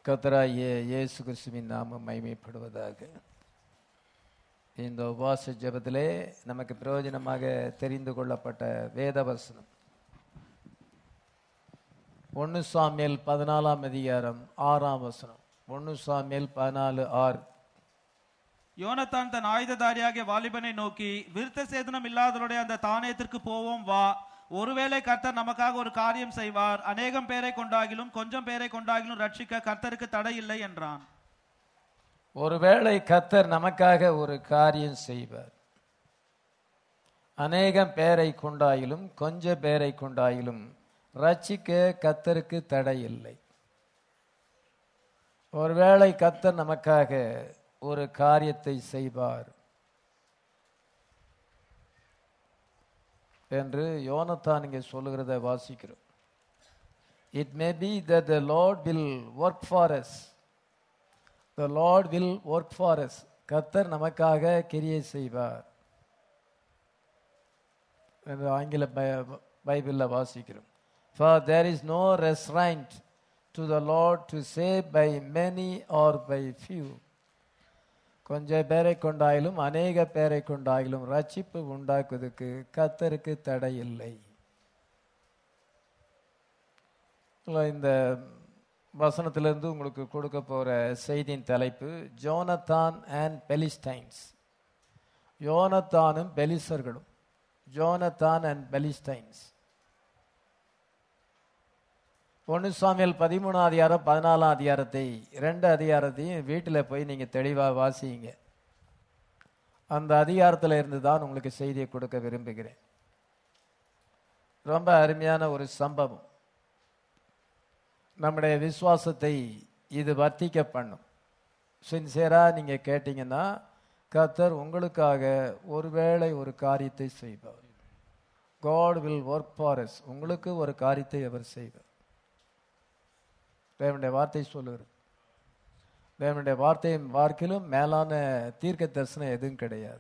கர்த்தராகிய இயேசு கிறிஸ்துவின் நாமம் மகிமைப்படுவதாக. இந்த உபவாச ஜெபத்திலே நமக்கு பிரயோஜனமாக தெரிந்து கொள்ளப்பட்ட வேதவசனம் 1 சாமுவேல் 14 1 சாமுவேல் 14:6. யோனத்தான் தன் ஆயுததாரியாகிய வாலிபனை நோக்கி, விருத்த சேதனம் இல்லாதவருடைய அந்த தானியத்திற்கு போவோம் வா, ஒருவேளை கர்த்தர் நமக்காக ஒரு காரியம் செய்வார், அநேகம் பேரை கொண்டாகிலும் கொஞ்சம் பேரை கொண்டாகிலும் ரட்சிக்க கர்த்தருக்கு தடை இல்லை என்றான். ஒருவேளை கர்த்தர் நமக்காக ஒரு காரியம் செய்வார், அநேகம் பேரை கொண்டாயிலும் கொஞ்சம் பேரை கொண்டாயிலும் ரட்சிக்க கர்த்தருக்கு தடை இல்லை. ஒருவேளை கர்த்தர் நமக்காக ஒரு காரியத்தை செய்வார் என்று யோனத்தான் இங்கே சொல்லுகிறத வாசிக்கிறோம். It may be that the Lord will work for us. The Lord will work for us. கர்த்தர் நமக்காக கிரியை செய்வார் என்று ஆங்கில பைபிளில் வாசிக்கிறோம். For there is no restraint to the Lord to save by many or by few. கொஞ்சம் பேரை கொண்டாயிலும் அநேக பேரை கொண்டாயிலும் ரட்சிப்பு உண்டாக்குவதற்கு கர்த்தருக்கு தடை இல்லை. இந்த வசனத்திலிருந்து உங்களுக்கு கொடுக்க போற செய்தியின் தலைப்பு ஜோனத்தான் அண்ட் பெலிஸ்டைன்ஸ். யோனத்தானும் பெலிஸ்தர்களும். Jonathan and Philistines. 1 சாமுவேல் 13 அதிகாரம் 14 அதிகாரத்தை 2 அதிகாரத்தையும் வீட்டில் போய் நீங்கள் தெளிவாக வாசிங்க. அந்த அதிகாரத்தில் இருந்து தான் உங்களுக்கு செய்தியை கொடுக்க விரும்புகிறேன். ரொம்ப அருமையான ஒரு சம்பவம். நம்முடைய விசுவாசத்தை இது வர்த்திக்க பண்ணும். சின்சியராக நீங்கள் கேட்டீங்கன்னா கர்த்தர் உங்களுக்காக ஒருவேளை ஒரு காரியத்தை செய்வார். God will work for us. உங்களுக்கு ஒரு காரியத்தை அவர் செய்வார். தேவனுடைய வார்த்தை சொல்லுகிறது. தேவனுடைய வார்த்தையின் வார்க்கிலும் மேலான தீர்க்க தரிசனம் எதுவும் கிடையாது.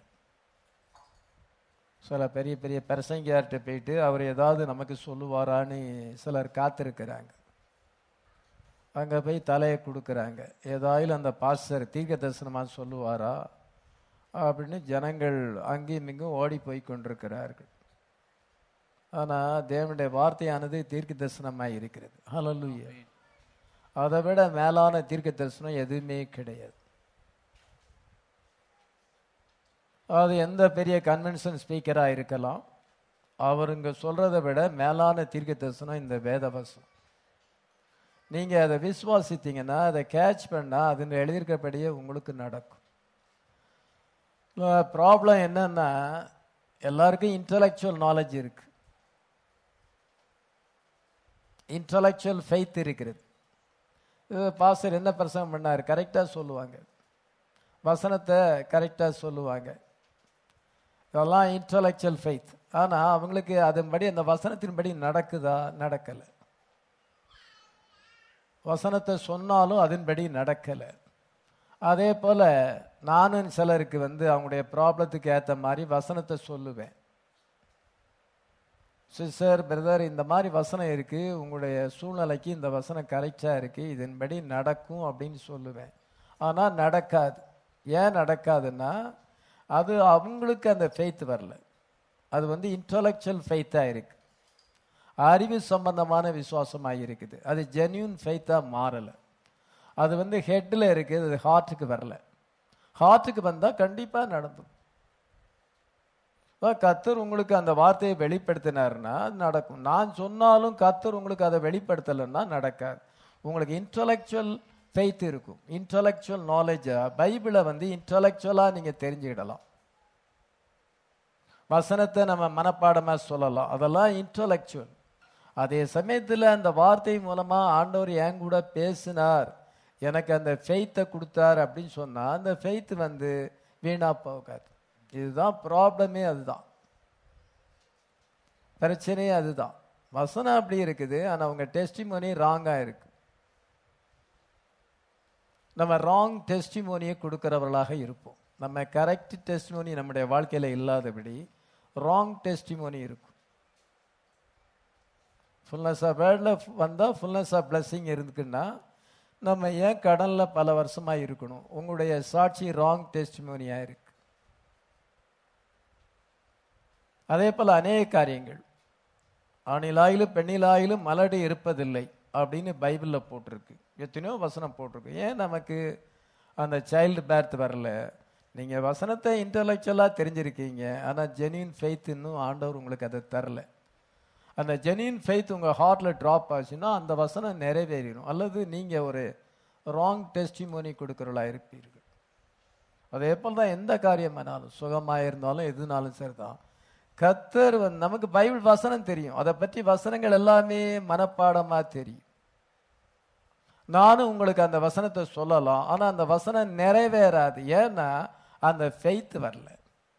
சில பெரிய பெரிய பிரசங்கியார்கிட்ட போயிட்டு அவர் ஏதாவது நமக்கு சொல்லுவாரான்னு சிலர் காத்திருக்கிறாங்க. அங்கே போய் தலையை கொடுக்குறாங்க. ஏதாவது அந்த பாஸ்டர் தீர்க்க தரிசனமாக சொல்லுவாரா அப்படின்னு ஜனங்கள் அங்கேயும் இங்கும் ஓடி போய் கொண்டிருக்கிறார்கள். ஆனால் தேவனுடைய வார்த்தையானது தீர்க்க தரிசனமாக இருக்கிறது. ஹல்லேலூயா. அதை விட மேலான தீர்க்க தரிசனம் எதுவுமே கிடையாது. அது எந்த பெரிய கன்வென்ஷன் ஸ்பீக்கராக இருக்கலாம், அவர் இங்கே சொல்றதை விட மேலான தீர்க்க தரிசனம் இந்த வேதவசனம். நீங்கள் அதை விசுவாசித்தீங்கன்னா, அதை கேட்ச் பண்ணால் அது எழுதியிருக்கபடியே உங்களுக்கு நடக்கும். ப்ராப்ளம் என்னன்னா, எல்லாருக்கும் இன்டலெக்சுவல் நாலேஜ் இருக்கு, இன்டலெக்சுவல் ஃபெய்த் இருக்கிறது. பாஸ்டர் என்ன பிரசங்கம் பண்ணார் கரெக்டாக சொல்லுவாங்க, வசனத்தை கரெக்டாக சொல்லுவாங்க, இதெல்லாம் இன்டலெக்சுவல் ஃபெய்த். ஆனால் அவங்களுக்கு அதன்படி அந்த வசனத்தின்படி நடக்குதா? நடக்கலை. வசனத்தை சொன்னாலும் அதன்படி நடக்கலை. அதே போல் நானும் சிலருக்கு அவங்களுடைய ப்ராப்ளத்துக்கு ஏற்ற மாதிரி வசனத்தை சொல்லுவேன். சிஸ்டர், பிரதர், இந்த மாதிரி வசனம் இருக்குது, உங்களுடைய சூழ்நிலைக்கு இந்த வசனம் கரெக்டாக இருக்குது, இதன்படி நடக்கும் அப்படின்னு சொல்லுவேன். ஆனால் நடக்காது. ஏன் நடக்காதுன்னா, அது அவங்களுக்கு அந்த ஃபெய்த் வரல. அது இன்டலெக்சுவல் ஃபெய்த்தாக இருக்குது, அறிவு சம்பந்தமான விசுவாசமாக இருக்குது. அது ஜென்யூன் ஃபெய்த்தாக மாறலை. அது ஹெட்டில் இருக்குது, அது ஹார்ட்டுக்கு வரல. ஹார்ட்டுக்கு வந்தால் கண்டிப்பாக நடந்துடும். கர்த்தர் உங்களுக்கு அந்த வார்த்தையை வெளிப்படுத்தினார்னா அது நடக்கும். நான் சொன்னாலும் கர்த்தர் உங்களுக்கு அதை வெளிப்படுத்தலைன்னா நடக்காது. உங்களுக்கு இன்டலெக்சுவல் ஃபெய்த் இருக்கும், இன்டலெக்சுவல் நாலேஜா. பைபிளை இன்டலெக்சுவலாக நீங்கள் தெரிஞ்சுக்கிடலாம். வசனத்தை நம்ம மனப்பாடமாக சொல்லலாம், அதெல்லாம் இன்டலெக்சுவல். அதே சமயத்தில் அந்த வார்த்தை மூலமாக ஆண்டவர் என் கூட பேசினார், எனக்கு அந்த ஃபெய்த்தை கொடுத்தார் அப்படின்னு சொன்னால் அந்த ஃபெய்த் வீணா போகாது. இதுதான் ப்ராப்ளமே, அதுதான் பிரச்சனையே, அதுதான். வசனம் அப்படி இருக்குது, ஆனால் அவங்க டெஸ்டிமோனி ராங்காக இருக்கு. நம்ம ராங் டெஸ்டிமோனியை கொடுக்கிறவர்களாக இருப்போம். நம்ம கரெக்ட் டெஸ்டிமோனி நம்முடைய வாழ்க்கையில் இல்லாதபடி ராங் டெஸ்டிமோனி இருக்கும். ஃபுல்னஸ் ஆஃப் வேர்டில் வந்தால் ஃபுல்னஸ் ஆஃப் பிளஸ்ஸிங் இருக்குன்னா நம்ம ஏன் கடல்ல பல வருஷமா இருக்கணும்? உங்களுடைய சாட்சி ராங் டெஸ்டிமோனியா இருக்கு. அதே போல அநேக காரியங்கள், ஆணிலாயிலும் பெண்ணிலாயிலும் மலடி இருப்பதில்லை அப்படின்னு பைபிள்ல போட்டிருக்கு. எத்தனையோ வசனம் போட்டிருக்கு. ஏன் நமக்கு அந்த சைல்டு பேர்த் வரல? நீங்க வசனத்தை இன்டலெக்சுவலா தெரிஞ்சிருக்கீங்க, ஆனா ஜெனியூன் ஃபெய்த் இன்னும் ஆண்டவர் உங்களுக்கு அதை தரல. அந்த ஜெனியூன் ஃபெய்த் உங்க ஹார்ட்ல டிராப் ஆச்சுன்னா அந்த வசனம் நிறைவேறிடும், அல்லது நீங்க ஒரு ராங் டெஸ்டிமோனி கொடுக்கிறவளா இருப்பீர்கள். அதே போல் தான் எந்த காரியமானாலும், சுகமாக இருந்தாலும் எதுனாலும் சரிதான். கர்த்தர் நமக்கு பைபிள் வசனம் தெரியும், அதை பற்றி வசனங்கள் எல்லாமே மனப்பாடமா தெரியும். நானும் உங்களுக்கு அந்த வசனத்தை சொல்லலாம், ஆனா அந்த வசனம் நிறைவேறாது. ஏன்னா அந்த ஃபெய்த் வரல.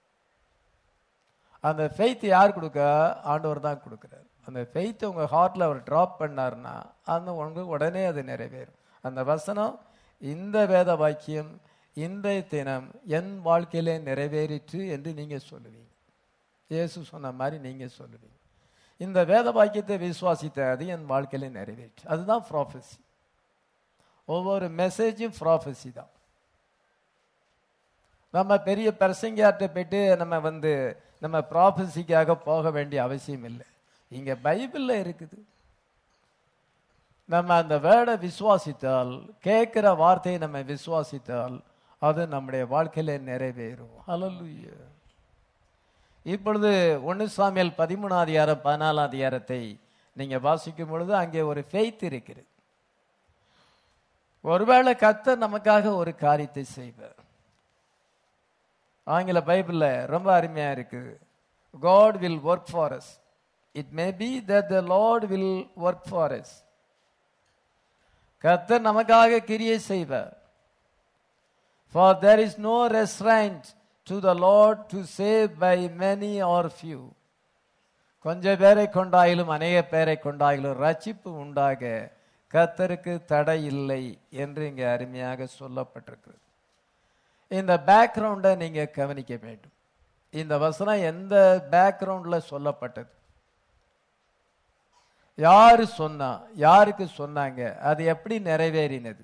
அந்த ஃபெய்த் யார் கொடுக்க? ஆண்டவர் தான் கொடுக்கிறார். அந்த ஃபெய்த்தை உங்க ஹார்ட்ல அவர் டிராப் பண்ணார்னா அந்த உங்களுக்கு உடனே அது நிறைவேறும். அந்த வசனம், இந்த வேத வாக்கியம் இன்றைய தினம் என் வாழ்க்கையிலே நிறைவேறிற்று என்று நீங்க சொல்லுவீங்க. இயேசு சொன்ன மாதிரி நீங்க சொல்லுவீங்க, இந்த வேத வாக்கியத்தை விசுவாசித்த அது என் வாழ்க்கையிலே நிறைவேற்று. அதுதான் ப்ராஃபஸி. ஒவ்வொரு மெசேஜும் ப்ராஃபஸி தான். நம்ம பெரிய பிரசங்கியார்ட்ட போயிட்டு நம்ம ப்ராஃபஸிக்காக போக வேண்டிய அவசியம் இல்லை. இங்க பைபிள்ல இருக்குது. நம்ம அந்த வேர்டை விசுவாசித்தால், கேட்கிற வார்த்தையை நம்ம விசுவாசித்தால் அது நம்முடைய வாழ்க்கையில நிறைவேறும். ஹல்லேலூயா. இப்பொழுது 1 சாமுவேல் 13 அதிகாரம் 14 அதிகாரத்தை நீங்க வாசிக்கும் பொழுது அங்கே ஒரு ஃபெய்த் இருக்கிறது. ஒருவேளை கர்த்தர் நமக்காக ஒரு காரியத்தை செய்வார். ஆங்கில பைபிள்ல ரொம்ப அருமையா இருக்கு. God will work for us. It may be that the Lord will work for us. கர்த்தர் நமக்காக கிரியை செய்வார். For there is no restraint to the Lord to save by many or few. கொஞ்சம் பேரை கொண்டாயிலும் அநேக பேரை கொண்டாயிலும் ரட்சிப்பு உண்டாக கர்த்தருக்கு தடை இல்லை என்று இங்கே அருமையாக சொல்லப்பட்டிருக்கிறது. இந்த பேக்ரவுண்டை நீங்க கவனிக்க வேண்டும். இந்த வசனம் எந்த பேக்ரவுண்ட்ல சொல்லப்பட்டது, யாரு சொன்னா, யாருக்கு சொன்னாங்க, அது எப்படி நிறைவேறினது,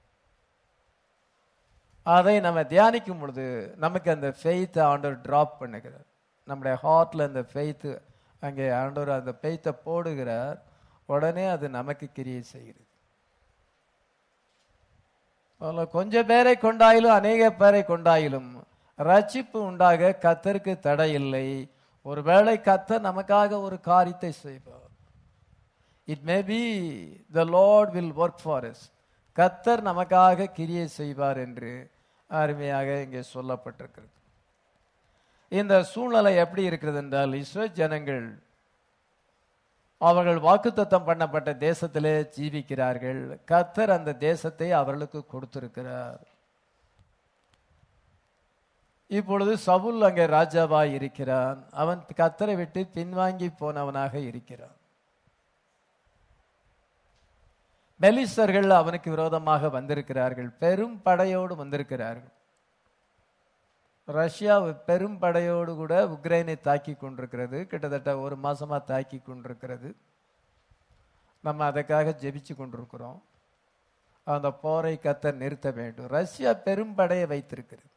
அதை நம்ம தியானிக்கும் பொழுது நமக்கு அந்த ஃபெய்த்தை ஆண்டவர் டிராப் பண்ணுகிறார். நம்முடைய ஹார்ட்ல அந்த ஃபெய்த்து, அங்கே ஆண்டவர் அந்த ஃபெய்த்தை போடுகிறார். உடனே அது நமக்கு கிரியை செய்கிறது. கொஞ்சம் பேரை கொண்டாயிலும் அநேக பேரை கொண்டாயிலும் ரட்சிப்பு உண்டாக கர்த்தருக்கு தடை இல்லை. ஒருவேளை கர்த்தர் நமக்காக ஒரு காரியத்தை செய்வார். It may be the lord will work for us. கர்த்தர் நமக்காக கிரியை செய்வார் என்று அருமையாக இங்கே சொல்லப்பட்டிருக்கிறது. இந்த சூழ்நிலை எப்படி இருக்கிறது என்றால், இஸ்ரவேல் ஜனங்கள் அவர்கள் வாக்குத்தத்தம் பண்ணப்பட்ட தேசத்திலே ஜீவிக்கிறார்கள். கர்த்தர் அந்த தேசத்தை அவர்களுக்கு கொடுத்திருக்கிறார். இப்பொழுது சவுல் அங்கே ராஜாவாய் இருக்கிறான். அவன் கர்த்தரை விட்டு பின்வாங்கி போனவனாக இருக்கிறான். பெலிஸ்தர்கள் அவனுக்கு விரோதமாக வந்திருக்கிறார்கள், பெரும் படையோடு வந்திருக்கிறார்கள். ரஷ்யா பெரும் படையோடு கூட உக்ரைனை தாக்கி கொண்டிருக்கிறது. கிட்டத்தட்ட 1 மாசமா தாக்கி கொண்டிருக்கிறது. நம்ம அதற்காக ஜெபிச்சு கொண்டிருக்கிறோம். அந்த போரை கர்த்தர் நிறுத்த வேண்டும். ரஷ்யா பெரும் படையை வைத்திருக்கிறது.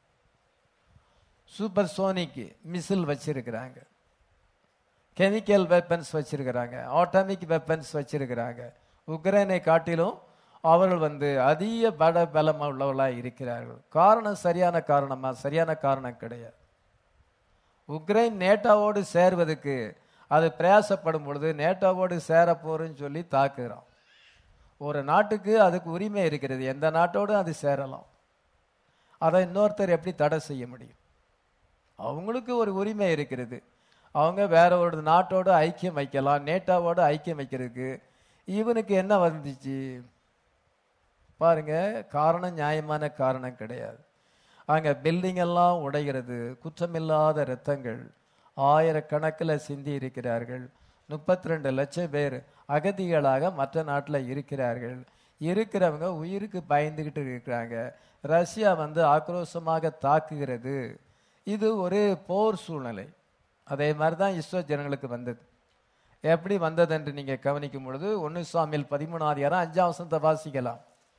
சூப்பர் சோனிக் மிசில் வச்சிருக்கிறாங்க, கெமிக்கல் வெப்பன்ஸ் வச்சிருக்கிறாங்க, ஆட்டோமிக் வெப்பன்ஸ் வச்சிருக்கிறாங்க. உக்ரைனை காட்டிலும் அவர்கள் அதிக பலம் உள்ளவர்களாக இருக்கிறார்கள். காரணம் சரியான காரணமா? சரியான காரணம் கிடையாது. உக்ரைன் நேட்டோவோடு சேர்வதற்கு அது பிரயாசப்படும் பொழுது நேட்டோவோடு சேர போறேன்னு சொல்லி தாக்குறான். ஒரு நாட்டுக்கு அதுக்கு உரிமை இருக்கிறது, எந்த நாட்டோடு அது சேரலாம். அதை இன்னொருத்தர் எப்படி தடை செய்ய முடியும்? அவங்களுக்கு ஒரு உரிமை இருக்கிறது. அவங்க வேற ஒரு நாட்டோடு ஐக்கியம் வைக்கலாம், நேட்டோவோடு ஐக்கியம் வைக்கிறதுக்கு இவனுக்கு என்ன வந்துச்சு பாருங்க. காரணம் நியாயமான காரணம் கிடையாது. அங்க பில்டிங் எல்லாம் உடைகிறது, குற்றமில்லாத இரத்தங்கள் ஆயிரக்கணக்கில் சிந்தி இருக்கிறார்கள். 32 லட்சம் பேர் அகதிகளாக மற்ற நாட்டில் இருக்கிறார்கள். இருக்கிறவங்க உயிருக்கு பயந்துகிட்டு இருக்கிறாங்க. ரஷ்யா ஆக்ரோஷமாக தாக்குகிறது. இது ஒரு போர் சூழ்நிலை. அதே மாதிரி தான் இஸ்ரவேல் ஜனங்களுக்கு வந்தது. எப்படி வந்தது என்று நீங்க கவனிக்கும் பொழுது 1 சாமுவேல் 13 5 வாசிக்கலாம்.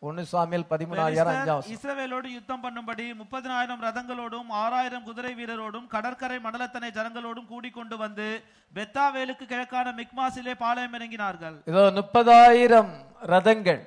1 சாமுவேல் 13:5 இஸ்ரவேலோடு யுத்தம் பண்ணும்படி 30,000 ரதங்களோடும் 6,000 குதிரை வீரரோடும் கடற்கரை மண்டலத்தனை ஜனங்களோடும் கூடிக்கொண்டு வந்து பெத்தாவேலுக்கு கிழக்கான மிக்மாசிலே பாளையம் இறங்கினார்கள். இதோ 30,000 ரதங்கள்.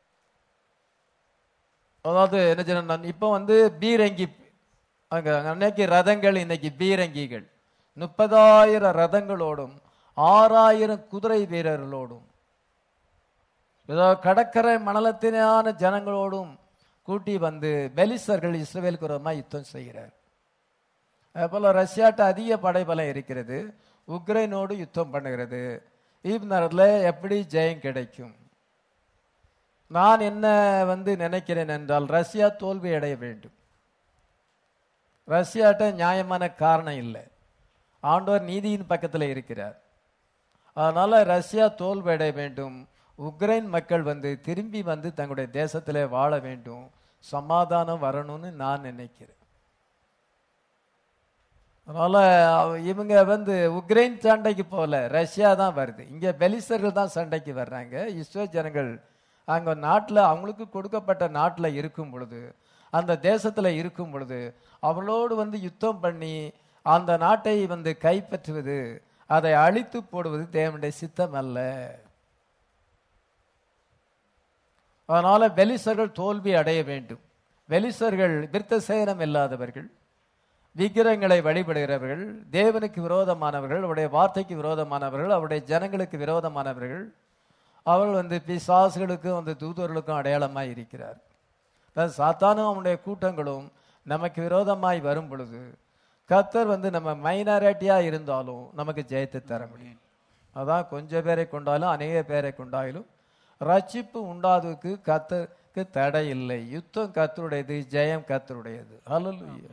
அதாவது என்ன சொன்ன, இப்ப பீரங்கி, அங்க அன்னைக்கு ரதங்கள், இன்னைக்கு பீரங்கிகள். 30,000 ரதங்களோடும் 6,000 குதிரை வீரர்களோடும் ஏதோ கடற்கரை மணலத்தினான ஜனங்களோடும் கூட்டி வந்து பெலிஸ்தர்கள் இஸ்ரவேலுக்கு விரோதமாக யுத்தம் செய்கிறார். அதுபோல ரஷ்யாட்ட அதிக படைபலம் இருக்கிறது, உக்ரைனோடு யுத்தம் பண்ணுகிறது. நேரத்தில் எப்படி ஜெயம் கிடைக்கும்? நான் என்ன நினைக்கிறேன் என்றால், ரஷ்யா தோல்வி அடைய வேண்டும். ரஷ்யாட்ட நியாயமான காரணம் இல்லை, ஆண்டவர் நீதியின் பக்கத்தில் இருக்கிறார். அதனால ரஷ்யா தோல்வி அடைய வேண்டும். உக்ரைன் மக்கள் திரும்பி தங்களுடைய தேசத்திலே வாழ வேண்டும், சமாதானம் வரணும்னு நான் நினைக்கிறேன். அதனால இவங்க உக்ரைன் சண்டைக்கு போல ரஷ்யா தான் வருது, இங்க பெலிஸ்தர்கள் தான் சண்டைக்கு வர்றாங்க. இஸ்ரேல் ஜனங்கள் அங்க நாட்டில், அவங்களுக்கு கொடுக்கப்பட்ட நாட்டில் இருக்கும் பொழுது, அந்த தேசத்துல இருக்கும் பொழுது அவளோடு யுத்தம் பண்ணி அந்த நாட்டை கைப்பற்றுவது, அதை அழித்து போடுவது தேவனுடைய சித்தம் அல்ல. அதனால பெலிஸ்தர்கள் தோல்வி அடைய வேண்டும். பெலிஸ்தர்கள் விருத்த சேனம் இல்லாதவர்கள், விக்கிரகங்களை வழிபடுகிறவர்கள், தேவனுக்கு விரோதமானவர்கள், அவருடைய வார்த்தைக்கு விரோதமானவர்கள், அவருடைய ஜனங்களுக்கு விரோதமானவர்கள். அவர்கள் பிசாசுகளுக்கும் தூதர்களுக்கும் அடையாளமாய் இருக்கிறார். சாத்தானும் அவனுடைய கூட்டங்களும் நமக்கு விரோதமாய் வரும் பொழுது கர்த்தர் நம்ம மைனாரிட்டியா இருந்தாலும் நமக்கு ஜெயத்தை தர முடியும். அதான் கொஞ்சம் பேரை கொண்டாலும் அநேக பேரை கொண்டாலும் ரட்சிப்பு உண்டாதுக்கு கர்த்தருக்கு தடை இல்லை. யுத்தம் கர்த்தருடையது, ஜெயம் கர்த்தருடையது. ஹல்லேலூயா.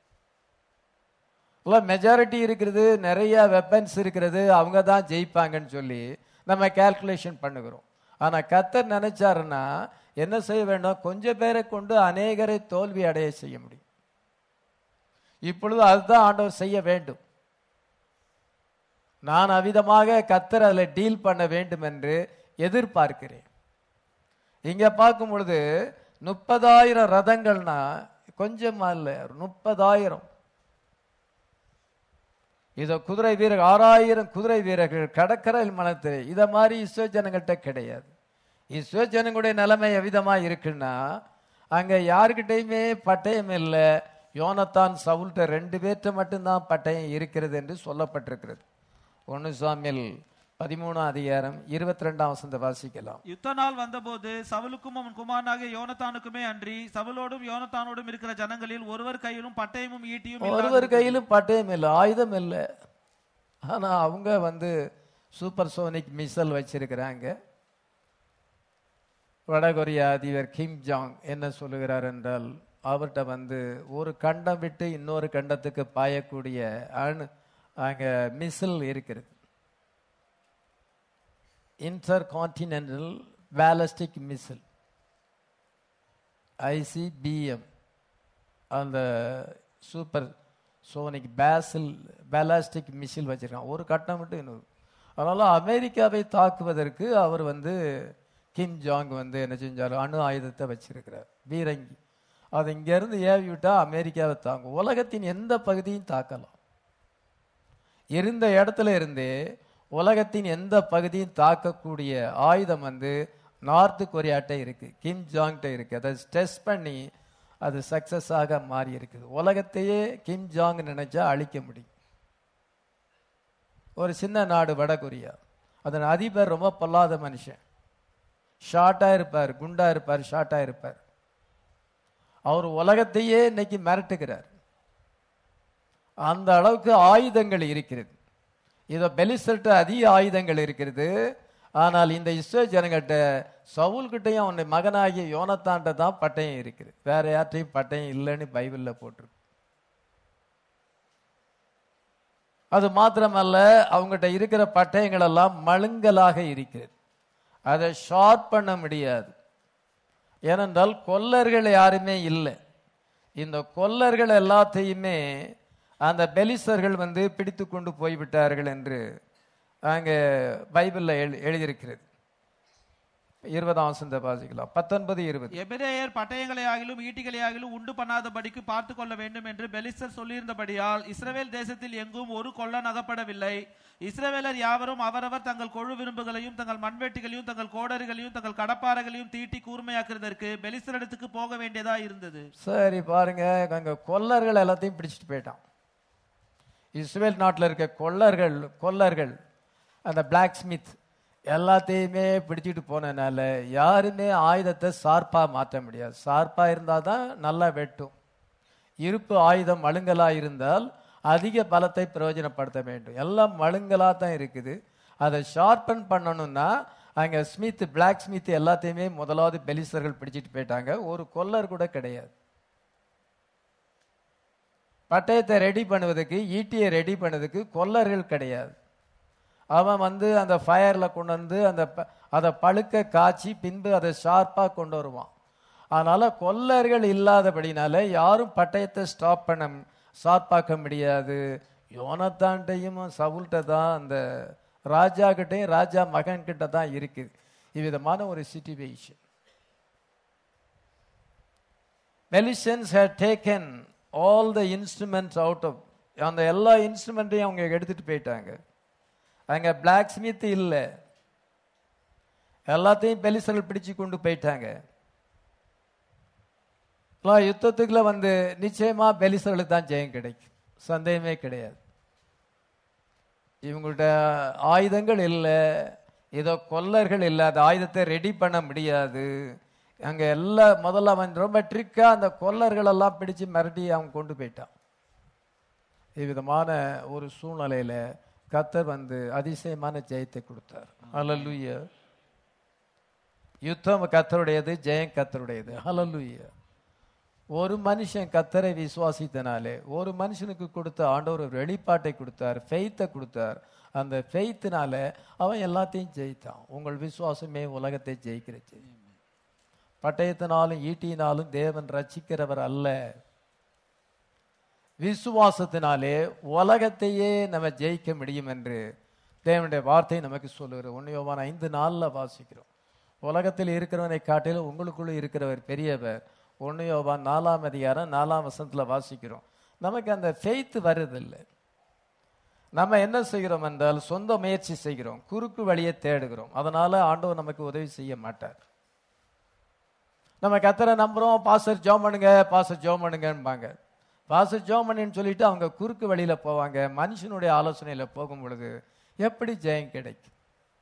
மெஜாரிட்டி இருக்கிறது, நிறைய வெப்பன்ஸ் இருக்கிறது, அவங்க தான் ஜெயிப்பாங்கன்னு சொல்லி நம்ம கால்குலேஷன் பண்ணுகிறோம். ஆனா கர்த்தர் நினைச்சாருன்னா என்ன செய்ய வேண்டும்? கொஞ்சம் பேரை கொண்டு அநேகரை தோல்வி அடைய செய்ய முடியும். இப்பொழுது அதுதான் ஆண்டவர் செய்ய வேண்டும். நான் அவ்விதமாக கர்த்தர் அதில் டீல் பண்ண வேண்டும் என்று எதிர்பார்க்கிறேன். இங்க பார்க்கும் பொழுது 30,000 ரதங்கள்னா கொஞ்சமா இல்ல, 30,000. இத குதிரை வீரர்கள் 6,000 குதிரை வீரர்கள் கடற்கரை மனத்தில், இத மாதிரி இஸ்ரேல் ஜனங்கள்கிட்ட கிடையாது. இஸ்ரேல் ஜனங்களுடைய நிலைமை எவ்விதமா இருக்குன்னா, அங்க யாருக்கிட்டையுமே பட்டயம் இல்லை. யோனத்தான் சவுல்கிட்ட 2 பேர்கிட்ட மட்டும்தான் பட்டயம் இருக்கிறது என்று சொல்லப்பட்டிருக்கிறது. 1 சாமுவேல் 13:22 வாசிக்கலாம். யுத்த நாள் வந்தபோது சவுலுக்கும் அவன் குமாரனாகிய யோனத்தானுக்குமே அன்றி சவுலோடும் யோனத்தானோடும் இருக்கிற ஜனங்களில் ஒருவர் கையிலும் பட்டயமும் ஈட்டியும் ஒருவர் கையிலும் பட்டயம் இல்லை, ஆயுதம் இல்லை. ஆனா அவங்க சூப்பர் சோனிக் மிசைல் வச்சிருக்கிறாங்க. வடகொரியா அதிபர் கிம் ஜாங் என்ன சொல்லுகிறார் என்றால், அவர்கிட்ட ஒரு கண்டம் விட்டு இன்னொரு கண்டத்துக்கு பாயக்கூடிய அங்க மிசைல் இருக்கிறது. Intercontinental ballistic missile, ICBM. அந்த சூப்பர் சோனிக் பேலாஸ்டிக் மிசைல் வச்சிருக்கான், ஒரு கட்டம் விட்டு இன்னொரு. அதனால அமெரிக்காவை தாக்குவதற்கு அவர் கிம் ஜாங் என்ன செஞ்சாரு? அணு ஆயுதத்தை வச்சிருக்கிறார், பீரங்கி. அது இங்கிருந்து ஏவி விட்டா அமெரிக்காவை தாங்கும். உலகத்தின் எந்த பகுதியும் தாக்கலாம். இருந்த இடத்துல இருந்தே உலகத்தின் எந்த பகுதியும் தாக்கக்கூடிய ஆயுதம் நார்த் கொரியாட்ட இருக்கு, கிம் ஜாங்கிட்ட இருக்கு. அதை டெஸ்ட் பண்ணி அது சக்சஸ் ஆக மாறி இருக்குது. உலகத்தையே கிம் ஜாங் நினைச்சா அழிக்க முடியும். ஒரு சின்ன நாடு வடகொரியா, அதன் அதிபர் ரொம்ப பொல்லாத மனுஷன். ஷார்ட்டா இருப்பார், குண்டா இருப்பார், ஷார்ட்டா இருப்பார். அவர் உலகத்தையே இன்னைக்கு மிரட்டுகிறார். அந்த அளவுக்கு ஆயுதங்கள் இருக்கிறது. இதோ பெலிஸ்தர்கிட்ட அதிக ஆயுதங்கள் இருக்கிறது. ஆனால் இந்த இஸ்ரேல் ஜனங்கிட்ட, சவுல்கிட்டையும் அவனுடைய மகனாகிய யோனத்தான்ட்ட தான் பட்டயம் இருக்குது, வேற யார்ட்டையும் பட்டயம் இல்லைன்னு பைபிள்ல போட்டிருக்கு. அது மாத்திரமல்ல, அவங்ககிட்ட இருக்கிற பட்டயங்கள் எல்லாம் மழுங்கலாக இருக்கிறது, அதை ஷார்ப் பண்ண முடியாது. ஏனென்றால் கொல்லர்கள் யாருமே இல்லை. இந்த கொல்லர்கள் எல்லாத்தையுமே அந்த பெலிஸ்தர்கள் பிடித்து கொண்டு போய்விட்டார்கள் என்று அங்கே பைபிள்ல எழுதியிருக்கிறது. 20ஆம் வசனத்தை வாசிக்கலாம். 19, 20. எபிரேயர் பட்டயங்களை ஆகிலும் ஈட்டிகளை ஆகிலும் உண்டு பண்ணாதபடிக்கு பார்த்து கொள்ள வேண்டும் என்று பெலிஸ்தர் சொல்லியிருந்தபடியால் இஸ்ரவேல் தேசத்தில் எங்கும் ஒரு கொள்ளன் அகப்படவில்லை. இஸ்ரவேலர் யாவரும் அவரவர் தங்கள் கொழு விரும்புகளையும் தங்கள் மண்வெட்டிகளையும் தங்கள் கோடரிகளையும் தங்கள் கடப்பாறைகளையும் தீட்டி கூர்மையாக்குறதற்கு பெலிஸ்தரிடத்துக்கு போக வேண்டியதா இருந்தது. சரி பாருங்க, அங்க கொல்லர்கள் எல்லாத்தையும் பிடிச்சிட்டு போயிட்டான். இஸ்ரேல் நாட்டில் இருக்க கொல்லர்கள் அந்த பிளாக் ஸ்மித் எல்லாத்தையுமே பிடிச்சிட்டு போனதுனால யாருமே ஆயுதத்தை ஷார்ப்பா மாற்ற முடியாது. ஷார்ப்பா இருந்தால் தான் நல்லா வெட்டும். இருப்பு ஆயுதம் மழுங்கலா இருந்தால் அதிக பலத்தை பிரயோஜனப்படுத்த வேண்டும். எல்லாம் மழுங்கலா தான் இருக்குது. அதை ஷார்பன் பண்ணணும்னா அங்க ஸ்மித், பிளாக் ஸ்மித் எல்லாத்தையுமே முதலாவது பெலிஸ்தர்கள் பிடிச்சிட்டு போயிட்டாங்க. ஒரு கொல்லர் கூட கிடையாது. பட்டயத்தை ரெடி பண்ணுவதற்கு, ஈட்டியை ரெடி பண்ணுவதற்கு கொல்லர்கள் கிடையாது. அவன் அந்த ஃபயரில் கொண்டு வந்து அதை பழுக்க காய்ச்சி பின்பு அதை ஷார்ப்பாக கொண்டு வருவான். அதனால கொல்லர்கள் இல்லாதபடினால யாரும் பட்டயத்தை ஷார்ப்பாக்க முடியாது. யோனத்தான்ட்டையும் சவுல்கிட்ட தான், அந்த ராஜா கிட்டையும் ராஜா மகன் கிட்ட தான் இருக்குது. இவ்விதமான ஒரு situation. Melicians had taken all the instruments out of, அந்த எல்லா இன்ஸ்ட்ருமெண்ட்டையும் அவங்க எடுத்துட்டு போயிட்டாங்க. அங்க பிளாக் ஸ்மித் இல்லை, எல்லாத்தையும் பெலிஸ்தர்கள் பிடிச்சு கொண்டு போயிட்டாங்க. யுத்தத்துக்குள்ள நிச்சயமா பெலிஸ்தர்களுக்கு தான் ஜெயம் கிடைக்கும், சந்தேகமே கிடையாது. இவங்கள்ட்ட ஆயுதங்கள் இல்லை, ஏதோ கொல்லர்கள் இல்லை, அந்த ஆயுதத்தை ரெடி பண்ண முடியாது. அங்க எல்லாம் முதல்ல ரொம்ப ட்ரிக்கா அந்த கொல்லர்கள் எல்லாம் பிடிச்சு மிரட்டி அவங்க கொண்டு போயிட்டான். இவ்விதமான ஒரு சூழ்நிலையில கர்த்தர் அதிசயமான ஜெயத்தை கொடுத்தார். ஹல்லேலூயா. யுத்தம் கர்த்தருடையது, ஜெயம் கர்த்தருடையது. ஹல்லேலூயா. ஒரு மனுஷன் கர்த்தரை விசுவாசித்தனாலே ஒரு மனுஷனுக்கு கொடுத்த ஆண்டவர் ஒரு வெளிப்பாட்டை கொடுத்தார், ஃபெய்த்தை கொடுத்தார். அந்த ஃபெய்த்தினால அவன் எல்லாத்தையும் ஜெயித்தான். உங்கள் விசுவாசமே உலகத்தை ஜெயிக்கிறது. பட்டயத்தினாலும் ஈட்டியினாலும் தேவன் ரட்சிக்கிறவர் அல்ல. விசுவாசத்தினாலே உலகத்தையே நம்ம ஜெயிக்க முடியும் என்று தேவனுடைய வார்த்தை நமக்கு சொல்லுகிறோம். 1 யோவான் 5:4 வாசிக்கிறோம். உலகத்தில் இருக்கிறவனை காட்டிலும் உங்களுக்குள்ள இருக்கிறவர் பெரியவர். 1 யோவான் 4ஆம் அதிகாரம் 4ஆம் வசனத்தில் வாசிக்கிறோம். நமக்கு அந்த ஃபெய்த் வருதில்லை. நம்ம என்ன செய்கிறோம் என்றால் சொந்த முயற்சி செய்கிறோம், குறுக்கு வழியை தேடுகிறோம். அதனால ஆண்டவர் நமக்கு உதவி செய்ய மாட்டார். நம்ம கர்த்தரை நம்புறோம், பாஸ்டர் ஜெபம் பண்ணுங்க, பாஸ்டர் ஜெபம் பண்ணுங்கன்பாங்க. பாஸ்டர் ஜெபம் பண்ணுன்னு சொல்லிட்டு அவங்க குறுக்கு வழியில போவாங்க. மனுஷனுடைய ஆலோசனையில போகும் பொழுது எப்படி ஜெயம் கிடைக்கும்?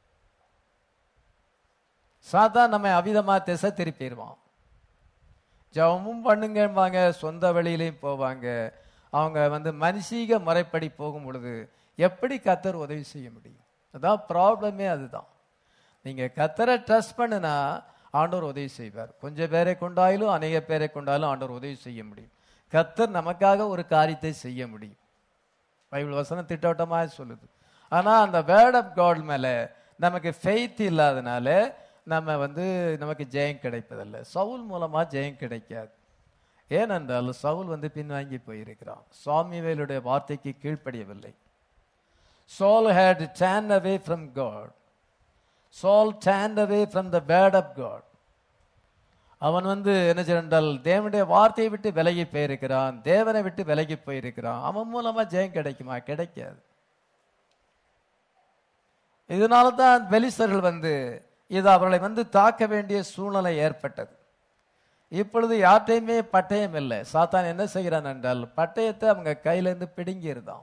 சாத்தான் நம்ம அவிதமா திசை திருப்பிடுவான். ஜெபமும் பண்ணுங்கம்பாங்க, சொந்த வழியிலையும் போவாங்க. அவங்க மனுஷீக முறைப்படி போகும் பொழுது எப்படி கர்த்தர் உதவி செய்ய முடியும்? அதான் ப்ராப்ளமே. அதுதான். நீங்க கர்த்தரை ட்ரஸ்ட் பண்ணுனா ஆண்டவர் உதவி செய்வார். கொஞ்சம் பேரை கொண்டாலும் அநேக பேரை கொண்டாலும் ஆண்டவர் உதவி செய்ய முடியும். கர்த்தர் நமக்காக ஒரு காரியத்தை செய்ய முடியும். பைபிள் வசனம் திட்டவட்டமாக சொல்லுது. ஆனா அந்த வேர்ட் ஆஃப் காட் மேல நமக்கு ஃபெய்த் இல்லாதனால நம்ம நமக்கு ஜெயம் கிடைப்பதில்லை. சவுல் மூலமா ஜெயம் கிடைக்காது. ஏனென்றால் சவுல் பின்வாங்கி போயிருக்கிறான், சாமுவேலுடைய வார்த்தைக்கு கீழ்ப்படியவில்லை. Saul had turned away from God. Saul turned away from the word of God. அவன் என்ன செய்தால் தேவனுடைய வார்த்தையை விட்டு விலகி போயிருக்கிறான், தேவனை விட்டு விலகி போயிருக்கிறான். அவன் மூலமா ஜெயம் கிடைக்குமா? கிடைக்காது. இதனால தான் பெலிஸ்தர்கள் இது அவர்களை தாக்க வேண்டிய சூழ்நிலை ஏற்பட்டது. இப்பொழுது யார்ட்டையுமே பட்டயம் இல்லை. சாத்தான் என்ன செய்கிறான் என்றால் பட்டயத்தை அவங்க கையிலேருந்து பிடுங்கிருந்தான்.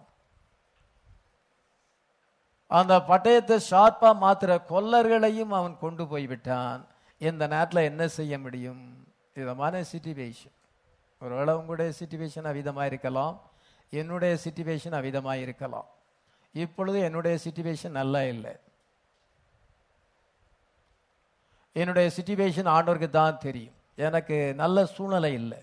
அந்த பட்டயத்தை ஷார்ப்பா மாத்திர கொல்லர்களையும் அவன் கொண்டு போய்விட்டான். இந்த நேரத்தில் என்ன செய்ய முடியும்? விதமான சிச்சுவேஷன். ஒருவேளை உங்களுடைய சிச்சுவேஷன் அவிதமாக இருக்கலாம், என்னுடைய சிச்சுவேஷன் அவிதமாக இருக்கலாம். இப்பொழுது என்னுடைய சிச்சுவேஷன் நல்லா இல்லை. என்னுடைய சிச்சுவேஷன் ஆண்டவருக்கு தான் தெரியும். எனக்கு நல்ல சூழ்நிலை இல்லை.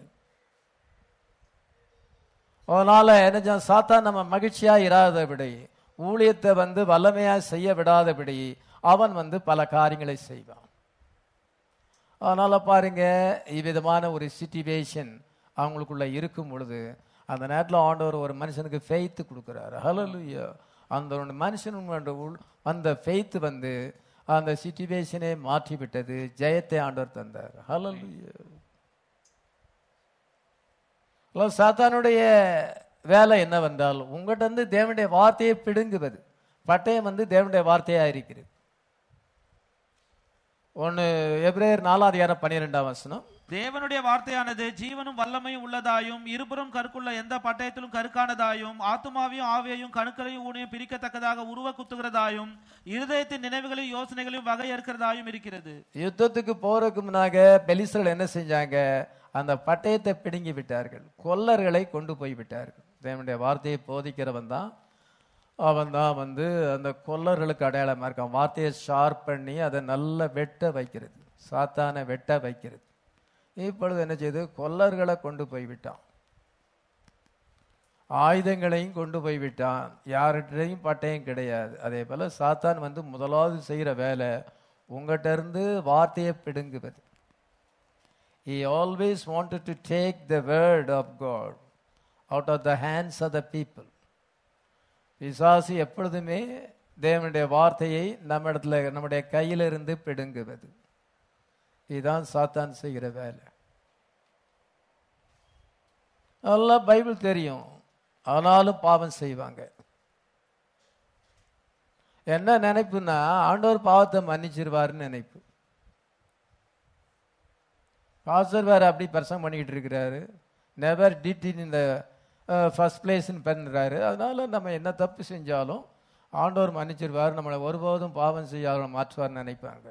அதனால என்ன சாத்தான் நம்ம மகிழ்ச்சியா இராதபடி, ஊழியத்தை வல்லமையா செய்ய விடாதபடி அவன் பல காரியங்களை செய்வான். அதனால பாருங்க, இவ்விதமான ஒரு சிச்சுவேஷன் அவங்களுக்குள்ள இருக்கும் பொழுது அந்த நேரத்தில் ஆண்டவர் ஒரு மனுஷனுக்கு ஃபெய்த் கொடுக்கிறாரு. ஹல்லேலூயா. அந்த மனுஷன் அந்த ஃபெய்த் அந்த சிச்சுவேஷனை மாற்றி விட்டது. ஜெயத்தை ஆண்டவர் தந்தார். ஹல்லேலூயா. சாத்தானுடைய வேலை என்னவென்றால் உங்கள்கிட்ட இருந்து தேவனுடைய வார்த்தையை பிடுங்குவது. பட்டயம் தேவனுடைய வார்த்தையா இருக்கிறது. 1 எபிரேயர் 4:12 தேவனுடைய வார்த்தையானது ஜீவனும் வல்லமையும் உள்ளதாயும் இருபுறம் கருக்குள்ள எந்த பட்டயத்திலும் கருக்கானதாயும் ஆத்துமாவையும் ஆவியையும் கணுக்களையும் ஊனையும் பிரிக்கத்தக்கதாக உருவ குத்துகிறதாயும் இருதயத்தின் நினைவுகளையும் யோசனைகளையும் வகையறுக்கிறதாயும் இருக்கிறது. யுத்தத்துக்கு போறதுக்கு முன்னாக பெலிஸ்தர்கள் என்ன செஞ்சாங்க? அந்த பட்டயத்தை பிடுங்கி விட்டார்கள். கொல்லர்களை கொண்டு போய் விட்டார்கள். தேவனுடைய வார்த்தையை போதிக்கிறவன் தான் அந்த கொல்லர்களுக்கு அடையாளமா இருக்கான். வார்த்தையை ஷார்ப் பண்ணி அதை நல்லா வெட்ட வைக்கிறது, சாத்தானை வெட்ட வைக்கிறது. இப்பொழுது என்ன செய்து? கொல்லர்களை கொண்டு போய் விட்டான், ஆயுதங்களையும் கொண்டு போய் விட்டான், யார்கிட்டையும் பட்டயம் கிடையாது. அதே போல சாத்தான் முதலாவது செய்கிற வேலை உங்கள்கிட்ட இருந்து வார்த்தையை பிடுங்குவது. He always wanted to take the word of God out of the hands of the people. பிசாசு எப்பொழுதுமே தேவனுடைய வார்த்தையை நம்முடைய கையிலிருந்து பிடுங்குவது. இதுதான் சாத்தான் செய்கிற வேலை. நல்லா பைபிள் தெரியும், ஆனாலும் பாவம் செய்வாங்க. என்ன நினைப்புன்னா ஆண்டவர் பாவத்தை மன்னிச்சிருவாருன்னு நினைப்பு. பாஸ்டர் வேற அப்படி பிரசங்கம் பண்ணிக்கிட்டு இருக்கிறாரு, never did in the first பிளேஸ்ன்னு பண்ணுறாரு. அதனால நம்ம என்ன தப்பு செஞ்சாலும் ஆண்டவர் மன்னிச்சிருவார், நம்மளை ஒருபோதும் பாவம் செய்யாத மாற்றுவார்னு நினைப்பாங்க.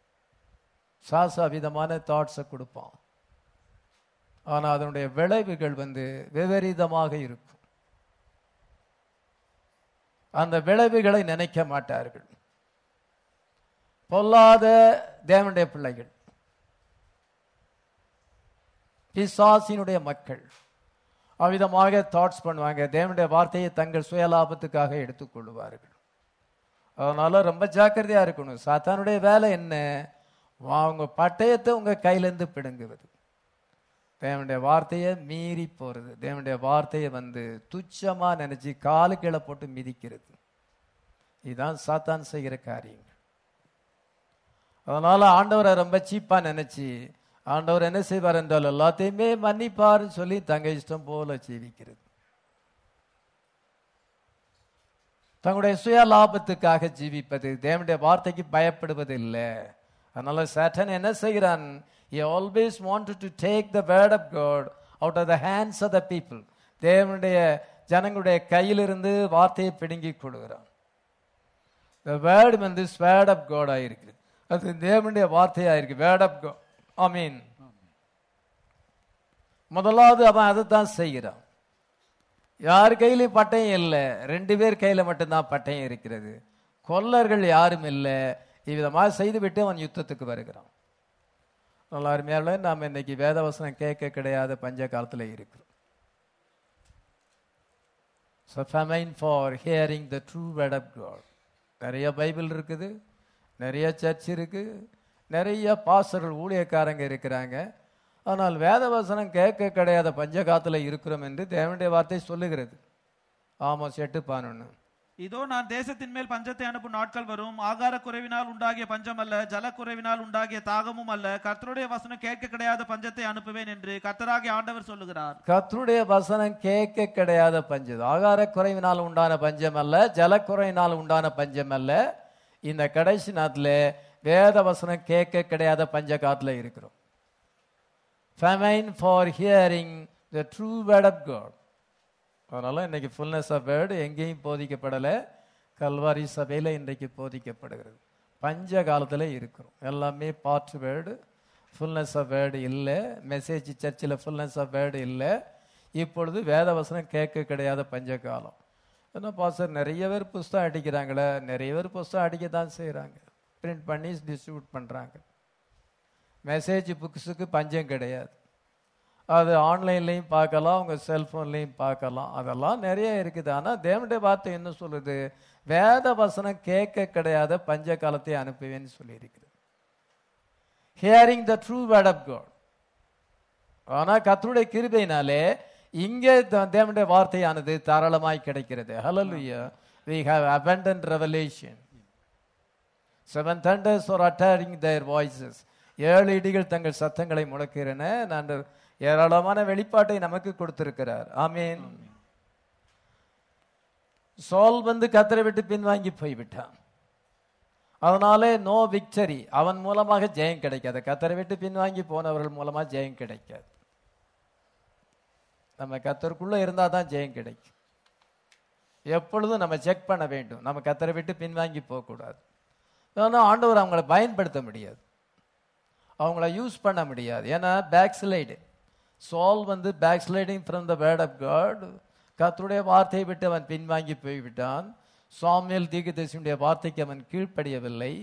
விதமான தாட்ஸை கொடுப்பான். ஆனால் அதனுடைய விளைவுகள் விபரீதமாக இருக்கும். அந்த விளைவுகளை நினைக்க மாட்டார்கள். பொல்லாத தேவனுடைய பிள்ளைகள், பிசாசினுடைய மக்கள் அவ்விதமாக தாட்ஸ் பண்ணுவாங்க. தேவனுடைய வார்த்தையை தங்கள் சுயலாபத்துக்காக எடுத்துக்கொள்வார்கள். அதனால ரொம்ப ஜாக்கிரதையா இருக்கணும். சாத்தானுடைய வேலை என்ன? அவங்க பட்டயத்தை உங்க கையிலேருந்து பிடுங்குவது, தேவனுடைய வார்த்தையை மீறி போறது, தேவனுடைய வார்த்தையை துச்சமா நினைச்சு காலு கீழே போட்டு மிதிக்கிறது. இதுதான் சாத்தான் செய்கிற காரியங்கள். அதனால ஆண்டவரை ரொம்ப சீப்பா நினைச்சு ஆண்டவர் என்ன செய்வார் என்றால் எல்லாத்தையுமே மன்னிப்பாருன்னு சொல்லி தங்க இஷ்டம் போல ஜீவிக்கிறது, தங்களுடைய சுய லாபத்துக்காக ஜீவிப்பது, தேவனுடைய வார்த்தைக்கு பயப்படுவது இல்லை. அதனால சாத்தான் என்ன செய்கிறான்? He always wanted to take the word of God out of the hands of the people. தேவனுடைய ஜனங்களுடைய கையிலிருந்து வார்த்தையை பிடுங்கி கொடுக்கிறான். The word sword of God ஆயிருக்கு, அது தேவனுடைய வார்த்தையாயிருக்கு. Word of God. ஆமீன். முதலாவது அவன் அதைத்தான் செய்கிறான். யார் கையிலும் பட்டயம் இல்லை, 2 பேர் கையில மட்டும்தான் பட்டயம் இருக்கிறது. கொல்லர்கள் யாரும் இல்லை. இவ்விதமாக செய்துவிட்டு அவன் யுத்தத்துக்கு வருகிறான். நல்லா அருமையால நாம் இன்னைக்கு வேதவசனம் கேட்க கிடையாத பஞ்ச காலத்தில் இருக்கிறோம். So famine for hearing the true word of God. நிறைய பைபிள் இருக்குது, நிறைய சர்ச் இருக்கு, நிறைய பாஸ்டர்கள் ஊழியக்காரங்க இருக்கிறாங்க. ஆனால் வேதவசனம் கேட்க கிடையாத பஞ்ச காலத்தில் இருக்கிறோம் என்று தேவனுடைய வார்த்தை சொல்லுகிறது. ஆமோஸ் 8:11. இதோ நான் தேசத்தின் மேல் பஞ்சத்தை அனுப்பும் நாட்கள் வரும், ஆகார குறைவினால் உண்டாகிய பஞ்சம் அல்ல, ஜல குறைவினால் உண்டாகிய தாகமும் அல்ல, கர்த்தருடைய வசனம் கேட்க கிடையாத பஞ்சத்தை அனுப்புவேன் என்று கர்த்தராகிய ஆண்டவர் சொல்லுகிறார். கர்த்தருடைய வசனம் கேட்க கிடையாத பஞ்சம், ஆகார குறைவினால் உண்டான பஞ்சம் அல்ல, ஜல குறைவினால் உண்டான பஞ்சம் அல்ல. இந்த கடைசி நாட்டில் வேத வசனம் கேட்க கிடையாத பஞ்ச காலத்துல இருக்கிறோம். famine for hearing the true word of God. அதனால இன்னைக்கு ஃபுல்னஸ் ஆஃப் வேர்டு எங்கேயும் போதிக்கப்படலை, கல்வாரி சபையில் இன்றைக்கு போதிக்கப்படுகிறது. பஞ்ச காலத்தில் இருக்கிறோம், எல்லாமே part word, fullness of word இல்லை. மெசேஜ் சர்ச்சில் ஃபுல்னஸ் ஆஃப் வேர்டு இல்லை. இப்பொழுது வேதவசனம் கேட்க கிடையாத பஞ்ச காலம். ஏன்னா பாஸ்டர் நிறைய பேர் புஸ்தகம் அடிக்கிறாங்களே, நிறைய பேர் புஸ்தகம் அடிக்க தான் செய்கிறாங்க, பிரிண்ட் பண்ணி டிஸ்ட்ரிபியூட் பண்ணுறாங்க. மெசேஜ் புக்ஸுக்கு பஞ்சம் கிடையாது. அது ஆன்லைன்லையும் பார்க்கலாம், உங்கள் செல்ஃபோன்லையும் பார்க்கலாம், அதெல்லாம் நிறைய இருக்குது. ஆனால் தேவனுடைய வார்த்தை என்ன சொல்லுது? வேத வசனம் கேட்க கிடையாத பஞ்ச காலத்தை அனுப்புவேன்னு சொல்லியிருக்கிறது. Hearing the true word of God. ஆனால் கர்த்தருடைய கிருபையினாலே இங்கே தேவனுடைய வார்த்தையானது தாராளமாய் கிடைக்கிறது. ஹல்லேலூயா. we have abundant revelation. 7 thunders are uttering their voices. 7 இடிகள் தங்கள் சத்தங்களை முழக்குகிறன. நான் ஏராளமான வெளிப்பாட்டை நமக்கு கொடுத்திருக்கிறார். ஆமென். சவுல் வந்து கர்த்தரை விட்டு பின்வாங்கி போய்விட்டான். அதனாலே நோ விக்டரி, அவன் மூலமாக ஜெயம் கிடைக்காது. கர்த்தரை விட்டு பின்வாங்கி போனவர்கள் மூலமா ஜெயம் கிடைக்காது. நம்ம கர்த்தருக்குள்ள இருந்தா தான் ஜெயம் கிடைக்கும். எப்பொழுதும் நம்ம செக் பண்ண வேண்டும். நம்ம கர்த்தரை விட்டு பின்வாங்கி போகக்கூடாது. ஏன்னா ஆண்டவர் அவங்கள பயன்படுத்த முடியாது, அவங்கள யூஸ் பண்ண முடியாது. ஏன்னா பேக்ஸ்லைடு, சவுல் வந்து backsliding from the word of God. கர்த்தருடைய வார்த்தையை விட்டு அவன் பின்வாங்கி போய்விட்டான். சாமுவேல் தீர்க்கதரிசியுடைய வார்த்தைக்கு அவன் கீழ்ப்படியவில்லை.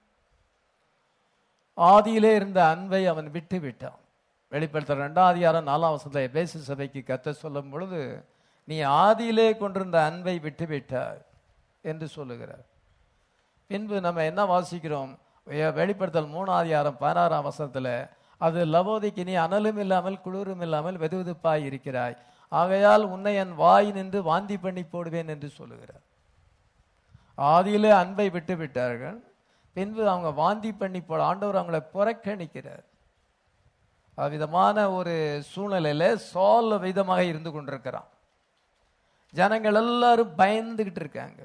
ஆதியிலே இருந்த அன்பை அவன் விட்டு விட்டான். வெளிப்படுத்த 2ஆம் அதிகாரம் 4ஆம் வசனத்தில் எபேசு சபைக்கு கர்த்தர் சொல்லும் பொழுது, நீ ஆதியிலே கொண்டிருந்த அன்பை விட்டு விட்டாய் என்று சொல்லுகிறார். பின்பு நம்ம என்ன வாசிக்கிறோம்? வெளிப்படுத்தல் 3ஆம் அதிகாரம் 16ஆம் வசனத்தில், அது லவோதிக்கு நீ அனலும் இல்லாமல் குளிரும் இல்லாமல் வெதுவெதுப்பாய் இருக்கிறாய், ஆகையால் உன்னை என் வாய் நின்று வாந்தி பண்ணி போடுவேன் என்று சொல்லுகிறார். ஆதியிலே அன்பை விட்டு விட்டார்கள், பின்பு அவங்க வாந்தி பண்ணி போட ஆண்டவர் அவங்களை புறக்கணிக்கிறார். அவ்விதமான ஒரு சூழ்நிலையில சவுல் விதமாக இருந்து கொண்டிருக்கிறான். ஜனங்கள் எல்லாரும் பயந்துகிட்டு இருக்காங்க.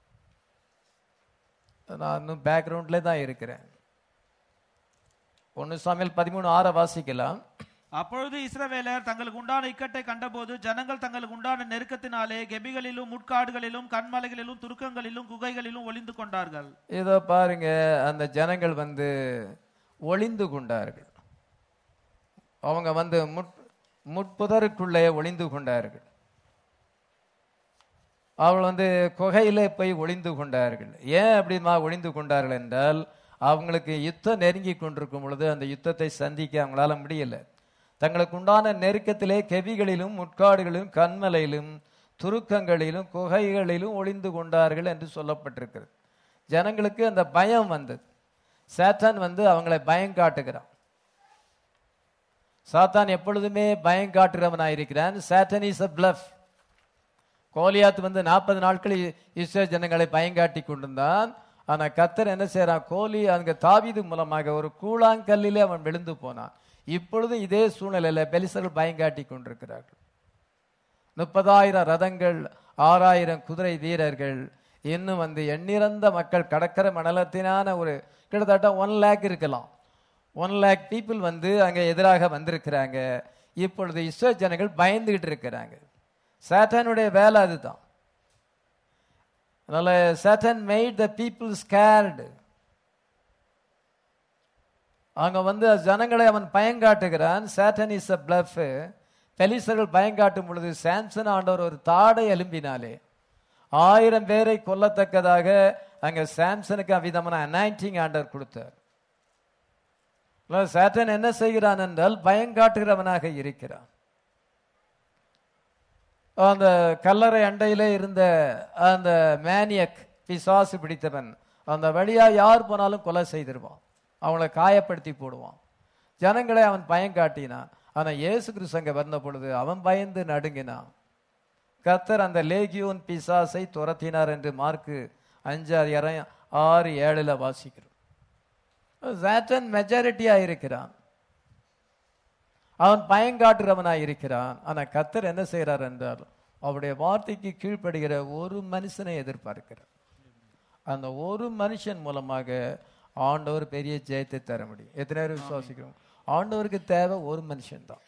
நான் இன்னும் பேக்ரவுண்ட்ல தான் இருக்கிறேன். 1 சாமுவேல் 13:6 வாசிக்கலாம். அப்பொழுது இஸ்ரவேலர் தங்களுக்கு உண்டான இக்கட்டை கண்டபோது ஜனங்கள் தங்களுக்கு உண்டான நெருக்கத்தினாலே கெபிகளிலும் முட்காடுகளிலும் கண்மலைகளிலும் துருக்கங்களிலும் குகைகளிலும் ஒளிந்து கொண்டார்கள். இதோ பாருங்க, அந்த ஜனங்கள் வந்து ஒளிந்து கொண்டார்கள். அவங்க வந்து முட்புதருக்குள்ளே ஒளிந்து கொண்டார்கள். அவள் வந்து குகையிலே போய் ஒளிந்து கொண்டார்கள். ஏன் அப்படிமா ஒளிந்து கொண்டார்கள் என்றால், அவங்களுக்கு யுத்தம் நெருங்கி கொண்டிருக்கும் பொழுது அந்த யுத்தத்தை சந்திக்க அவங்களால முடியல. தங்களுக்கு உண்டான நெருக்கத்திலே கெபிகளிலும் முட்காடுகளிலும் கண்மலையிலும் துருக்கங்களிலும் குகைகளிலும் ஒளிந்து கொண்டார்கள் என்று சொல்லப்பட்டிருக்கிறது. ஜனங்களுக்கு அந்த பயம் வந்தது. சாத்தான் வந்து அவங்களை பயம் காட்டுகிறான். சாத்தான் எப்பொழுதுமே பயம் காட்டுகிறவனாயிருக்கிறான். சாத்தான் இஸ் a bluff. கோலியாத் வந்து 40 நாட்கள் இஸ்ரவேல் ஜனங்களை பயங்காட்டி கொண்டிருந்தான். ஆனா கர்த்தர் என்ன செய்யறான்? கோலி அங்க தாவீது மூலமாக ஒரு கூழாங்கல்லிலே அவன் விழுந்து போனான். இப்பொழுது இதே சூழ்நிலையில பெலிஸ்தர்கள் பயங்காட்டி கொண்டிருக்கிறார்கள். 30,000 ரதங்கள், 6,000 குதிரை வீரர்கள், இன்னும் வந்து எண்ணிறந்த மக்கள், கடற்கரை மணலத்தினான ஒரு கிட்டத்தட்ட 1 lakh இருக்கலாம். 1 lakh people வந்து அங்க எதிராக வந்திருக்கிறாங்க. இப்பொழுது இஸ்ரவேல் ஜனங்கள் பயந்துகிட்டு இருக்கிறாங்க. சாத்தானுடைய வேலை அதுதான். அதனால சாத்தான் made the people scared. அங்க வந்து ஜனங்களை அவன் பயங்காட்டுகிறான். சாத்தான் இஸ் a bluff. பெலிஸ்தர்கள் பயங்காட்டும் பொழுது சாம்சன் ஆண்டவர் ஒரு தாடை எலும்பினாலே 1000 பேரை கொல்லத்தக்கதாக அங்க சாம்சனுக்கு அவ்விதமான அனாயிண்டிங் ஆண்டவர் கொடுத்தார். சாத்தான் என்ன செய்கிறான் என்றால் பயங்காட்டுகிறவனாக இருக்கிறான். அந்த கல்லறை அண்டையிலே இருந்த அந்த மேனியக், பிசாசு பிடித்தவன், அந்த வழியா யார் போனாலும் கொலை செய்திருவான், அவங்கள காயப்படுத்தி போடுவான். ஜனங்களை அவன் பயங்காட்டினான். ஆனா இயேசு கிறிஸ்து அங்க வந்த பொழுது அவன் பயந்து நடுங்கினான். கர்த்தர் அந்த லேகியோன் பிசாசை துரத்தினார் என்று மார்க்கு 5:6-7 வாசிக்கிறோம். சாத்தான் மெஜாரிட்டியா இருக்கிறான், அவன் பயங்காட்டுறவனாய் இருக்கிறான். ஆனா கர்த்தர் என்ன செய்யறார் என்றால், அவருடைய வார்த்தைக்கு கீழ்ப்படுகிற ஒரு மனுஷனை எதிர்பார்க்கிறார். அந்த ஒரு மனுஷன் மூலமாக ஆண்டவர் பெரிய ஜெயத்தை தர முடியும். எத்தனை பேர் விசுவாசிக்கிறோம்? ஆண்டவருக்கு தேவை ஒரு மனுஷன் தான்.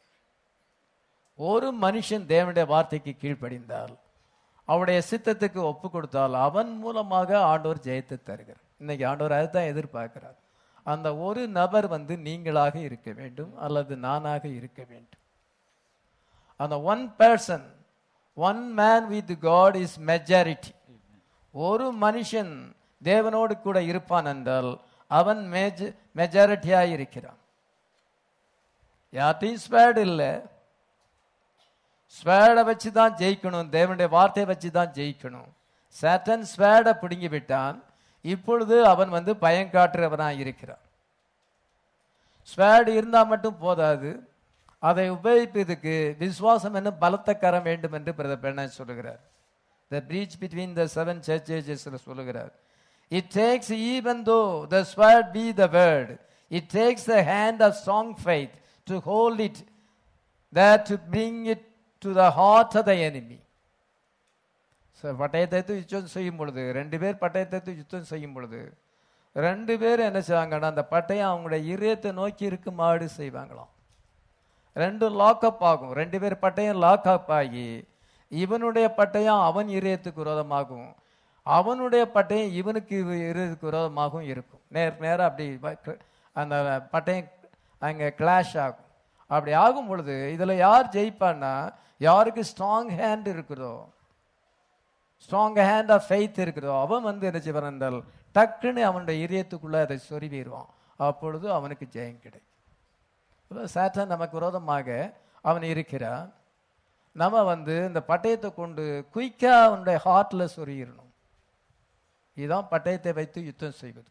ஒரு மனுஷன் தேவனுடைய வார்த்தைக்கு கீழ்ப்படிந்தால், அவருடைய சித்தத்துக்கு ஒப்பு கொடுத்தால், அவன் மூலமாக ஆண்டவர் ஜெயத்தை தருகிறார். இன்னைக்கு ஆண்டவர் அதுதான் எதிர்பார்க்கிறார். அந்த ஒரு நபர் வந்து நீங்களாக இருக்க வேண்டும் அல்லது நானாக இருக்க வேண்டும். அந்த one person, one man with God is majority. ஒரு மனுஷன் தேவனோடு கூட இருப்பான் என்றால் அவன் மெஜாரிட்டியாக இருக்கிறான். யார்ட்டையும் ஸ்வேர்டு இல்லை. ஸ்வேர்டை வச்சு தான் ஜெயிக்கணும், தேவனுடைய வார்த்தையை வச்சு தான் ஜெயிக்கணும். சாத்தான் ஸ்வேர்டை பிடுங்கி விட்டான். இப்பொழுது அவன் வந்து பயங்காட்டுறவனாக இருக்கிறான். ஸ்வேர்டு இருந்தால் மட்டும் போதாது, அதை உபயோகிப்பதற்கு விசுவாசம் என்ன பலத்த கரம் வேண்டும் என்று பிரதர் பெர்னார்ட் சொல்லுகிறார். The breach between the 7 churches சொல்லுகிறார். It takes, even though the sword be the word, it takes the hand of strong faith to hold it there, to bring it to the heart of the enemy. பட்டயத்தை எடுத்து யுத்தம் செய்யும் பொழுது, 2 பேர் பட்டயத்தை எடுத்து யுத்தம் செய்யும் பொழுது 2 பேர் என்ன செய்வாங்கன்னா அந்த பட்டயம் அவங்களுடைய இதயத்தை நோக்கி இருக்குமாறு செய்வாங்களாம். 2 லாக்அப் ஆகும். 2 பேர் பட்டயம் லாக்அப் ஆகி இவனுடைய பட்டயம் அவன் இதயத்துக்கு விரோதமாகும், அவனுடைய பட்டயம் இவனுக்கு இதயத்துக்கு விரோதமாகவும் இருக்கும். நேராக அப்படி அந்த பட்டயம் அங்கே கிளாஷ் ஆகும். அப்படி ஆகும் பொழுது இதில் யார் ஜெயிப்பான்னா, யாருக்கு ஸ்ட்ராங் ஹேண்ட் இருக்கிறதோ, ஸ்ட்ராங் ஹேண்ட் ஆஃப் ஃபெய்த் இருக்கிறதோ, அவன் வந்து என்ன செய்வான் என்றால் டக்குன்னு அவனுடைய இதயத்துக்குள்ளே அதை சொருவிடுவான். அப்பொழுது அவனுக்கு ஜெயம் கிடைக்கும். சாத்தான் நமக்கு விரோதமாக அவன் இருக்கிறான். நம்ம வந்து இந்த பட்டயத்தை கொண்டு குயிக்காக அவனுடைய ஹார்ட்டில் சொருகிடணும். இதுதான் பட்டயத்தை வைத்து யுத்தம் செய்வது.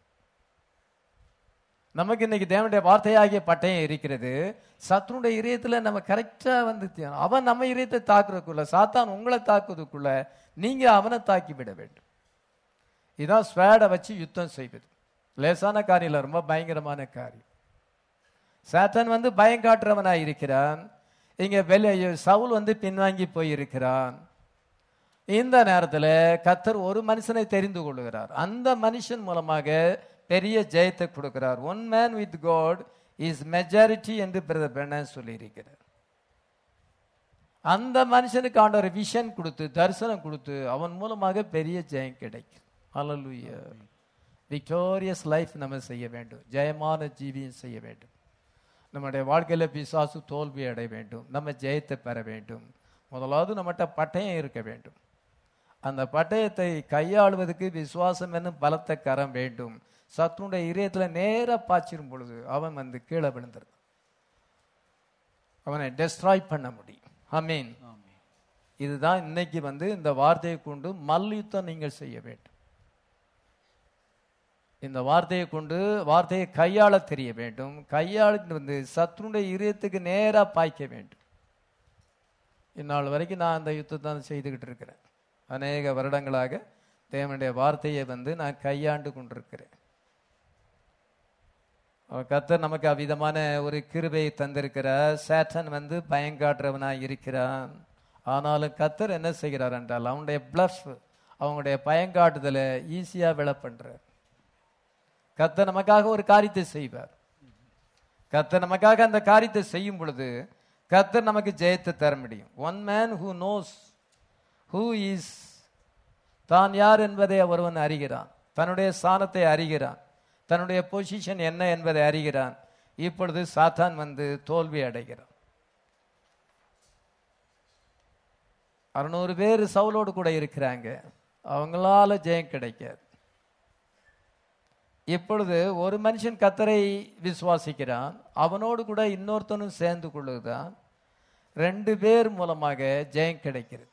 நமக்கு இன்னைக்கு தேவனுடைய வார்த்தையாகிய பட்டயம் இருக்கிறது. சத்துனுடைய இதயத்தில் நம்ம கரெக்டாக வந்து அவன் நம்ம இதயத்தை தாக்குறதுக்குள்ள, சாத்தான் உங்களை தாக்குறதுக்குள்ள நீங்க அவனை தாக்கி விட வேண்டும். இதான் ஸ்வேடை வச்சு யுத்தம் செய்வது. லேசான காரியம் இல்லை, ரொம்ப பயங்கரமான காரியம். சாத்தான் வந்து பயம் காட்டுறவனாக இருக்கிறான். இங்க சவுல் வந்து பின்வாங்கி போயிருக்கிறான். இந்த நேரத்தில் கர்த்தர் ஒரு மனுஷனை தெரிந்து கொள்கிறார். அந்த மனுஷன் மூலமாக பெரிய ஜெயத்தை கொடுக்கிறார். One man with God is majority என்று பிரதர் பிரணாம் சொல்லியிருக்கிறார். அந்த மனுஷனுக்கு ஆண்டவர் விஷன் கொடுத்து, தரிசனம் கொடுத்து, அவன் மூலமாக பெரிய ஜெயம் கிடைக்கும். ஹல்லேலூயா. விக்டோரியஸ் லைஃப் நம்ம செய்ய வேண்டும், ஜெயமான ஜீவியம் செய்ய வேண்டும். நம்முடைய வாழ்க்கையில் பிசாசு தோல்வி அடைய வேண்டும், நம்ம ஜெயத்தை பெற வேண்டும். முதலாவது நம்மகிட்ட பட்டயம் இருக்க வேண்டும். அந்த பட்டயத்தை கையாளுவதற்கு விசுவாசம் என்னும் பலத்த கரம் வேண்டும். சத்துனுடைய இதயத்தில் நேராக பாய்ச்சிடும் பொழுது அவன் வந்து கீழே விழுந்துருது, அவனை டெஸ்ட்ராய் பண்ண முடியும். ஆமீன். இதுதான் இன்னைக்கு வந்து இந்த வார்த்தையை கொண்டு மல்யுத்தம் நீங்கள் செய்ய வேண்டும். இந்த வார்த்தையை கொண்டு வார்த்தையை கையாள தெரிய வேண்டும். கையாள வந்து சத்துனுடைய இதயத்துக்கு நேராக பாய்க்க வேண்டும். இந்நாள் வரைக்கும் நான் அந்த யுத்தத்தை தான் செய்துக்கிட்டு இருக்கிறேன். அநேக வருடங்களாக தேவனுடைய வார்த்தையை வந்து நான் கையாண்டு கொண்டிருக்கிறேன். கர்த்தர் நமக்கு அவ்விதமான ஒரு கிருபையை தந்திருக்கிறார். சாத்தான் வந்து பயங்காட்டுறவனாக இருக்கிறான். ஆனாலும் கர்த்தர் என்ன செய்கிறார் என்றால் அவனுடைய பிளஃப், அவங்களுடைய பயங்காட்டுதலை ஈஸியாக விளை பண்றார். கர்த்தர் நமக்காக ஒரு காரியத்தை செய்வார். கர்த்தர் நமக்காக அந்த காரியத்தை செய்யும் பொழுது கர்த்தர் நமக்கு ஜெயத்தை தர முடியும். One man who knows who is, தான் யார் என்பதை ஒருவன் அறிகிறான், தன்னுடைய ஸ்தானத்தை அறிகிறான், தன்னுடைய பொசிஷன் என்ன என்பதை அறிகிறான். இப்பொழுது சாத்தான் வந்து தோல்வி அடைகிறான். 600 பேர் சவுலோடு கூட இருக்கிறாங்க, அவங்களால ஜெயம் கிடைக்காது. இப்பொழுது ஒரு மனுஷன் கர்த்தரை விசுவாசிக்கிறான், அவனோடு கூட இன்னொருத்தனும் சேர்ந்து கொள்ளுதான். 2 பேர் மூலமாக ஜெயம் கிடைக்கிறது.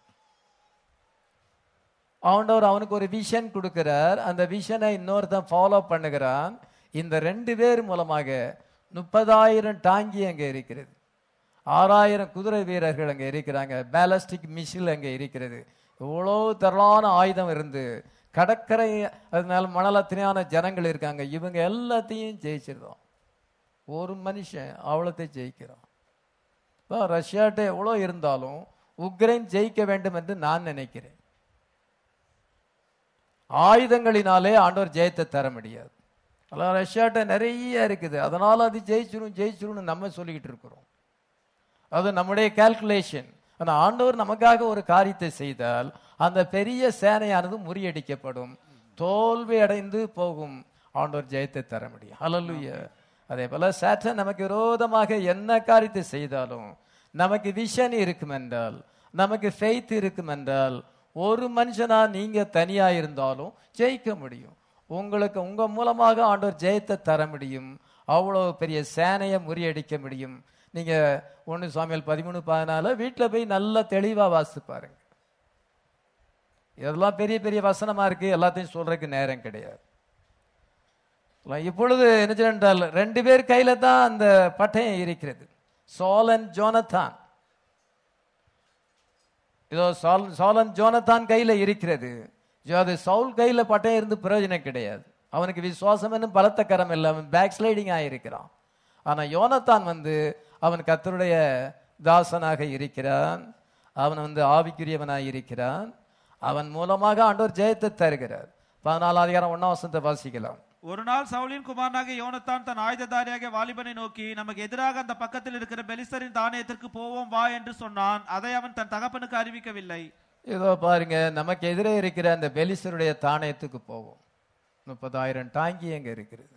அவனுக்கு ஒரு விஷன் கொடுக்கிறார், அந்த விஷனை இன்னொருத்தன் ஃபாலோ பண்ணுகிறான். இந்த 2 பேர் மூலமாக 30,000 டாங்கி அங்கே இருக்கிறது, 6,000 குதிரை வீரர்கள் அங்கே இருக்கிறாங்க, பேலஸ்டிக் மிசில் அங்கே இருக்கிறது. இவ்வளோ திரளான ஆயுதம் இருந்து கடற்கரை அதனால மணலத்தினான ஜனங்கள் இருக்காங்க. இவங்க எல்லாத்தையும் ஜெயிச்சிருந்தோம். ஒரு மனுஷன் அவ்வளோத்தை ஜெயிக்கிறோம். ரஷ்யாட்ட எவ்வளோ இருந்தாலும் உக்ரைன் ஜெயிக்க வேண்டும் என்று நான் நினைக்கிறேன். ஆயுதங்களினாலே ஆண்டவர் ஜெயத்தை தர முடியாது. அதனால் ரஷ்யாட்ட நிறைய இருக்குது, அதனால அது ஜெயிச்சிரும் நம்ம சொல்லிக்கிட்டு இருக்கிறோம். அது நம்முடைய கால்குலேஷன். ஆனால் ஆண்டவர் நமக்காக ஒரு காரியத்தை செய்தால் அந்த பெரிய சேனையானது முறியடிக்கப்படும், தோல்வி அடைந்து போகும். ஆண்டவர் ஜெயத்தை தர முடியும். ஹல்லேலூயா. அதே போல சாத்தான் நமக்கு விரோதமாக என்ன காரியத்தை செய்தாலும் நமக்கு விஷன் இருக்கும் என்றால், நமக்கு ஃபெய்த் இருக்கும் என்றால், ஒரு மனுஷனா நீங்க தனியா இருந்தாலும் ஜெயிக்க முடியும். உங்களுக்கு உங்க மூலமாக ஆண்டவர் ஜெயத்தை தர முடியும். அவ்வளவு பெரிய சேனையை முறியடிக்க முடியும். நீங்க 1 சாமுவேல் 13:14 வீட்டில் போய் நல்லா தெளிவா வாசித்து பாருங்க. இதெல்லாம் பெரிய பெரிய வசனமா இருக்கு, எல்லாத்தையும் சொல்றதுக்கு நேரம் கிடையாது. இப்பொழுது என்ன என்றால் 2 பேர் கையில தான் அந்த பட்டயம் இருக்கிறது, சால் அண்ட் ஜோனத்தான். இதோ சால் அண்ட் ஜோனத்தான் கையில இருக்கிறது. அது சவுல் கையில பட்டயம் இருந்து பிரயோஜனம் கிடையாது. அவனுக்கு விசுவாசம் என்னும் பலத்த கரம் இல்லை, அவன் பேக் ஸ்லைடிங் ஆயிருக்கிறான். ஆனா யோனத்தான் அவன் கர்த்தருடைய தாசனாக இருக்கிறான், அவன் ஆவிக்குரியவனாக இருக்கிறான். அவன் மூலமாக ஆண்டவர் ஜெயத்தை தருகிறார். 14 அதிகாரம் 1ஆம் வசனத்தை வாசிக்கலாம். ஒரு நாள் சவுலின் குமாரனாகிய யோனத்தான் தன் ஆயுததாரியாகிய வாலிபனை நோக்கி, நமக்கு எதிராக அந்த பக்கத்தில் இருக்கிற பெலிஸ்தரின் தானியத்திற்கு போவோம் வா என்று சொன்னான். அதை அவன் தன் தகப்பனுக்கு அறிவிக்கவில்லை. இதோ பாருங்க, நமக்கு எதிரே இருக்கிற அந்த பெலிஸ்தருடைய தானியத்துக்கு போவோம். 30,000 டாங்கி எங்க இருக்கிறது,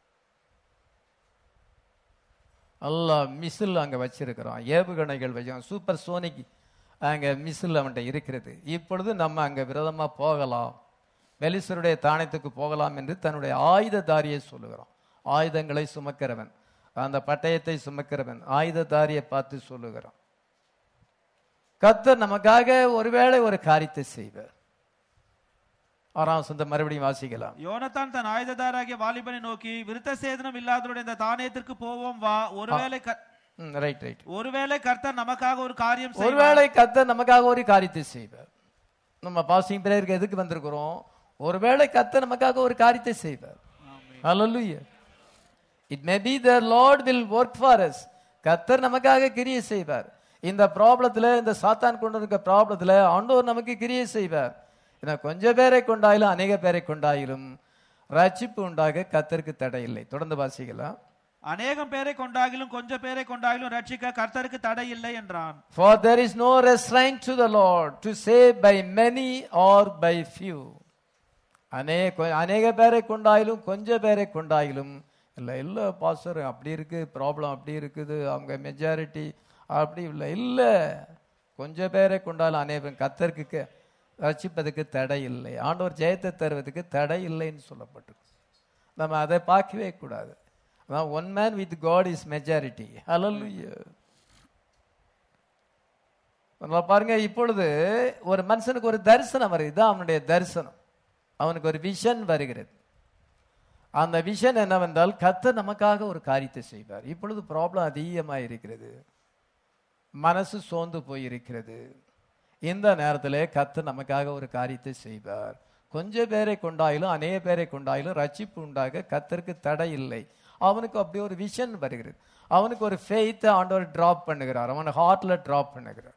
அல்லா மிசில் அங்க வச்சிருக்கிறோம், ஏவுகணைகள் வச்சிருக்கோம், சூப்பர் சோனிக் அங்க மிசில் அவன்கிட்ட இருக்கிறது. இப்பொழுது நம்ம அங்க விரோதமா போகலாம், பெலிஸ்தருடைய தானியத்துக்கு போகலாம் என்று தன்னுடைய ஆயுததாரியை சொல்லுகிறான். ஆயுதங்களை சுமக்கிறவன், அந்த பட்டயத்தை சுமக்கிறவன் ஆயுததாரியை பார்த்து சொல்லுகிறான். கர்த்தர் நமக்காக ஒருவேளை ஒரு காரியத்தை செய்வார். 6ஆம் வசனத்தை மறுபடியும் வாசிக்கலாம். யோனத்தான் தன் ஆயுததாராகிய வாலிபனை நோக்கி, விருத்த சேதனம் இல்லாதவருடைய இந்த தானியத்திற்கு போவோம் வா, ஒருவேளை கர்த்தர் நமக்காக ஒரு காரியம் செய்வார். ஒருவேளை கர்த்தர் நமக்காக ஒரு காரியத்தை செய்வார். நம்ம பாசிங் பிரேயருக்கு எதுக்கு வந்திருக்கிறோம்? ஒருவேளை கர்த்தர் நமக்காக ஒரு காரியத்தை செய்வார். ஹல்லேலூயா. It may be the Lord will work for us. கர்த்தர் நமக்காக கிரியை செய்வார். இந்த ப்ராப்ளத்துல, இந்த சாத்தான் கொண்டு இருக்க ப்ராப்ளத்துல ஆண்டவர் நமக்கு கிரியை செய்வார். கொஞ்சம் பேரை கொண்டாயிலும் அநேக பேரை கொண்டாயிலும் ரட்சிப்பு உண்டாக கர்த்தருக்கு தடை இல்லை. தொடர்ந்து வாசிக்கலாம். அநேகம் பேரை கொண்டாகிலும் கொஞ்சம் பேரை கொண்டாகிலும் ரட்சிக்க கர்த்தருக்கு தடை இல்லை என்றான். For there is no restraint to the Lord to save by many or by few. அநேக பேரை கொண்டாயிலும் கொஞ்சம் பேரை கொண்டாயிலும் இல்லை பாஸ்டர் அப்படி இருக்கு, ப்ராப்ளம் அப்படி இருக்குது, அவங்க மெஜாரிட்டி அப்படி இல்லை. கொஞ்சம் பேரை கொண்டாலும் அநேகம் கர்த்தருக்கு ரட்சிப்பதுக்கு தடை இல்லை, ஆண்டவர் ஜெயத்தை தருவதற்கு தடை இல்லைன்னு சொல்லப்பட்டிருக்கு. நம்ம அதை பார்க்கவே கூடாது. One man with God is majority. Hallelujah. பாருங்க, இப்பொழுது ஒரு மனுஷனுக்கு ஒரு தரிசனம் வருது, இதுதான் அவனுடைய தரிசனம். அவனுக்கு ஒரு விஷன் வருகிறது. அந்த விஷன் என்னவென்றால் கர்த்தர் நமக்காக ஒரு காரியத்தை செய்வார். இப்பொழுது ப்ராப்ளம் அதிகமாக இருக்கிறது, மனசு சோர்ந்து போயிருக்கிறது. இந்த நேரத்தில் கர்த்தர் நமக்காக ஒரு காரியத்தை செய்வார். கொஞ்சம் பேரை கொண்டாயிலும் அநேக பேரை கொண்டாயிலும் ரட்சிப்பு உண்டாக கர்த்தருக்கு தடை இல்லை. அவனுக்கு அப்படி ஒரு விஷன் வருகிறது. அவனுக்கு ஒரு ஃபெய்த்தை ஆண்டவர் டிராப் பண்ணுகிறார், அவன் ஹார்ட்ல டிராப் பண்ணுகிறார்.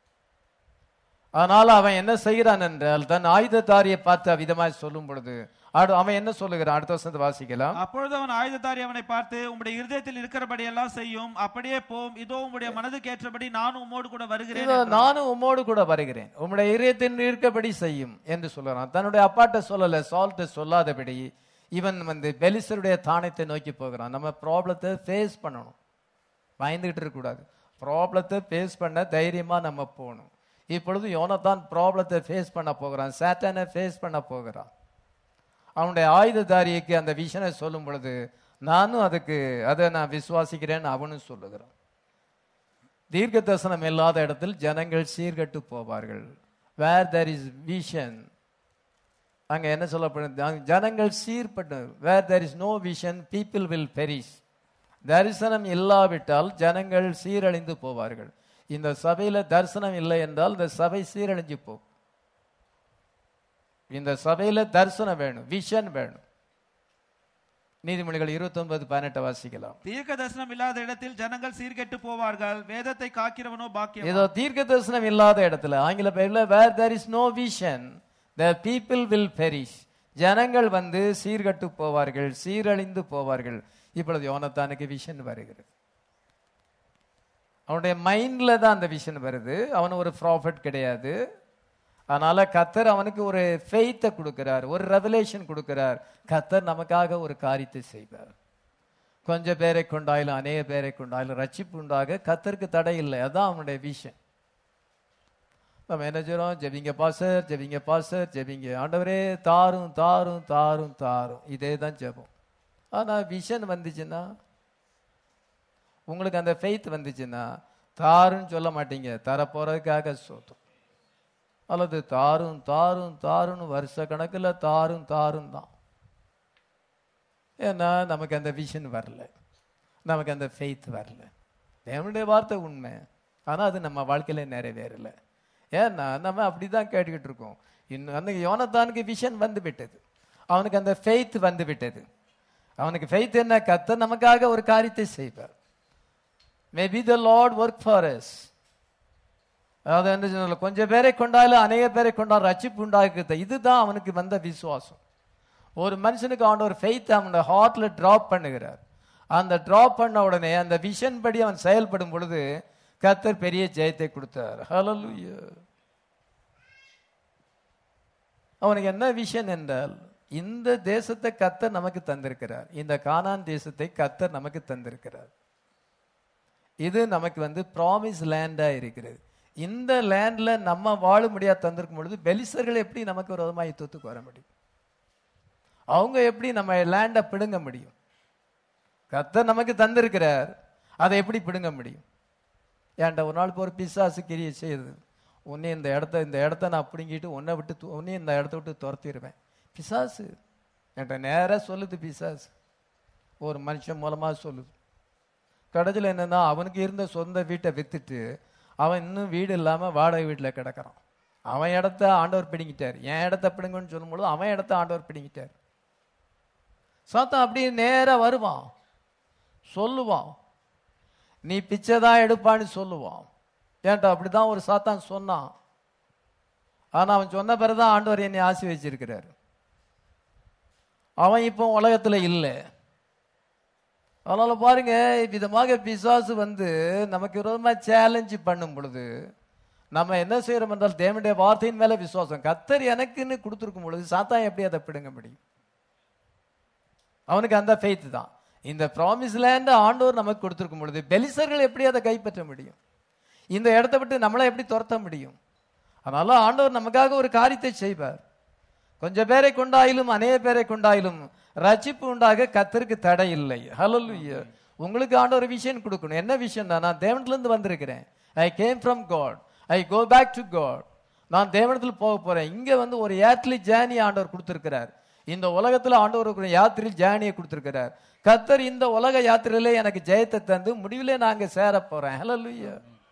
அதனால அவன் என்ன செய்கிறான் என்றால் தன் ஆயுததாரியை பார்த்து அவ்விதமாய் சொல்லும் பொழுது அவன் என்ன சொல்லுகிறான்? அடுத்த வசனத்தை வாசிக்கலாம். அப்பொழுது அவன் ஆயுததாரி அவனை பார்த்து, உம்முடைய இருதயத்தில் இருக்கிறபடி எல்லாம் செய்யும், அப்படியே போம், இதோ உம்முடைய மனதுக்கு ஏற்றபடி நானும் உம்மோடு கூட வருகிறேன், நானும் உம்மோடு கூட வருகிறேன், உம்முடைய இருதயத்தில் இருக்கபடி செய்யும் என்று சொல்லுறான். தன்னுடைய அப்பாட்ட சொல்லல, சால்ட்ட சொல்லாதபடி இவன் பெலிஸ்தருடைய தானியத்தை நோக்கி போகிறான். நம்ம ப்ராப்ளத்தை ஃபேஸ் பண்ணணும், பயந்துகிட்டு இருக்க கூடாது. ப்ராப்ளத்தை ஃபேஸ் பண்ண தைரியமா நம்ம போகணும். இப்பொழுது யோனத்தான் ப்ராப்ளத்தை ஃபேஸ் பண்ண போகிறான், சாத்தானை ஃபேஸ் பண்ண போகிறான். அவனுடைய ஆயுததாரிக்கு அந்த விஷனை சொல்லும் பொழுது நானும் அதை நான் விசுவாசிக்கிறேன்னு அவனும் சொல்லுகிறான். தீர்க்க தரிசனம் இல்லாத இடத்தில் ஜனங்கள் சீர்கட்டு போவார்கள். வேர் தேர் இஸ் விஷன், அங்க என்ன சொல்லப்படுது? ஜனங்கள் சீர்பட்டு. Where there is no vision people will perish. தரிசனம் இல்லாவிட்டால் ஜனங்கள் சீரழிந்து போவார்கள். இந்த சபையில தரிசனம் இல்லை என்றால் இந்த சபை சீரழிஞ்சு போகும். இந்த சபையில தரிசனம் வேணும், விஷன் வேணும். நீதிமொழிகள் 29:18 வாசிக்கலாம். தீர்க்க தரிசனம் இல்லாத இடத்தில் ஜனங்கள் சீர்கெட்டு போவார்கள், வேதத்தை காக்கிறவனோ பாக்கியவான். ஏதோ தீர்க்க தரிசனம் இல்லாத இடத்துல, ஆங்கில பெயர்ல where there is no vision the people will perish. ஜனங்கள் சீர்கட்டு போவார்கள், சீரழிந்து போவார்கள். இப்பொழுது யோனத்தானுக்கு விஷன் வருகிறது. அவனுடைய மைண்ட்ல தான் அந்த விஷன் வருது. அவன் ஒரு ப்ராஃபட் கிடையாது. அதனால கர்த்தர் அவனுக்கு ஒரு ஃபெய்த்தை கொடுக்கிறார், ஒரு ரெவலேஷன் கொடுக்கிறார். கர்த்தர் நமக்காக ஒரு காரியத்தை செய்வார். கொஞ்சம் பேரை கொண்டாயிலும் அநேக பேரை கொண்டாயிலும் ரட்சிப்பு உண்டாக கர்த்தருக்கு தடை இல்லை. அதான் அவனுடைய விஷன். நம்ம என்ன செய்யறோம்? ஜெபிங்க பாஸ்டர், ஜெபிங்க பாஸ்டர், ஜெபிங்க ஆண்டவரே தாரும் தாரும் தாரும் தாரும், இதே தான் ஜெபம். ஆனா விஷன் வந்துச்சுன்னா, உங்களுக்கு அந்த ஃபெய்த் வந்துச்சுன்னா தாருன்னு சொல்ல மாட்டீங்க, தரப்போறதுக்காக சொல்றோம். அல்லது தாரும் தாரும் தாருன்னு வருஷ கணக்கில் தாரும் தாரும் தான். ஏன்னா நமக்கு அந்த விஷன் வரல, நமக்கு அந்த ஃபெய்த் வரல. தேவனுடைய வார்த்தை உண்மை, ஆனால் அது நம்ம வாழ்க்கையில நிறைவேறல. ஏன்னா நம்ம அப்படிதான் கேட்டுக்கிட்டு இருக்கோம். இன்னும் அன்னைக்கு யோனத்தானுக்கு விஷன் வந்து விட்டது, அவனுக்கு அந்த ஃபெய்த் வந்து விட்டது. அவனுக்கு ஃபெய்த் என்ன? கர்த்தர் நமக்காக ஒரு காரியத்தை செய்வார். Maybe the lord work for us. அதாவது என்ன சொன்னாலும் கொஞ்சம் பேரை கொண்டாலும் அநேக பேரை கொண்டாலும் ரட்சிப்பு உண்டாக்குது. இதுதான் அவனுக்கு வந்த விசுவாசம். ஒரு மனுஷனுக்கு ஆண்டவர் ஃபெய்த் அவனோட ஹார்ட்ல டிராப் பண்ணுகிறார். அந்த டிராப் பண்ண உடனே அந்த விஷன் படி அவன் செயல்படும் பொழுது கர்த்தர் பெரிய ஜெயத்தை கொடுத்தார். ஹல்லேலூயா. அவனுக்கு என்ன விஷன் என்றால், இந்த தேசத்தை கர்த்தர் நமக்கு தந்திருக்கிறார். இந்த கானான் தேசத்தை கர்த்தர் நமக்கு தந்திருக்கிறார். இது நமக்கு ப்ராமிஸ் லேண்டா இருக்கிறது. இந்த லேண்ட்ல நம்ம வாழ முடியாது தந்திருக்கும் பொழுது பெலிஸ்தர்கள் எப்படி நமக்கு விரோதமாக யுத்தத்துக்கு வர முடியும்? அவங்க எப்படி நம்ம லேண்டை பிடுங்க முடியும்? கர்த்தர் நமக்கு தந்திருக்கிறார், அதை எப்படி பிடுங்க முடியும்? ஏன்டா ஒரு நாள் ஒரு பிசாசு கிரியை செய்யுது, உன்னை இந்த இடத்த நான் பிடுங்கிட்டு உன்னை விட்டு உன்னை இந்த இடத்த விட்டு துரத்திடுவேன். பிசாசு என்கிட்ட நேராக சொல்லுது. பிசாசு ஒரு மனுஷன் மூலமாக சொல்லுது. கடைசியில் என்னன்னா, அவனுக்கு இருந்த சொந்த வீட்டை வித்துட்டு அவன் இன்னும் வீடு இல்லாமல் வாடகை வீட்டில் கிடக்கிறான். அவன் இடத்த ஆண்டவர் பிடிங்கிட்டார். என் இடத்த பிடுங்கன்னு சொல்லும்போது அவன் இடத்த ஆண்டவர் பிடிங்கிட்டார். சாத்தான் அப்படியே நேராக வருவான், சொல்லுவான், நீ பிச்சை தான் எடுப்பான்னு சொல்லுவான். ஏன்டா அப்படிதான் ஒரு சாத்தான் சொன்னான். ஆனா அவன் சொன்ன பிறகுதான் ஆண்டவர் என்னை ஆசீர்வதிச்சிருக்கிறார். அவன் இப்போ உலகத்துல இல்லை. அதனால பாருங்க, விதமாக பிசாசு நமக்கு விரோதமா சேலஞ்சு பண்ணும் பொழுது நம்ம என்ன செய்யறோம் என்றால், தேவனுடைய வார்த்தையின் மேல விசுவாசம். கர்த்தர் எனக்குன்னு கொடுத்துருக்கும் பொழுது சாத்தான் எப்படி அதை பிடுங்க முடியும்? அவனுக்கு அந்த ஃபெய்த் தான். இந்த ப்ராமிஸ் லேண்ட் ஆண்டவர் நமக்கு கொடுத்துருக்கும் பொழுது பெலிஸ்தர்கள் எப்படி அதை கைப்பற்ற முடியும்? இந்த இடத்தை விட்டு நம்மளை எப்படி துரத்த முடியும்? அதனால ஆண்டவர் நமக்காக ஒரு காரியத்தை செய்வார். கொஞ்சம் பேரை கொண்டாயிலும் அநேக பேரை கொண்டாயிலும் ரட்சிப்பு உண்டாக கர்த்தருக்கு தடை இல்லை. ஹல்லேலூயா. உங்களுக்கு ஆண்டவர் விஷன் கொடுக்கணும். என்ன விஷயம் தான்? நான் தேவனிலிருந்து வந்திருக்கிறேன். I came from God, I go back to God. நான் தேவனத்தில் போக போறேன். இங்க ஒரு ஏர்த்லி ஜேர்னி ஆண்டவர் கொடுத்திருக்கிறார். இந்த உலகத்துல ஆண்டவர் யாத்திரை ஜேர்னியை கொடுத்திருக்கிறார். கர்த்தர் இந்த உலக யாத்திரையிலே எனக்கு ஜெயத்தை தந்து முடிவிலே நாங்க சேர போறேன். ஹல்லேலூயா.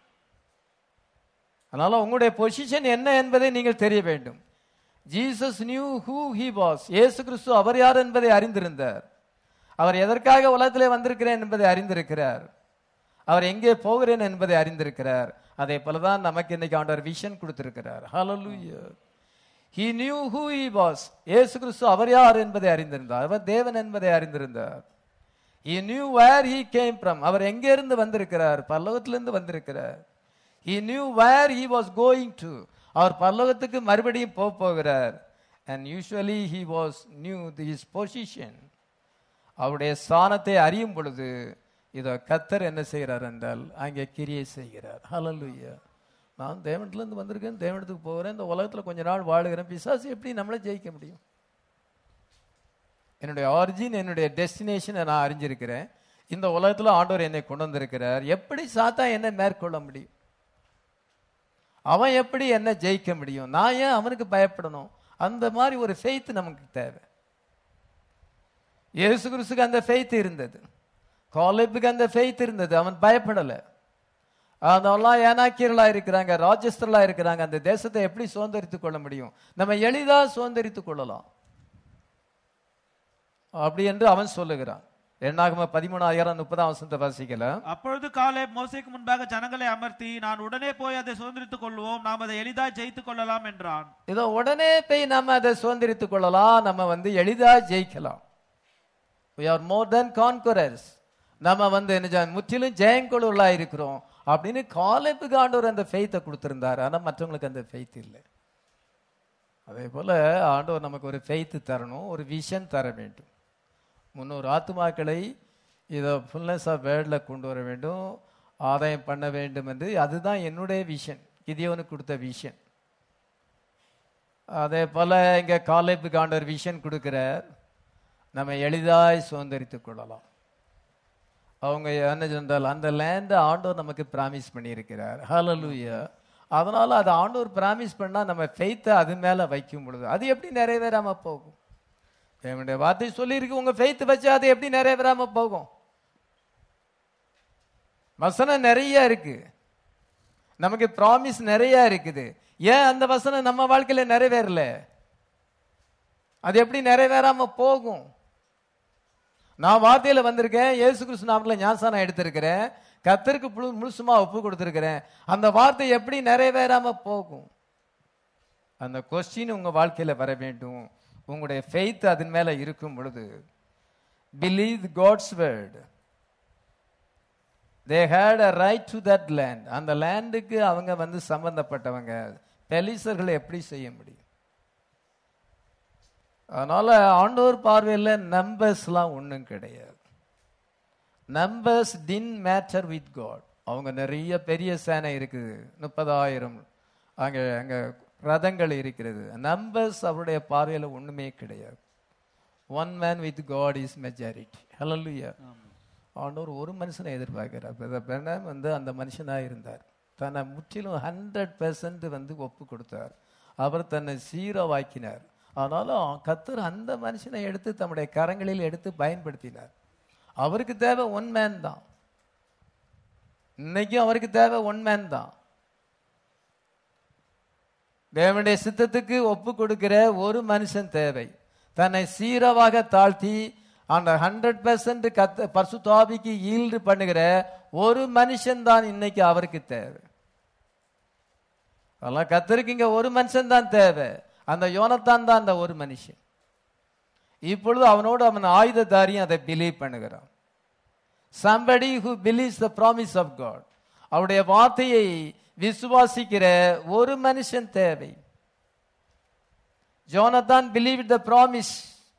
அதனால உங்களுடைய பொசிஷன் என்ன என்பதை நீங்கள் தெரிய வேண்டும். Jesus knew who he was. இயேசு கிறிஸ்து அவர் யார் என்பதை அறிந்திருந்தார். அவர் எதற்காக உலகத்திலே வந்திருக்கிறேன் என்பதை அறிந்திருக்கிறார். அவர் எங்கே போகிறேன் என்பதை அறிந்திருக்கிறார். அதே போலதான் நமக்கு இன்னைக்கு ஆண்டவர் விஷன் கொடுத்திருக்கிறார். ஹல்லேலூயா. He knew who he was. இயேசு கிறிஸ்து அவர் யார் என்பதை அறிந்திருந்தார். அவர் தேவன் என்பதை அறிந்திருந்தார். He knew where he came from. அவர் எங்கே இருந்து வந்திருக்கிறார்? பரலோகத்திலிருந்து வந்திருக்கிறார். He knew where he was going to. அவர் பரலோகத்துக்கு மறுபடியும் போகிறார். And usually he was knew his position. அவருடைய ஸ்தானத்தை அறியும் பொழுது இதோ கர்த்தர் என்ன செய்கிறார் என்றால் அங்கே கிரியை செய்கிறார். ஹல்லேலூயா. நான் தேவனிலிருந்து வந்திருக்கேன், தேவனத்துக்கு போகிறேன், இந்த உலகத்தில் கொஞ்ச நாள் வாழுகிறேன். பிசாசு எப்படி நம்மளை ஜெயிக்க முடியும்? என்னுடைய ஆரிஜின், என்னுடைய டெஸ்டினேஷனை நான் அறிஞ்சிருக்கிறேன். இந்த உலகத்தில் ஆண்டவர் என்னை கொண்டு வந்திருக்கிறார். எப்படி சாத்தான் என்னை மேற்கொள்ள முடியும்? அவன் எப்படி என்ன ஜெயிக்க முடியும்? நான் ஏன் அவனுக்கு பயப்படணும்? அந்த மாதிரி ஒரு ஃபெய்த் நமக்கு தேவை. இயேசு கிறிஸ்துக்கு அந்த ஃபெய்த் இருந்தது, காலேபுக்கு அந்த ஃபெய்த் இருந்தது. அவன் பயப்படலை. அதெல்லாம் ஏனாக்கியர்களா இருக்கிறாங்க, ராஜஸ்தர்களா இருக்கிறாங்க. அந்த தேசத்தை எப்படி சுதந்திரித்துக் கொள்ள முடியும்? நம்ம எளிதா சுதந்திரித்துக் கொள்ளலாம் அப்படி என்று அவன் சொல்லுகிறான். என்னாகம 13:30 வாசிக்கலாம். அப்பொழுது காலேப் மோசேக்கு முன்பாக ஜனங்களை அமர்த்தி, நான் உடனே போய் அதை சுதந்திரித்துக் கொள்வோம், நாம் அதை எளிதா ஜெயித்துக் கொள்ளலாம் என்றான். இதோ உடனே போய் நம்ம அதை சுதந்திரித்துக் கொள்ளலாம், நம்ம எளிதா ஜெயிக்கலாம். We are more than conquerors. நம்ம முற்றிலும் ஜெயங்கொள்ளுள்ளா இருக்கிறோம் அப்படின்னு காலேப்புக்கு ஆண்டவர் அந்த ஃபெய்த்தை கொடுத்திருந்தார். ஆனா மற்றவங்களுக்கு அந்த ஃபெய்த் இல்லை. அதே போல ஆண்டவர் நமக்கு ஒரு ஃபெய்த் தரணும், ஒரு விஷன் தர வேண்டும். 300 ஆத்துமாக்களை இதை ஃபுல்னஸ் ஆஃப் வேர்ட்ல கொண்டு வர வேண்டும், ஆதாயம் பண்ண வேண்டும் என்று. அதுதான் என்னுடைய விஷன், கிதியோனுக்கு கொடுத்த விஷன். அதே போல இங்க காலேப்புக்கு ஆண்டவர் விஷன் கொடுக்கிறார், நம்ம எளிதாய் சுதந்திரித்துக் கொள்ளலாம். அவங்க என்ன சொன்னால் அந்த லேண்டை ஆண்டவர் நமக்கு பிராமிஸ் பண்ணியிருக்கிறார். ஹல்லேலூயா. அதனால அதை ஆண்டவர் பிராமிஸ் பண்ணா நம்ம ஃபெய்த்தை அது மேல வைக்கும் பொழுது அது எப்படி நிறைவேறாம போகும்? தேவனுடைய வார்த்தை சொல்லியிருக்கு, உங்க ஃபெய்த் வச்சு அது எப்படி நிறைவேறாம போகும்? வசனம் நிறைய இருக்கு, நமக்கு ப்ராமிஸ் நிறைய இருக்குது. ஏன் அந்த வசனம் நம்ம வாழ்க்கையில நிறைவேறல? அது எப்படி நிறைவேறாம போகும்? நான் வார்த்தையில வந்திருக்கேன், இயேசு கிறிஸ்து நாமத்துல ஞானஸ்நானம் எடுத்திருக்கிறேன், கர்த்தருக்கு முழுசுமா ஒப்பு கொடுத்திருக்கிறேன். அந்த வார்த்தை எப்படி நிறைவேறாம போகும்? அந்த கொஸ்டின் உங்க வாழ்க்கையில வர வேண்டும். உங்களுடைய ஃபெய்த் அதன் மேல இருக்கும் பொழுது, believe God's word. They had a right to that land. அந்த லேண்டுக்கு அவங்க வந்து சம்பந்தப்பட்டவங்க. பெலிசர்களை எப்படி செய்ய முடியும்? அதனால ஆண்டவர் பார்வையில் நம்பர்ஸ்லாம் ஒன்றும் கிடையாது. Numbers didn't matter with God. அவங்க நிறைய பெரிய சேனை இருக்குது, 30,000 அங்கே அங்கே ரதங்கள் இருக்கிறது. நம்பர்ஸ் அவருடைய பார்வையில் ஒண்ணுமே கிடையாது. One man with God is majority. Hallelujah. ஆண்டவர் ஒரு மனுஷனை எதிர்பார்க்கிறார். பிரதர் வந்து அந்த மனுஷனா இருந்தார். தன்னை முற்றிலும் 100% வந்து ஒப்பு கொடுத்தார். அவர் தன்னை சீரவாக்கினார். ஆனாலும் கர்த்தர் அந்த மனுஷனை எடுத்து தம்முடைய கரங்களில் எடுத்து பயன்படுத்தினார். அவருக்கு தேவை ஒன் மேன் தான். இன்னைக்கும் அவருக்கு தேவை ஒன் மேன் தான். தேவனுடைய சித்தத்துக்கு ஒப்பு கொடுக்கிற ஒரு மனுஷன் தேவை. தன்னை சீரவாக தாழ்த்தி அந்த 100% பரிசுத்த ஆவிக்கு ஈல்டு பண்ணுகிற ஒரு மனுஷன் தான் இன்னைக்கு அவருக்கு தேவை. அதெல்லாம் கர்த்தருக்கு இங்க ஒரு மனுஷன் தான் தேவை. அந்த யோனத்தான் தான் அந்த ஒரு மனுஷன். இப்பொழுது அவனோடு அவன் ஆயுததாரியும் அதை பிலீவ் பண்ணுகிறான். somebody who believes the promise of God. அவருடைய வார்த்தையை விசுவாசிக்கிற ஒரு மனுஷன் தேவை. Jonathan believed the promise.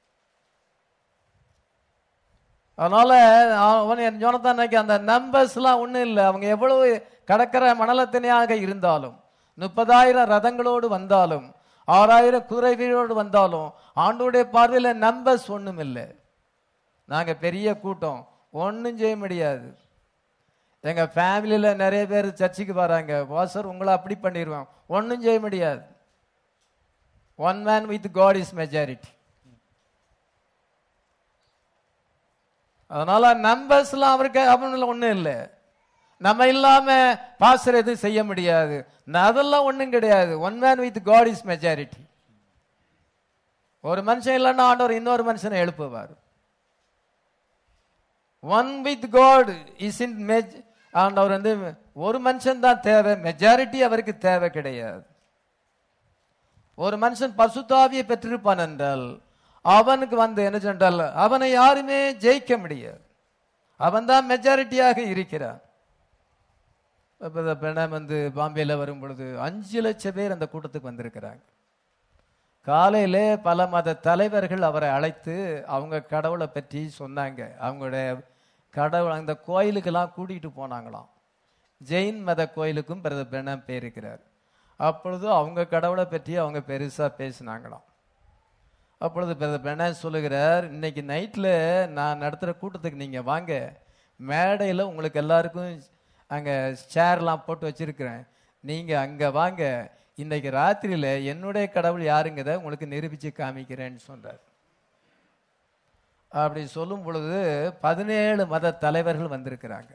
அதனால ஜோனத்தான் அந்த நம்பர்ஸ் எல்லாம் ஒண்ணும் இல்லை. அவங்க எவ்வளவு கடற்கர மணலத்தினையாக இருந்தாலும், 30,000 ரதங்களோடு வந்தாலும், 6,000 குதிரை வீரரோடு வந்தாலும், ஆண்டோடைய பார்வையில நம்பர்ஸ் ஒண்ணும் இல்லை. நாங்க பெரிய கூட்டம், ஒன்னும் செய்ய முடியாது. எங்க ஃபேமிலியில நிறைய பேர் சர்ச்சுக்கு வராங்க, பாஸ்டர் உங்களை அப்படி பண்ணிடுவான், ஒன்னும் செய்ய முடியாது. One man with God is majority. அதனால நம்பர்ஸ்லாம் அவருக்கு அவனுல ஒண்ணும் இல்லை. நம்ம இல்லாம பாஸ்டர் எதுவும் செய்ய முடியாது, அதெல்லாம் ஒண்ணும் கிடையாது. One man with God is majority. ஒரு மனுஷன் இல்லைன்னா ஆண்டவர் இன்னொரு மனுஷனை எழுப்புவார். One with God is in ஆண்டவர் வந்து ஒரு மனுஷன் தான் தேவை, மெஜாரிட்டி அவருக்கு தேவை கிடையாது. ஒரு மனுஷன் பரிசுத்த ஆவியை பெற்றிருப்பான் என்றால் அவனுக்கு வந்து என்ன சொன்னால் அவனை யாருமே ஜெயிக்க முடியாது. அவன் தான் மெஜாரிட்டியாக இருக்கிறான். வந்து பாம்பேல வரும் பொழுது 5 லட்சம் பேர் அந்த கூட்டத்துக்கு வந்திருக்கிறாங்க. காலையிலே பல மத தலைவர்கள் அவரை அழைத்து அவங்க கடவுளை பற்றி சொன்னாங்க. அவங்களுடைய கடவுள் அந்த கோயிலுக்கெல்லாம் கூட்டிகிட்டு போனாங்களாம். ஜெயின் மத கோயிலுக்கும் பிரதர் பிரணாம் போயிருக்கிறார். அப்பொழுது அவங்க கடவுளை பற்றி அவங்க பெருசா பேசினாங்களாம். அப்பொழுது பிரதர் பிரணாம் சொல்லுகிறார், இன்னைக்கு நைட்டில் நான் நடத்துகிற கூட்டத்துக்கு நீங்கள் வாங்க, மேடையில் உங்களுக்கு எல்லாருக்கும் அங்கே சேர்லாம் போட்டு வச்சிருக்கிறேன், நீங்கள் அங்கே வாங்க, இன்னைக்கு ராத்திரியில் என்னுடைய கடவுள் யாருங்கிறத உங்களுக்கு நிரூபித்து காமிக்கிறேன்னு சொன்னார். அப்படி சொல்லும் பொழுது 17 மத தலைவர்கள் வந்திருக்கிறாங்க.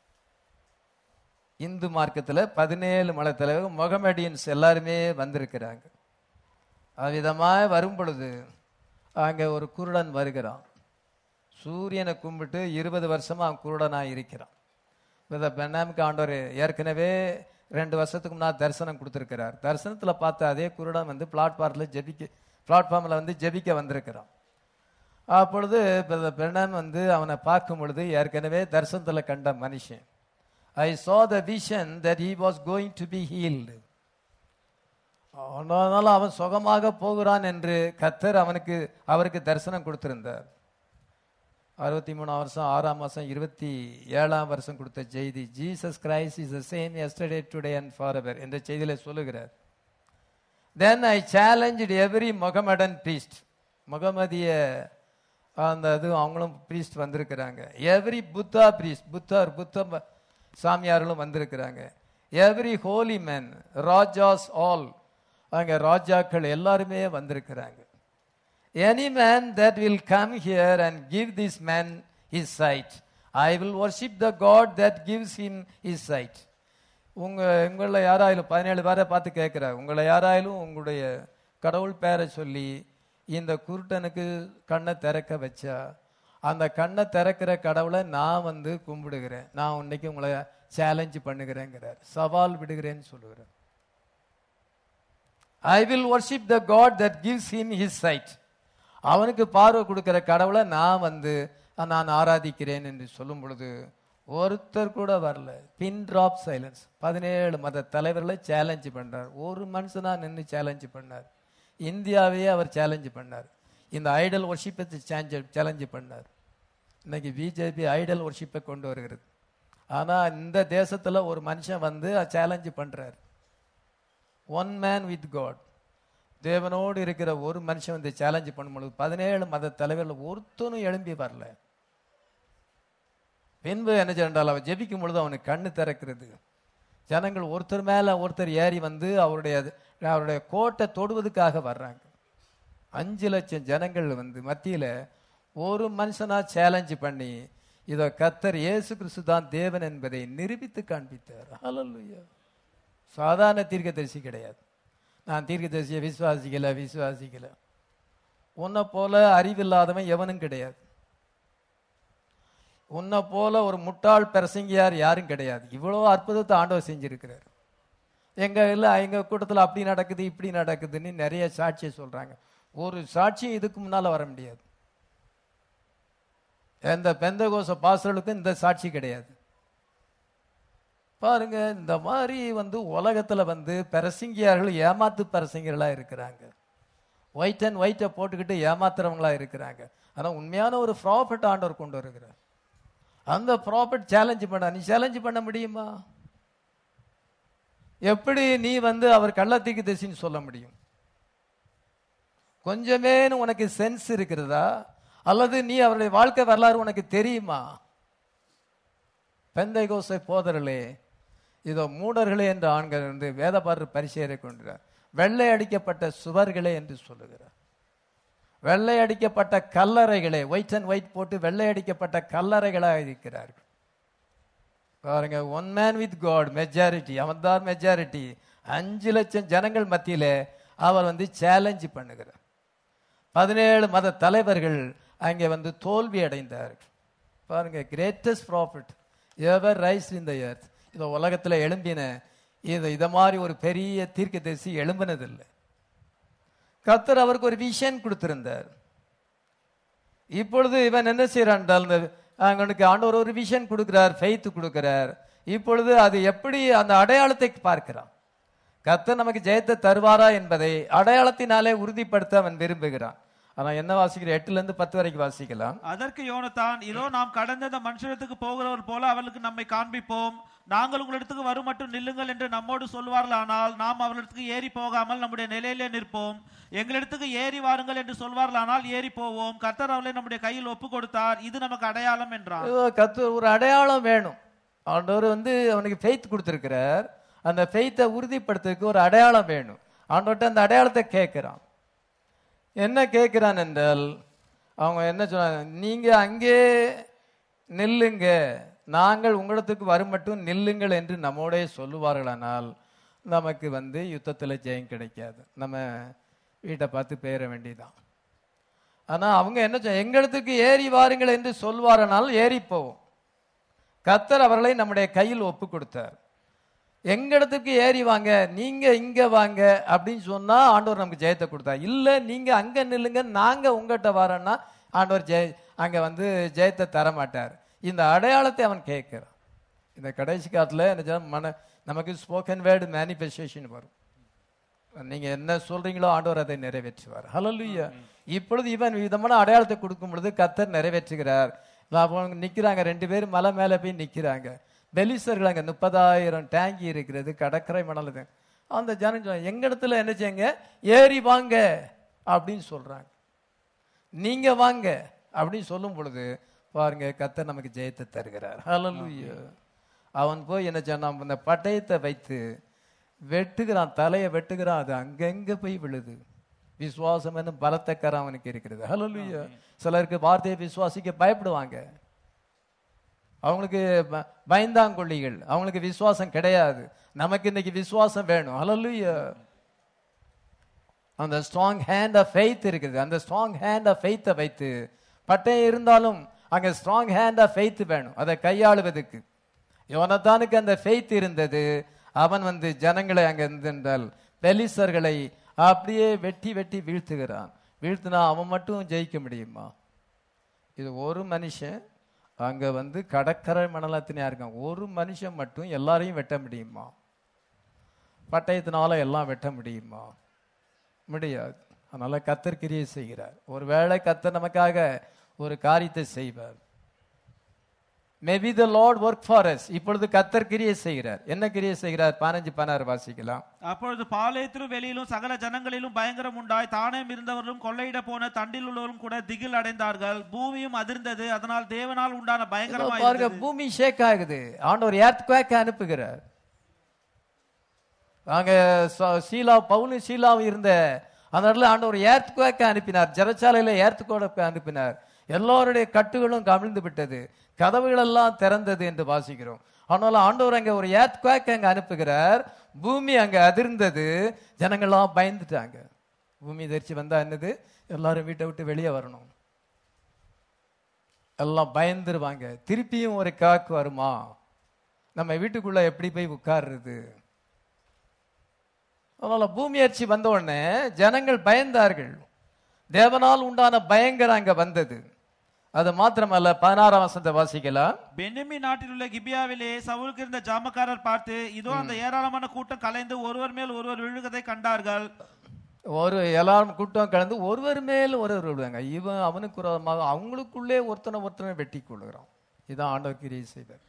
இந்து மார்க்கத்தில் 17 மத தலைவர்கள், மொஹமெடியன்ஸ் எல்லாருமே வந்திருக்கிறாங்க. அவ்விதமாக வரும் பொழுது அங்கே ஒரு குருடன் வருகிறான். சூரியனை கும்பிட்டு 20 வருஷமா அவன் குருடனாக இருக்கிறான். பெண்ணாமுக்கு ஆண்டவர் ஏற்கனவே 2 வருஷத்துக்கு முன்னாடி தரிசனம் கொடுத்துருக்கிறார். தரிசனத்தில் பார்த்த அதே குருடன் வந்து பிளாட்ஃபார்மில் வந்து ஜெபிக்க வந்திருக்கிறான். அப்பொழுது பெண்ணாம் வந்து அவனை பார்க்கும் பொழுது ஏற்கனவே தரிசனத்தில் கண்ட மனுஷன், I saw the vision that he was going to be healed. அதனால அவன் சுகமாக போகிறான் என்று கர்த்தர் அவருக்கு தரிசனம் கொடுத்திருந்தார். 63 வருஷம் 6ஆம் மாசம் 27ஆம் வருஷம் கொடுத்த செய்தி, Jesus Christ is the same yesterday today and forever என்ற செய்தியில சொல்லுகிறார். Then I challenged every Mohammedan priest. முகமதிய அந்த இது அவங்களும் பிரீஸ்ட் வந்திருக்கிறாங்க. எவ்ரி புத்தா பிரீஸ்ட், புத்த சாமியார்களும் வந்திருக்கிறாங்க. Every holy man, rajas all, அங்கே ராஜாக்கள் எல்லாருமே வந்திருக்கிறாங்க. Any man that will come here and give this man his sight, I will worship the God that gives him his sight. உங்களில் யாராயிலும் 17 பேரை பார்த்து கேட்குறார், உங்களை யாராயிலும் உங்களுடைய கடவுள் பேரை சொல்லி இந்த குருட்டனுக்கு கண்ணை திறக்க வச்சா அந்த கண்ணை திறக்கிற கடவுளை நான் வந்து கும்பிடுகிறேன், நான் இன்னைக்கு உங்களை சேலஞ்சு பண்ணுகிறேங்கிறார், சவால் விடுகிறேன்னு சொல்லுகிறார். I will worship the God that gives him his sight. அவனுக்கு பார்வை கொடுக்கிற கடவுளை நான் ஆராதிக்கிறேன் என்று சொல்லும் பொழுது ஒருத்தர் கூட வரல. பின் ட்ராப் சைலன்ஸ். 17 மத தலைவர்களை சேலஞ்சு பண்றார். ஒரு மனுஷனா நின்று சேலஞ்சு பண்ணார். இந்தியாவையே அவர் சேலஞ்சு பண்ணார். இந்த ஐடல் ஒர்ஷிப்பை சேலஞ்சு பண்ணார். இன்னைக்கு பிஜேபி ஐடல் ஒர்ஷிப்பை கொண்டு வருகிறது. ஆனா இந்த தேசத்துல ஒரு மனுஷன் வந்து சேலஞ்சு பண்றார். One man with God. தேவனோடு இருக்கிற ஒரு மனுஷன் வந்து சேலஞ்சு பண்ணும்பொழுது 17 மத தலைவர்கள் ஒருத்தனும் எழும்பி வரல. பின்பு என்ன செய்யறால், அவன் ஜெபிக்கும் பொழுது அவனுக்கு கண்ணு திறக்கிறது. ஜனங்கள் ஒருத்தர் மேல ஒருத்தர் ஏறி வந்து அவருடைய கோட்டை தொடுவதுக்காக வர்றாங்க. 5 லட்சம் ஜனங்கள் வந்து மத்தியில ஒரு மனுஷனா சேலஞ்சு பண்ணி இதோ கர்த்தர் இயேசு கிறிஸ்து தான் தேவன் என்பதை நிரூபித்து காண்பித்தார். ஹல்லேலூயா. சாதாரண தீர்க்கதரிசி கிடையாது. நான் தீர்க்கதரிசியை விசுவாசிக்கல. உன்னை போல அறிவில்லாதவன் எவனும் கிடையாது. உன்னை போல ஒரு முட்டாள் பிரசங்கியார் யாரும் கிடையாது. இவ்வளோ அற்புதத்தை ஆண்டவர் செஞ்சிருக்கிறார். எங்க கூட்டத்தில் அப்படி நடக்குது இப்படி நடக்குதுன்னு நிறைய சாட்சியை சொல்றாங்க. ஒரு சாட்சியும் இதுக்கு முன்னால வர முடியாது. எந்த பெந்தகோச பாஸ்டர்களுக்கும் இந்த சாட்சி கிடையாது. பாருங்க, இந்த மாதிரி வந்து உலகத்துல வந்து பிரசங்கியார்கள் ஏமாத்து பிரசங்கிகளா இருக்கிறாங்க. ஒயிட் அண்ட் ஒயிட்டை போட்டுக்கிட்டு ஏமாத்துறவங்களா இருக்கிறாங்க. ஆனா உண்மையான ஒரு ப்ராஃபட் ஆண்டவர் கொண்டு வருகிறார். அந்த ப்ராஃபட் சேலஞ்சு பண்ண, நீ சேலஞ்சு பண்ண முடியுமா? எப்படி நீ வந்து அவர் கள்ளத்தீக்கு தரிசின்னு சொல்ல முடியும்? கொஞ்சமேனு உனக்கு சென்ஸ் இருக்கிறதா? அல்லது நீ அவருடைய வாழ்க்கை வரலாறு உனக்கு தெரியுமா? பெந்தைகோசை போதர்களே, இதோ மூடர்களே என்ற ஆண்கள் வந்து வேதபாரர் பரிசேரை கொண்டார். வெள்ளை அடிக்கப்பட்ட சுவர்களே என்று சொல்லுகிறார். வெள்ளை அடிக்கப்பட்ட கல்லறைகளே, ஒயிட் அண்ட் ஒயிட் போட்டு வெள்ளை அடிக்கப்பட்ட கல்லறைகளாக இருக்கிறார்கள். பாருங்க, one man with God, majority, அவன் தான் மெஜாரிட்டி. 5 லட்சம் ஜனங்கள் மத்தியில அவர் வந்து சேலஞ்சு பண்ணுகிறார். 17 மத தலைவர்கள் அங்கே வந்து தோல்வி அடைந்தார்கள். பாருங்க, greatest prophet ever rise in the earth. இந்த உலகத்துல எழும்பின இத மாதிரி ஒரு பெரிய தீர்க்கதரிசி எழும்பினதில்லை. கர்த்தர் அவருக்கு ஒரு விஷன் கொடுத்திருந்தார். இப்பொழுது இவன் என்ன செய்யறான், அவனுக்கு ஆண்டவர் ஒரு விஷன் கொடுக்கிறார், ஃபெய்த் கொடுக்கிறார். இப்பொழுது அது எப்படி அந்த அடையாளத்தை பார்க்கிறான். கர்த்தர் நமக்கு ஜெயத்தை தருவாரா என்பதை அடையாளத்தினாலே உறுதிப்படுத்த அவன் விரும்புகிறான். ஆனா என்ன வாசிக்கிற 8-10 வரைக்கும் வாசிக்கலாம். அதற்கு யோனத்தான், இதோ நாம் கடந்த இந்த மனுஷத்துக்கு போகிறவர் போல அவர்களுக்கு நம்மை காண்பிப்போம். நாங்கள் உங்களிடத்துக்கு வரும் மட்டும் நில்லுங்கள் என்று நம்மோடு சொல்வார்கள். ஆனால் நாம் அவர்களிடத்துக்கு ஏறி போகாமல் நம்முடைய நிலையிலே நிற்போம். எங்களிடத்துக்கு ஏறி வாருங்கள் என்று சொல்வார்கள். ஆனால் ஏறி போவோம். கர்த்தர் அவர்களை நம்முடைய கையில் ஒப்பு கொடுத்தார். இது நமக்கு அடையாளம் என்றார். கர்த்தர் ஒரு அடையாளம் வேணும். ஆண்டவர் வந்து அவனுக்கு ஃபெய்த் கொடுத்திருக்கிறார். அந்த ஃபெய்த்தை உறுதிப்படுத்துறதுக்கு ஒரு அடையாளம் வேணும். ஆண்டவர்கிட்ட அந்த அடையாளத்தை கேட்கிறான். என்ன கேட்கிறான் என்றால், அவங்க என்ன சொன்னாங்க, நீங்க அங்கே நில்லுங்க, நாங்கள் உங்களிடத்துக்கு வரும் மட்டும் நில்லுங்கள் என்று நம்மோட சொல்லுவார்களானால் நமக்கு வந்து யுத்தத்தில் ஜெயம் கிடைக்காது. நம்ம வீட்டை பார்த்து பெயர வேண்டியதான். ஆனா அவங்க என்ன எங்களிடத்துக்கு ஏறி வாருங்கள் என்று சொல்வாரனால் ஏறி போவோம். கர்த்தர் அவர்களை நம்முடைய கையில் ஒப்பு கொடுத்தார். எங்களிடத்துக்கு ஏறி வாங்க, நீங்க இங்க வாங்க அப்படின்னு சொன்னா ஆண்டவர் நமக்கு ஜெயத்தை கொடுத்தார். இல்ல நீங்க அங்க நில்லுங்க, நாங்க உங்ககிட்ட வரோன்னா ஆண்டவர் அங்க வந்து ஜெயத்தை தர மாட்டார். இந்த அடையாளத்தை அவன் கேட்கிறான். இந்த கடைசி காலத்துல நமக்கு ஸ்போக்கன் வேர்டு மேனிஃபெஸ்டேஷன் வரும். நீங்க என்ன சொல்றீங்களோ ஆண்டவர் அதை நிறைவேற்றுவார். ஹல்லேலூயா. இப்பொழுது இவன் விதமான அடையாளத்தை கொடுக்கும் பொழுது கர்த்தர் நிறைவேற்றுகிறார். நிக்கிறாங்க, 2 பேரும் மலை மேல போய் நிக்கிறாங்க. பெலிஸ்தர்கள் அங்க 30,000 டேங்கி இருக்கிறது, கடற்கரை மணல். அந்த ஜனம் எங்க இடத்துல என்ன செய்யுங்க, ஏறி வாங்க அப்படின்னு சொல்றாங்க. நீங்க வாங்க அப்படின்னு சொல்லும் பொழுது பாருங்க, கர்த்தர் நமக்கு ஜெயத்தை தருகிறார். ஹல்லேலூயா. அவன் போய் என்ன சொன்னான், இந்த பட்டயத்தை வைத்து வெட்டுகிறான், தலையை வெட்டுகிறான். அது அங்கங்க போய் விழுது. விசுவாசம் என்னும் பலத்தக்கர அவனுக்கு இருக்கிறது. ஹல்லேலூயா. சிலருக்கு வார்த்தையை விசுவாசிக்க பயப்படுவாங்க. அவங்களுக்கு பயந்தாங்கொள்ளிகள், அவங்களுக்கு விசுவாசம் கிடையாது. நமக்கு இன்னைக்கு விசுவாசம் வேணும். ஹல்லேலூயா. அந்த ஸ்ட்ராங் ஹேண்ட் ஆஃப் ஃபெய்த் இருக்குது. அந்த ஸ்ட்ராங் ஹேண்ட் ஆஃப் ஃபெய்த்தை வைத்து பட்டயம் இருந்தாலும் அங்க ஸ்ட்ராங் ஹேண்ட் ஆஃப் ஃபெய்த் வேணும் அதை கையாளுவதற்கு. யோனத்தானுக்கு அந்த ஃபெய்த் இருந்தது. அவன் ஜனங்களை அங்க இருந்தால் பெலிஸ்தர்களை அப்படியே வெட்டி வெட்டி வீழ்த்துகிறான். வீழ்த்தினா அவன் மட்டும் ஜெயிக்க முடியுமா? இது ஒரு மனுஷன் அங்க கடற்கரை மணலத்தினா இருக்கான். ஒரு மனுஷன் மட்டும் எல்லாரையும் வெட்ட முடியுமா? பட்டயத்தினால எல்லாம் வெட்ட முடியுமா? முடியாது. அதனால கர்த்தர் கிரியை செய்கிறார். ஒருவேளை கர்த்தர் நமக்காக ஒரு காரியத்தை செய்வார். Maybe the Lord work for us. இப்பொழுது கர்த்தர் கிரியை செய்கிறார். என்ன கிரியை செய்கிறார்? 15-16 வாசிக்கலாம். அப்பொழுது பாளையத்திலும் வெளியிலும் சகல ஜனங்களிலும் பயங்கரம் உண்டாய் தானே இருந்தவர்களும் கொள்ளையிட போன தண்டில் உள்ளவரும் கூட திகில் அடைந்தார்கள். பூமியும் அதிர்ந்தது. அதனால் தேவனால் உண்டான பயங்கரமாய் பாருங்க, பூமி ஷேக் ஆகுது. ஆண்டவர் எர்த்குவேக் அனுப்புகிறார். அங்க பவுலும் சீலாவும் இருந்த அந்த இடத்துல ஆண்டவர் எர்த்குவேக் அனுப்பினார். ஜெருசலேமில எர்த்குவேக் அனுப்பினார். எல்லாருடைய கட்டுகளும் கவிழ்ந்து விட்டது, கதவுகள் எல்லாம் திறந்தது என்று வாசிக்கிறோம். ஆனால் ஆண்டவர் அங்க ஒரு எர்த்குவேக் அங்க அனுப்புகிறார். பூமி அங்க அதிர்ந்தது. ஜனங்கள்லாம் பயந்துட்டாங்க. பூமி எதிர்ச்சி வந்தா என்னது? எல்லாரும் வீட்டை விட்டு வெளியே வரணும். எல்லாம் பயந்துருவாங்க. திருப்பியும் ஒரு காக்கு வருமா? நம்ம வீட்டுக்குள்ள எப்படி போய் உட்கார்றது? அதனால பூமி அதிர்ச்சி வந்த உடனே ஜனங்கள் பயந்தார்கள். தேவனால் உண்டான பயங்கரம் அங்க வந்தது. அது மாத்திரமல்ல, 16ஆம் வசனத்தை வாசிக்கலாம். பென்யமீன் நாட்டில் உள்ள கிபியாவிலே சவுலுக்கு இருந்த ஜாமக்காரர் பார்த்து, இதோ அந்த ஏராளமான கூட்டம் கலைந்து ஒருவர் மேல் ஒருவர் விழுகதை கண்டார்கள். எல்லாரும் கூட்டம் கலந்து ஒருவர் மேல் ஒருவர் விழுவாங்க. இவன் அவனுக்கு விரோதமாக அவங்களுக்குள்ளே ஒருத்தனை வெட்டி கொள்ளுகிறான். இதான் ஆண்டவர் கிரியை செய்வார்.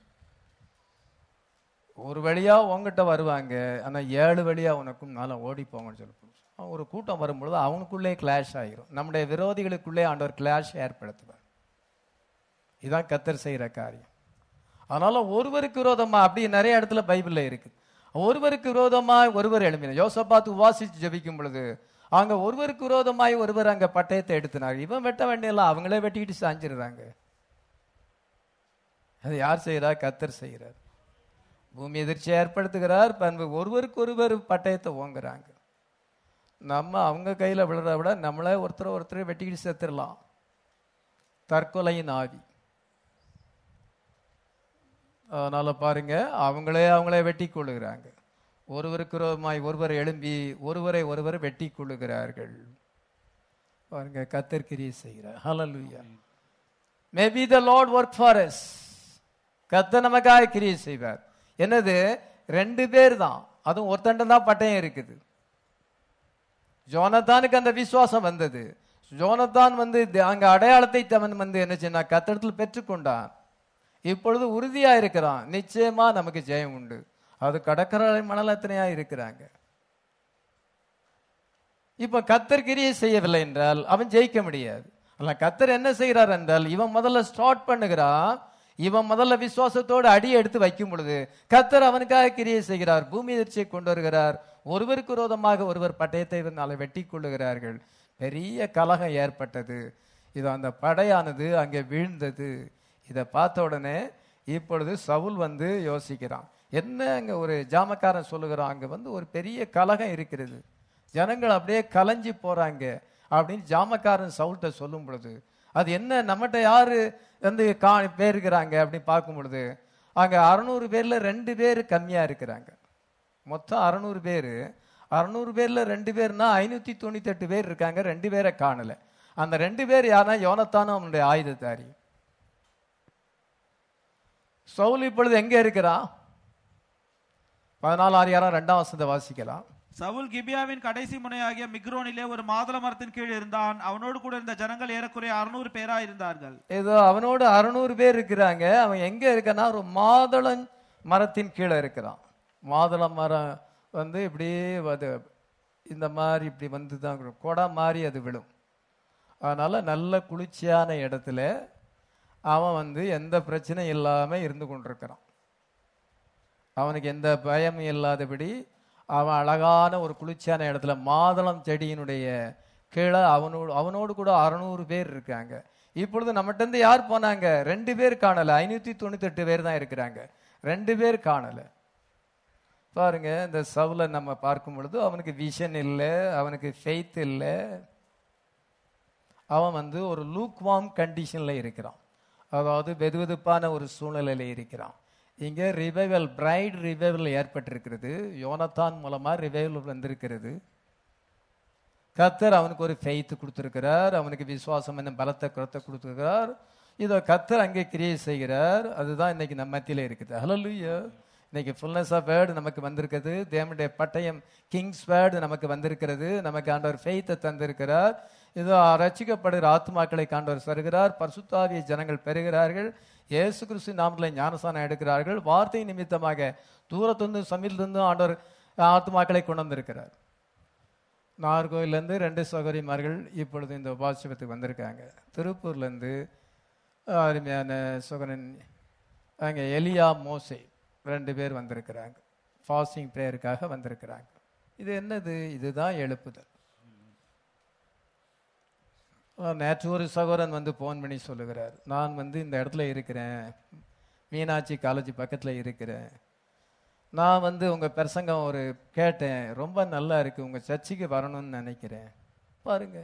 ஒரு வழியா உங்ககிட்ட வருவாங்க, ஆனா 7 வழியா உனக்கும் நல்லா ஓடி போங்கன்னு சொல்லி ஒரு கூட்டம் வரும்பொழுது அவனுக்குள்ளே கிளாஷ் ஆகிரும். நம்முடைய விரோதிகளுக்குள்ளே ஆண்டவர் கிளாஷ் ஏற்படுத்துவார். இதான் கர்த்தர் செய்யற காரியம். அதனால ஒருவருக்கு விரோதமா, அப்படி நிறைய இடத்துல பைபிள்ல இருக்கு, ஒருவருக்கு விரோதமாய் ஒருவர் எழுப்பினார். யோசபாத் உவாசிச்சு ஜெபிக்கும் பொழுது அங்க ஒருவருக்கு விரோதமாய் ஒருவர் அங்க பட்டயத்தை எடுத்தினாங்க. இவன் வெட்ட வேண்டியெல்லாம் அவங்களே வெட்டிக்கிட்டு சாஞ்சிடுறாங்க. அது யார் செய்யறா? கர்த்தர் செய்கிறார். பூமி எதிர்ச்சியை ஏற்படுத்துகிறார். ஒருவருக்கு ஒருவர் பட்டயத்தை ஓங்குறாங்க. நம்ம அவங்க கையில விழுறத விட நம்மளே ஒருத்தரை வெட்டிக்கிட்டு செத்துடலாம். தற்கொலையின் ஆவி. அதனால பாருங்க, அவங்களே வெட்டி கொள்ளுகிறாங்க. ஒருவருக்கு விரோதமாய் ஒருவர் எழும்பி ஒருவரை வெட்டி கொள்ளுகிறார்கள். பாருங்க, கர்த்தர் கிரியை செய்கிறார். ஹல்லேலூயா. Maybe the Lord work for us. கர்த்தர் நமக்காக கிரியை செய்வார். என்னது? 2 பேர் தான், அதுவும் ஒருத்தண்ட தான் பட்டயம் இருக்குது. ஜோனத்தானுக்கு அந்த விசுவாசம் வந்தது. ஜோனத்தான் அங்க அடையாளத்தை அவன் என்ன செய்ய கர்த்தரிடத்தில் பெற்றுக்கொண்டான். இப்பொழுது உறுதியா இருக்கிறான். நிச்சயமா நமக்கு ஜெயம் உண்டு. அது கடற்கரை மணலத்தினையா இருக்கிறாங்க. இப்ப கர்த்தர் கிரியை செய்யவில்லை என்றால் அவன் ஜெயிக்க முடியாது. கர்த்தர் என்ன செய்கிறார் என்றால், இவன் முதல்ல ஸ்டார்ட் பண்ணுகிறான். இவன் முதல்ல விசுவாசத்தோடு அடியை எடுத்து வைக்கும் பொழுது கர்த்தர் அவனுக்காக கிரியை செய்கிறார். பூமி எதிர்ச்சியை கொண்டு வருகிறார். ஒருவருக்கு விரோதமாக ஒருவர் பட்டயத்தை வெட்டி கொள்ளுகிறார்கள். பெரிய கலகம் ஏற்பட்டது. இது அந்த படையானது அங்கே வீழ்ந்தது. இதை பார்த்த உடனே இப்பொழுது சவுல் யோசிக்கிறான். என்ன அங்க ஒரு ஜாமக்காரன் சொல்லுகிறான், அங்க ஒரு பெரிய கலகம் இருக்கிறது, ஜனங்கள் அப்படியே கலைஞ்சி போறாங்க அப்படின்னு ஜாமக்காரன் சவுல்கிட்ட சொல்லும் பொழுது, அது என்ன நம்மகிட்ட யாரு பேருக்கிறாங்க அப்படின்னு பார்க்கும் பொழுது அங்க 600 பேர்ல 2 பேர் கம்மியா இருக்கிறாங்க. மொத்தம் 600 பேரு. 600 பேர்ல 2 பேர்னா 598 பேர் இருக்காங்க. 2 பேரை காணல. அந்த 2 பேர் யாருன்னா யோனத்தானும் அவனுடைய ஆயுததாரி. சவுல் இப்பொழுது எங்க இருக்கிறான்? 14:2 வசனத்தை வாசிக்கலாம். சவுல் கிபியாவின் கடைசி முனையாகிய மிக்ரோனிலே ஒரு மாதுளை மரத்தின் கீழ் இருந்தான். அவனோடு கூட இருந்த ஜனங்கள் ஏறக்குறைய 600 பேரா இருந்தார்கள். ஏதோ அவனோடு 600 பேர் இருக்கிறாங்க. அவன் எங்க இருக்கான்னா ஒரு மாதுளை மரத்தின் கீழே இருக்கிறான். மாதுளை மரம் இப்படியே இந்த மாதிரி இப்படி தான் கொடை மாதிரி அது விழும். அதனால நல்ல குளிர்ச்சியான இடத்துல அவன் எந்த பிரச்சனையும் இல்லாம இருந்து கொண்டிருக்கிறான். அவனுக்கு எந்த பயமும் இல்லாதபடி அவன் அழகான ஒரு குளிர்ச்சியான இடத்துல மாதுளம் செடியினுடைய கீழே அவனோடு கூட 600 பேர் இருக்காங்க. இப்பொழுது நம்மகிட்ட இருந்து யார் போனாங்க? 2 பேர் காணல. 598 பேர் தான் இருக்கிறாங்க. 2 பேர் காணல. பாருங்க, இந்த சவுலை நம்ம பார்க்கும் பொழுது அவனுக்கு விஷன் இல்லை, அவனுக்கு ஃபெய்த் இல்லை. அவன் வந்து ஒரு லூக்வார்ம் கண்டிஷன்ல இருக்கிறான். அதாவது வெதுவெதுப்பான ஒரு சூழ்நிலையில இருக்கிறான். இங்க ரிவைவல், பிரைட் ரிவைவல் ஏற்பட்டிருக்கிறது. யோனத்தான் மூலமா ரிவைவல் வந்திருக்கிறது. கர்த்தர் அவனுக்கு ஒரு ஃபெய்த் கொடுத்திருக்கிறார், அவனுக்கு விசுவாசம் என்ன பலத்தை குறத்தை கொடுத்திருக்கிறார். இதோ கர்த்தர் அங்கே கிரியை செய்கிறார். அதுதான் இன்னைக்கு நம்ம மத்தியில இருக்குது. ஹல்லேலூயா. இன்னைக்கு ஃபுல்னஸ் ஆஃப் வேர்டு நமக்கு வந்திருக்கிறது. தேவனுடைய பட்டயம் கிங்ஸ் வேர்டு நமக்கு வந்திருக்கிறது. நமக்கு ஆண்டவர் ஃபெய்த்தை தந்திருக்கிறார். இதோ ரட்சிக்கப்படுகிற ஆத்மாக்களை காண்டவர் தருகிறார். பரிசுத்தாவிய ஜனங்கள் பெறுகிறார்கள். இயேசு கிறிஸ்து நாமத்தில் ஞானஸ்நானம் எடுக்கிறார்கள். வார்த்தை நிமித்தமாக தூரத்திலிருந்து சமீபத்திலிருந்து ஆண்டவர் ஆத்மாக்களை கொண்டு வந்திருக்கிறார். நாகர்கோவிலேருந்து 2 சகோதரிமார்கள் இப்பொழுது இந்த உபாசிபத்துக்கு வந்திருக்காங்க. திருப்பூர்லேருந்து அருமையான சகோதரன் அங்கே எலியா மோசே 2 பேர் வந்திருக்கிறாங்க. ஃபாஸ்டிங் ப்ரேயருக்காக வந்திருக்கிறாங்க. இது என்னது? இதுதான் எழுப்புதல். நேற்று ஒரு சகோதரன் வந்து ஃபோன் பண்ணி சொல்லுகிறார், நான் வந்து இந்த இடத்துல இருக்கிறேன், மீனாட்சி காலேஜ் பக்கத்தில் இருக்கிறேன். நான் வந்து உங்கள் பிரசங்கம் ஒரு கேட்டேன், ரொம்ப நல்லா இருக்கு, உங்கள் சர்ச்சுக்கு வரணும்னு நினைக்கிறேன். பாருங்க,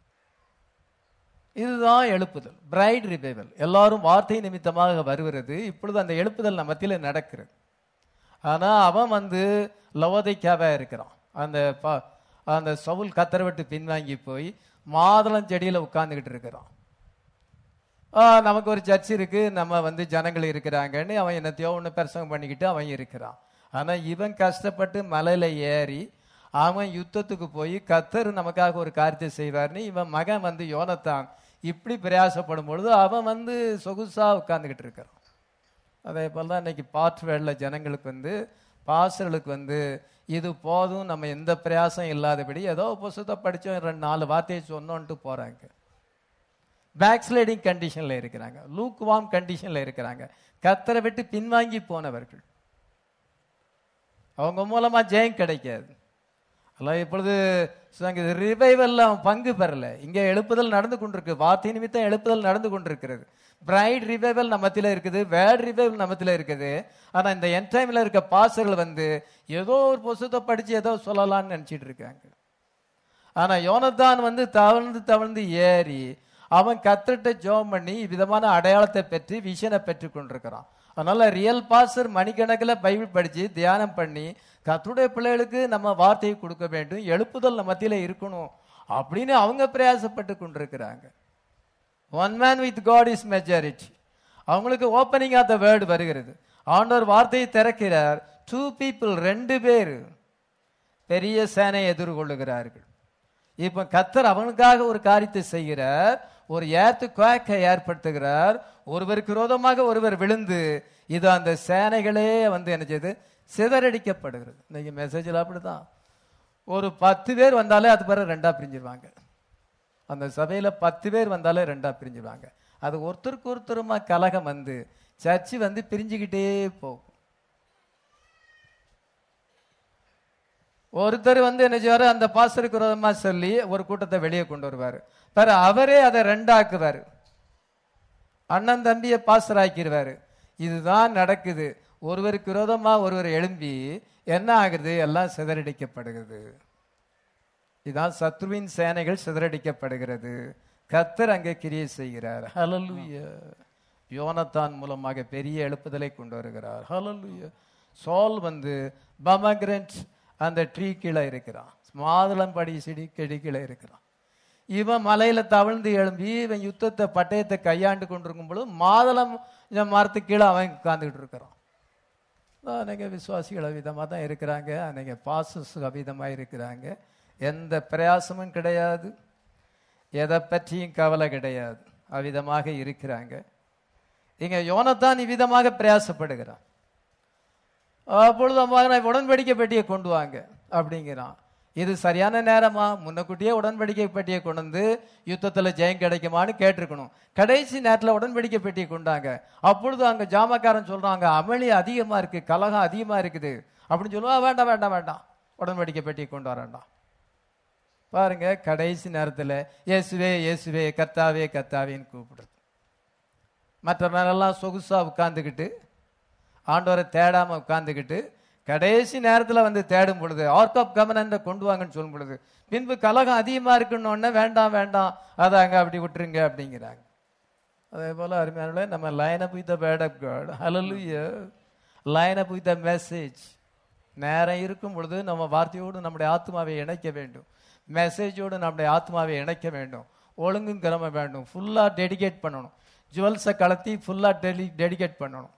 இதுதான் எழுப்புதல், பிரைட் ரிவைவல். எல்லாரும் வார்த்தை நிமித்தமாக வருகிறது. இப்பொழுது அந்த எழுப்புதல் நம்ம மத்தியில் நடக்கிறது. ஆனால் அவன் வந்து லவோதைக்காவா இருக்கிறான். அந்த சவுல் கத்தரை விட்டு பின்வாங்கி போய் மாதுளம் செடியில் உட்கார்ந்துக்கிட்டு இருக்கிறான். நமக்கு ஒரு சர்ச் இருக்கு, நம்ம வந்து ஜனங்கள் இருக்கிறாங்கன்னு அவன் என்னத்தையோ ஒன்று பிரசங்கம் பண்ணிக்கிட்டு அவன் இருக்கிறான். ஆனால் இவன் கஷ்டப்பட்டு மலையில ஏறி அவன் யுத்தத்துக்கு போய் கத்தர் நமக்காக ஒரு காரியத்தை செய்வார்னு இவன் மகன் வந்து யோனத்தான் இப்படி பிரயாசப்படும் பொழுது அவன் வந்து சொகுசா உட்கார்ந்துக்கிட்டு இருக்கிறான். அதே போல் தான் இன்னைக்கு பாட்வேர்ல ஜனங்களுக்கு வந்து பாஸ்டர்களுக்கு வந்து இது போதும், நம்ம எந்த பிரயாசம் இல்லாதபடி ஏதோ புத்தகத்தை படித்தோம், 2-4 வார்த்தையை சொன்னோன்ட்டு போறாங்க. பேக் ஸ்லைடிங் கண்டிஷன்ல இருக்கிறாங்க, லூக்வார்ம் கண்டிஷன்ல இருக்கிறாங்க. கர்த்தரை விட்டு பின்வாங்கி போனவர்கள், அவங்க மூலமா ஜெயம் கிடைக்காது. அல்ல இப்பொழுது ரிவைவல்ல அவன் பங்கு பெறல. இங்க எழுப்புதல் நடந்து கொண்டிருக்கு, வார்த்தை நிமித்தம் எழுப்புதல் நடந்து கொண்டிருக்கிறது. பிரைட் ரிவைவல் நம்மத்தில இருக்குது, வேர்ட் ரிவைவல் நம்மத்தில இருக்குது. ஆனா இந்த என் டைம்ல இருக்க பாஸ்டர்கள் வந்து ஏதோ ஒரு புத்தகத்தை படிச்சு ஏதோ சொல்லலாம்னு நினைச்சிட்டு இருக்காங்க. ஆனா யோனத்தான் வந்து தவழ்ந்து தவழ்ந்து ஏறி அவன் கத்திரிட்ட ஜெபம் பண்ணி விதமான அடையாளத்தை பெற்று விஷனை பெற்று கொண்டிருக்கிறான். அதனால ரியல் பாஸ்டர் மணிக்கணக்கில் பைபிள் படிச்சு தியானம் பண்ணி கர்த்தருடைய பிள்ளைகளுக்கு நம்ம வார்த்தையை கொடுக்க வேண்டும், எழுப்புதல் நம்ம மத்தியில இருக்கணும் அப்படின்னு அவங்க பிரயாசப்பட்டு கொண்டிருக்கிறாங்க. One man with God is majority. அவங்களுக்கு ஓப்பனிங் ஆஃப் த வேர்டு வருகிறது. ஆண்டவர் வார்த்தையை திறக்கிறார். 2 people 2 பேர் பெரிய சேனையை எதிர்கொள்ளுகிறார்கள். இப்ப கர்த்தர் அவனுக்காக ஒரு காரியத்தை செய்கிறார், ஒரு குவாக்கை ஏற்படுத்துகிறார். ஒருவருக்கு விரோதமாக ஒருவர் விழுந்து இது அந்த சேனைகளே வந்து என்ன செய்யுது, சிதறடிக்கப்படுகிறது. இன்னைக்கு மெசேஜில் அப்படிதான். ஒரு 10 பேர் வந்தாலே அது பிறகு 2ஆ பிரிஞ்சிருவாங்க. அந்த சபையில 10 பேர் வந்தாலே 2ஆ பிரிஞ்சிருவாங்க. அது ஒருத்தருக்கு ஒருத்தருமா கலகம் வந்து சர்ச்சு வந்து பிரிஞ்சுக்கிட்டே போகும். ஒருத்தர் வந்து என்ன செய்வாரு, அந்த பாஸ்டருக்கு விரோதமா சொல்லி ஒரு கூட்டத்தை வெளியே கொண்டு வருவாரு. பிற அவரே அதை 2ஆக்குவாரு, அண்ணன் தம்பியை பாஸ்டர் ஆக்கிடுவாரு. இதுதான் நடக்குது. ஒருவருக்கு விரோதமா ஒருவர் எழும்பி என்ன ஆகுது, எல்லாம் சிதறடிக்கப்படுகிறது. இதான் சத்ருவின் சேனைகள் சிதறடிக்கப்படுகிறது. கர்த்தர் அங்கே கிரியை செய்கிறார். ஹல்லேலூயா. யோனத்தான் மூலமாக பெரிய எழுப்புதலை கொண்டு வருகிறார். ஹல்லேலூயா. சவுல் வந்து பமக்ரேட் அந்த ட்ரீ கீழே இருக்கிறான், மாதுளம்படி செடி கீழே இருக்கிறான். இவன் மலையில தவழ்ந்து எழும்பி இவன் யுத்தத்தை பட்டயத்தை கையாண்டு கொண்டிருக்கும் பொழுது மாதுளம் மரத்துக்கு கீழே அவன் உட்கார்ந்துக்கிட்டு இருக்கிறான். அநேக விசுவாசிகள் அவிதமாக தான் இருக்கிறாங்க, அநேக பாசஸ் அவிதமாக இருக்கிறாங்க. எந்த பிரயாசமும் கிடையாது, எதை பற்றியும் கவலை கிடையாது, அவ்விதமாக இருக்கிறாங்க. இங்க யோனத்தான் இவ்விதமாக பிரயாசப்படுகிறான். அப்பொழுது உடன்படிக்கை பெட்டியை கொண்டு வாங்க அப்படிங்கிறான். இது சரியான நேரமா? முன்னக்கூட்டியே உடன்படிக்கை பெட்டியை கொண்டு வந்து யுத்தத்துல ஜெயம் கிடைக்குமான்னு கேட்டிருக்கணும். கடைசி நேரத்தில் உடன்படிக்கை பெட்டியை கொண்டாங்க. அப்பொழுது அங்க ஜாமக்காரன் சொல்றாங்க, அமளி அதிகமா இருக்கு, கலகம் அதிகமா இருக்குது அப்படின்னு சொல்லுவா. வேண்டாம் வேண்டாம் வேண்டாம், உடன்படிக்கை பெட்டியை கொண்டு வரேன்டாம். பாருங்க, கடைசி நேரத்தில் இயேசுவே இயேசுவே கர்த்தாவே கர்த்தாவேன்னு கூப்பிடுறது. மற்ற நேரம்லாம் சொகுசா உட்கார்ந்துக்கிட்டு ஆண்டவரை தேடாம உட்கார்ந்துக்கிட்டு கடைசி நேரத்தில் வந்து தேடும் பொழுது ஆர்க் ஆஃப் கவர்னரை கொண்டு வாங்கன்னு சொல்லும் பொழுது பின்பு கலகம் அதிகமா இருக்குன்னு வேண்டாம் வேண்டாம் அதை அங்க அப்படி விட்டுருங்க அப்படிங்கிறாங்க. அதே போல அருமையானவர்களே, நம்ம line up with the word of God. Hallelujah. Line up with the message. நேரம் இருக்கும் பொழுது நம்ம வார்த்தையோடு நம்முடைய ஆத்மாவை இணைக்க வேண்டும். மெசேஜோடு நம்முடைய ஆத்மாவை இணைக்க வேண்டும். ஒழுங்கும் கிரம வேண்டும். ஃபுல்லா டெடிகேட் பண்ணணும். ஜுவல்ஸை கலத்தி ஃபுல்லா டெடிகேட் பண்ணணும்.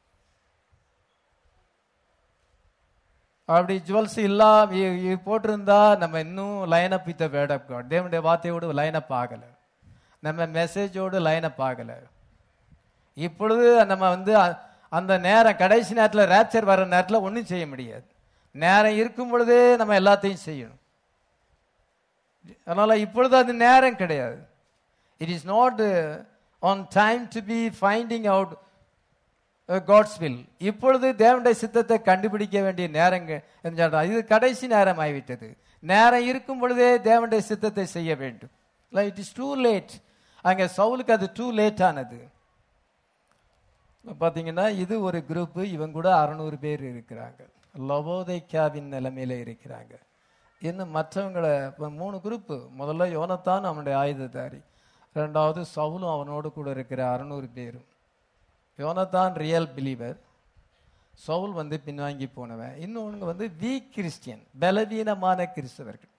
அப்படி ஜுவல்ஸ் போட்டிருந்தா நம்ம இன்னும் line up with word of God. தேவனுடைய வார்த்தையோடு லைன் அப் ஆகல, நம்ம மெசேஜோடு லைன் அப் ஆகல. இப்பொழுது நம்ம வந்து அந்த நேரம் கடைசி நேரத்தில் ரேப்சர் வர நேரத்தில் ஒன்றும் செய்ய முடியாது. நேரம் இருக்கும் பொழுதே நம்ம எல்லாத்தையும் செய்யணும். அதனால இப்பொழுது அது நேரம் கிடையாது. It is not on time to be finding out God's will. இப்பொழுது தேவனுடைய சித்தத்தை கண்டுபிடிக்க வேண்டிய நேரங்க. இது கடைசி நேரம் ஆகிவிட்டது. நேரம் இருக்கும் பொழுதே தேவனுடைய சித்தத்தை செய்ய வேண்டும். It is too late. அங்கே சவுலுக்கு அது டூ லேட் ஆனது. பார்த்தீங்கன்னா இது ஒரு குரூப். இவங்க கூட 600 பேர் இருக்கிறாங்க. லவோதைக்காவின் நிலைமையில இருக்கிறாங்க. இன்னும் மற்றவங்களை 3 குரூப்பு. முதல்ல யோனத்தான் அவனுடைய ஆயுததாரி, ரெண்டாவது சவுலும் அவனோடு கூட இருக்கிற 600 பேரும். யோனத்தான் ரியல் பிலீவர், சவுல் வந்து பின்வாங்கி போனவன். இன்னொன்று வந்து வீக் கிறிஸ்டியன், பலவீனமான கிறிஸ்தவர்கள்.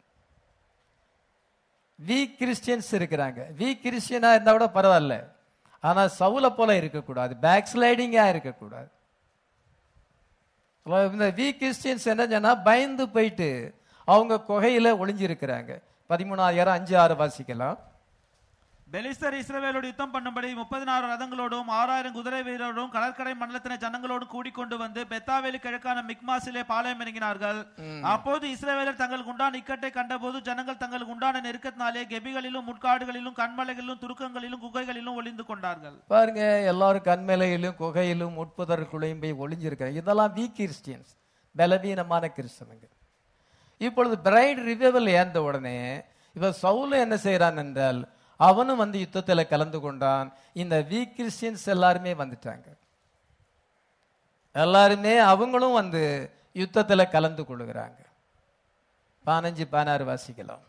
வீக் கிறிஸ்டியன்ஸ் இருக்கிறாங்க. வீக் கிறிஸ்டியனா இருந்தா கூட பரவாயில்ல, ஆனா சவுலை போல இருக்கக்கூடாது, பேக் ஸ்லைடிங்கா இருக்கக்கூடாது. இந்த வீக் கிறிஸ்டியன்ஸ் என்ன சொன்னா பயந்து போயிட்டு அவங்க குகையில ஒளிஞ்சிருக்கிறாங்க. 13,5-6 வாசிக்கலாம். பெலிஸ்தர் இஸ்ரவேலோடு யுத்தம் பண்ணும்படி 34 ரதங்களோடும் 6000 குதிரை வீரரோடும் கடற்கரை மண்டலத்தின ஜனங்களோடும் கூடிக்கொண்டு வந்து பெத்தாவேலு கிழக்கான மிக்மாசிலே பாளையம் இறங்கினார்கள். அப்போது இஸ்ரவேலர் தங்களுக்கு உண்டான இக்கட்டை கண்டபோது ஜனங்கள் தங்களுக்கு உண்டான நெருக்கத்தினாலே கெபிகளிலும் முட்காடுகளிலும் கண்மலைகளிலும் துருக்கங்களிலும் குகைகளிலும் ஒளிந்து கொண்டார்கள். பாருங்க, எல்லாரும் கண்மலையிலும் குகையிலும் முட்புதற்குள்ளையும் போய் ஒளிஞ்சிருக்காங்க. இதெல்லாம் வீக் கிறிஸ்டியன்ஸ், பலவீனமான கிறிஸ்தவங்க. இப்பொழுது பிரைட் ரிவைவல் ஏந்த உடனே இப்ப சவுல் என்ன செய்யறான் என்றால் அவனும் வந்து யுத்தத்தில் கலந்து கொண்டான். இந்த வீக் கிறிஸ்டியன்ஸ் எல்லாருமே வந்துட்டாங்க. எல்லாருமே அவங்களும் வந்து யுத்தத்தில் கலந்து கொள்ளுகிறாங்க. 15-16 வாசிக்கலாம்.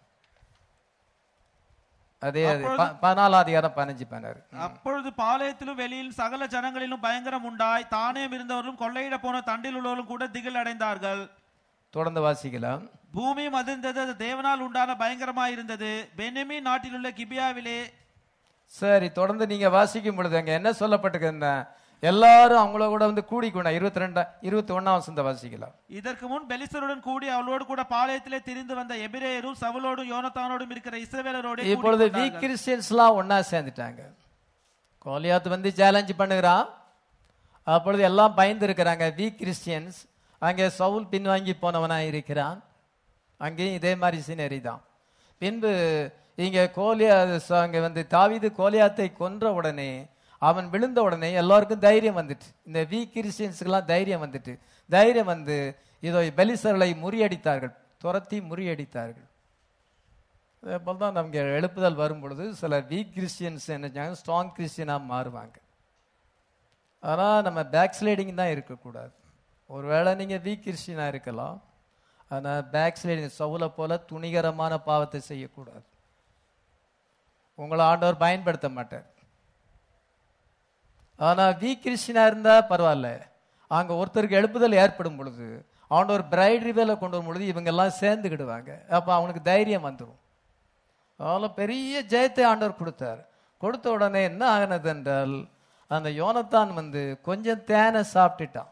அதே 14-15-16. அப்பொழுது பாளையத்திலும் வெளியில் சகல ஜனங்களிலும் பயங்கரம் உண்டாய் தானே இருந்தவர்களும் கொள்ளையிட போன தண்டில் உள்ளவர்களும் கூட திகில் அடைந்தார்கள். தொடர்ந்து வாசிக்கலாம். பூமியும் அதிர்ந்தது, அது தேவனால் உண்டான பயங்கரமாய் இருந்தது. பென்யமீன் நாட்டில் உள்ள கிபியாவிலே. சரி, தொடர்ந்து நீங்க வாசிக்கும் பொழுது அங்க என்ன சொல்லப்பட்டிருக்க, எல்லாரும் அவங்கள கூட வந்து கூடிக்கொண்டா. 21 வாசிக்கலாம். இதற்கு முன் பெலிஸ்தருடன் கூடி அவளோடு கூட பாளையத்திலே திரிந்து வந்த எபிரேயரும் சவுலோடும் யோனத்தானோடும் இருக்கிற இஸ்ரவேலரோடு இப்பொழுது வீக் கிறிஸ்டியன்ஸ் எல்லாம் ஒன்னா சேர்ந்துட்டாங்க. கோலியாத் வந்து சேலஞ்ச் பண்ணுகிறான். அப்பொழுது எல்லாம் பயந்து இருக்கிறாங்க வீக் கிறிஸ்டியன்ஸ். அங்கே சவுல் பின்வாங்கி போனவனா இருக்கிறான். அங்கேயும் இதே மாதிரி சீனரி தான். பின்பு இங்க அங்க வந்து தாவீது கோலியாத்தை கொன்ற உடனே, அவன் விழுந்த உடனே எல்லாருக்கும் தைரியம் வந்துட்டு, இந்த வீக் கிறிஸ்டியன்ஸுக்கெல்லாம் தைரியம் வந்துட்டு, தைரியம் வந்து இதோ பெலிஸ்தர்களை முறியடித்தார்கள், துரத்தி முறியடித்தார்கள். அதே போல தான் நமக்கு எழுப்புதல் வரும் பொழுது சில வீக் கிறிஸ்டியன்ஸ் என்ன ஸ்ட்ராங் கிறிஸ்டியனா மாறுவாங்க. ஆனா நம்ம பேக் ஸ்லைடிங் தான் இருக்கக்கூடாது. ஒருவேளை நீங்க வீக் கிறிஸ்டியனா இருக்கலாம், ஆனா பேக் ஸ்லைடிங் சவுலை போல துணிகரமான பாவத்தை செய்யக்கூடாது. உங்களை ஆண்டவர் பயன்படுத்த மாட்டார். ஆனா வீக் கிறிஸ்டியனா இருந்தா பரவாயில்ல. அங்க ஒருத்தருக்கு எழுப்புதல் ஏற்படும் பொழுது ஆண்டவர் பிரைட் ரிவேல கொண்டு வரும் பொழுது இவங்க எல்லாம் சேர்ந்துக்கிடுவாங்க. அப்ப அவனுக்கு தைரியம் வந்துடும். அதனால பெரிய ஜெயத்தை ஆண்டவர் கொடுத்தார். கொடுத்த உடனே என்ன ஆகினது என்றால், அந்த யோனத்தான் வந்து கொஞ்சம் தேனை சாப்பிட்டுட்டான்.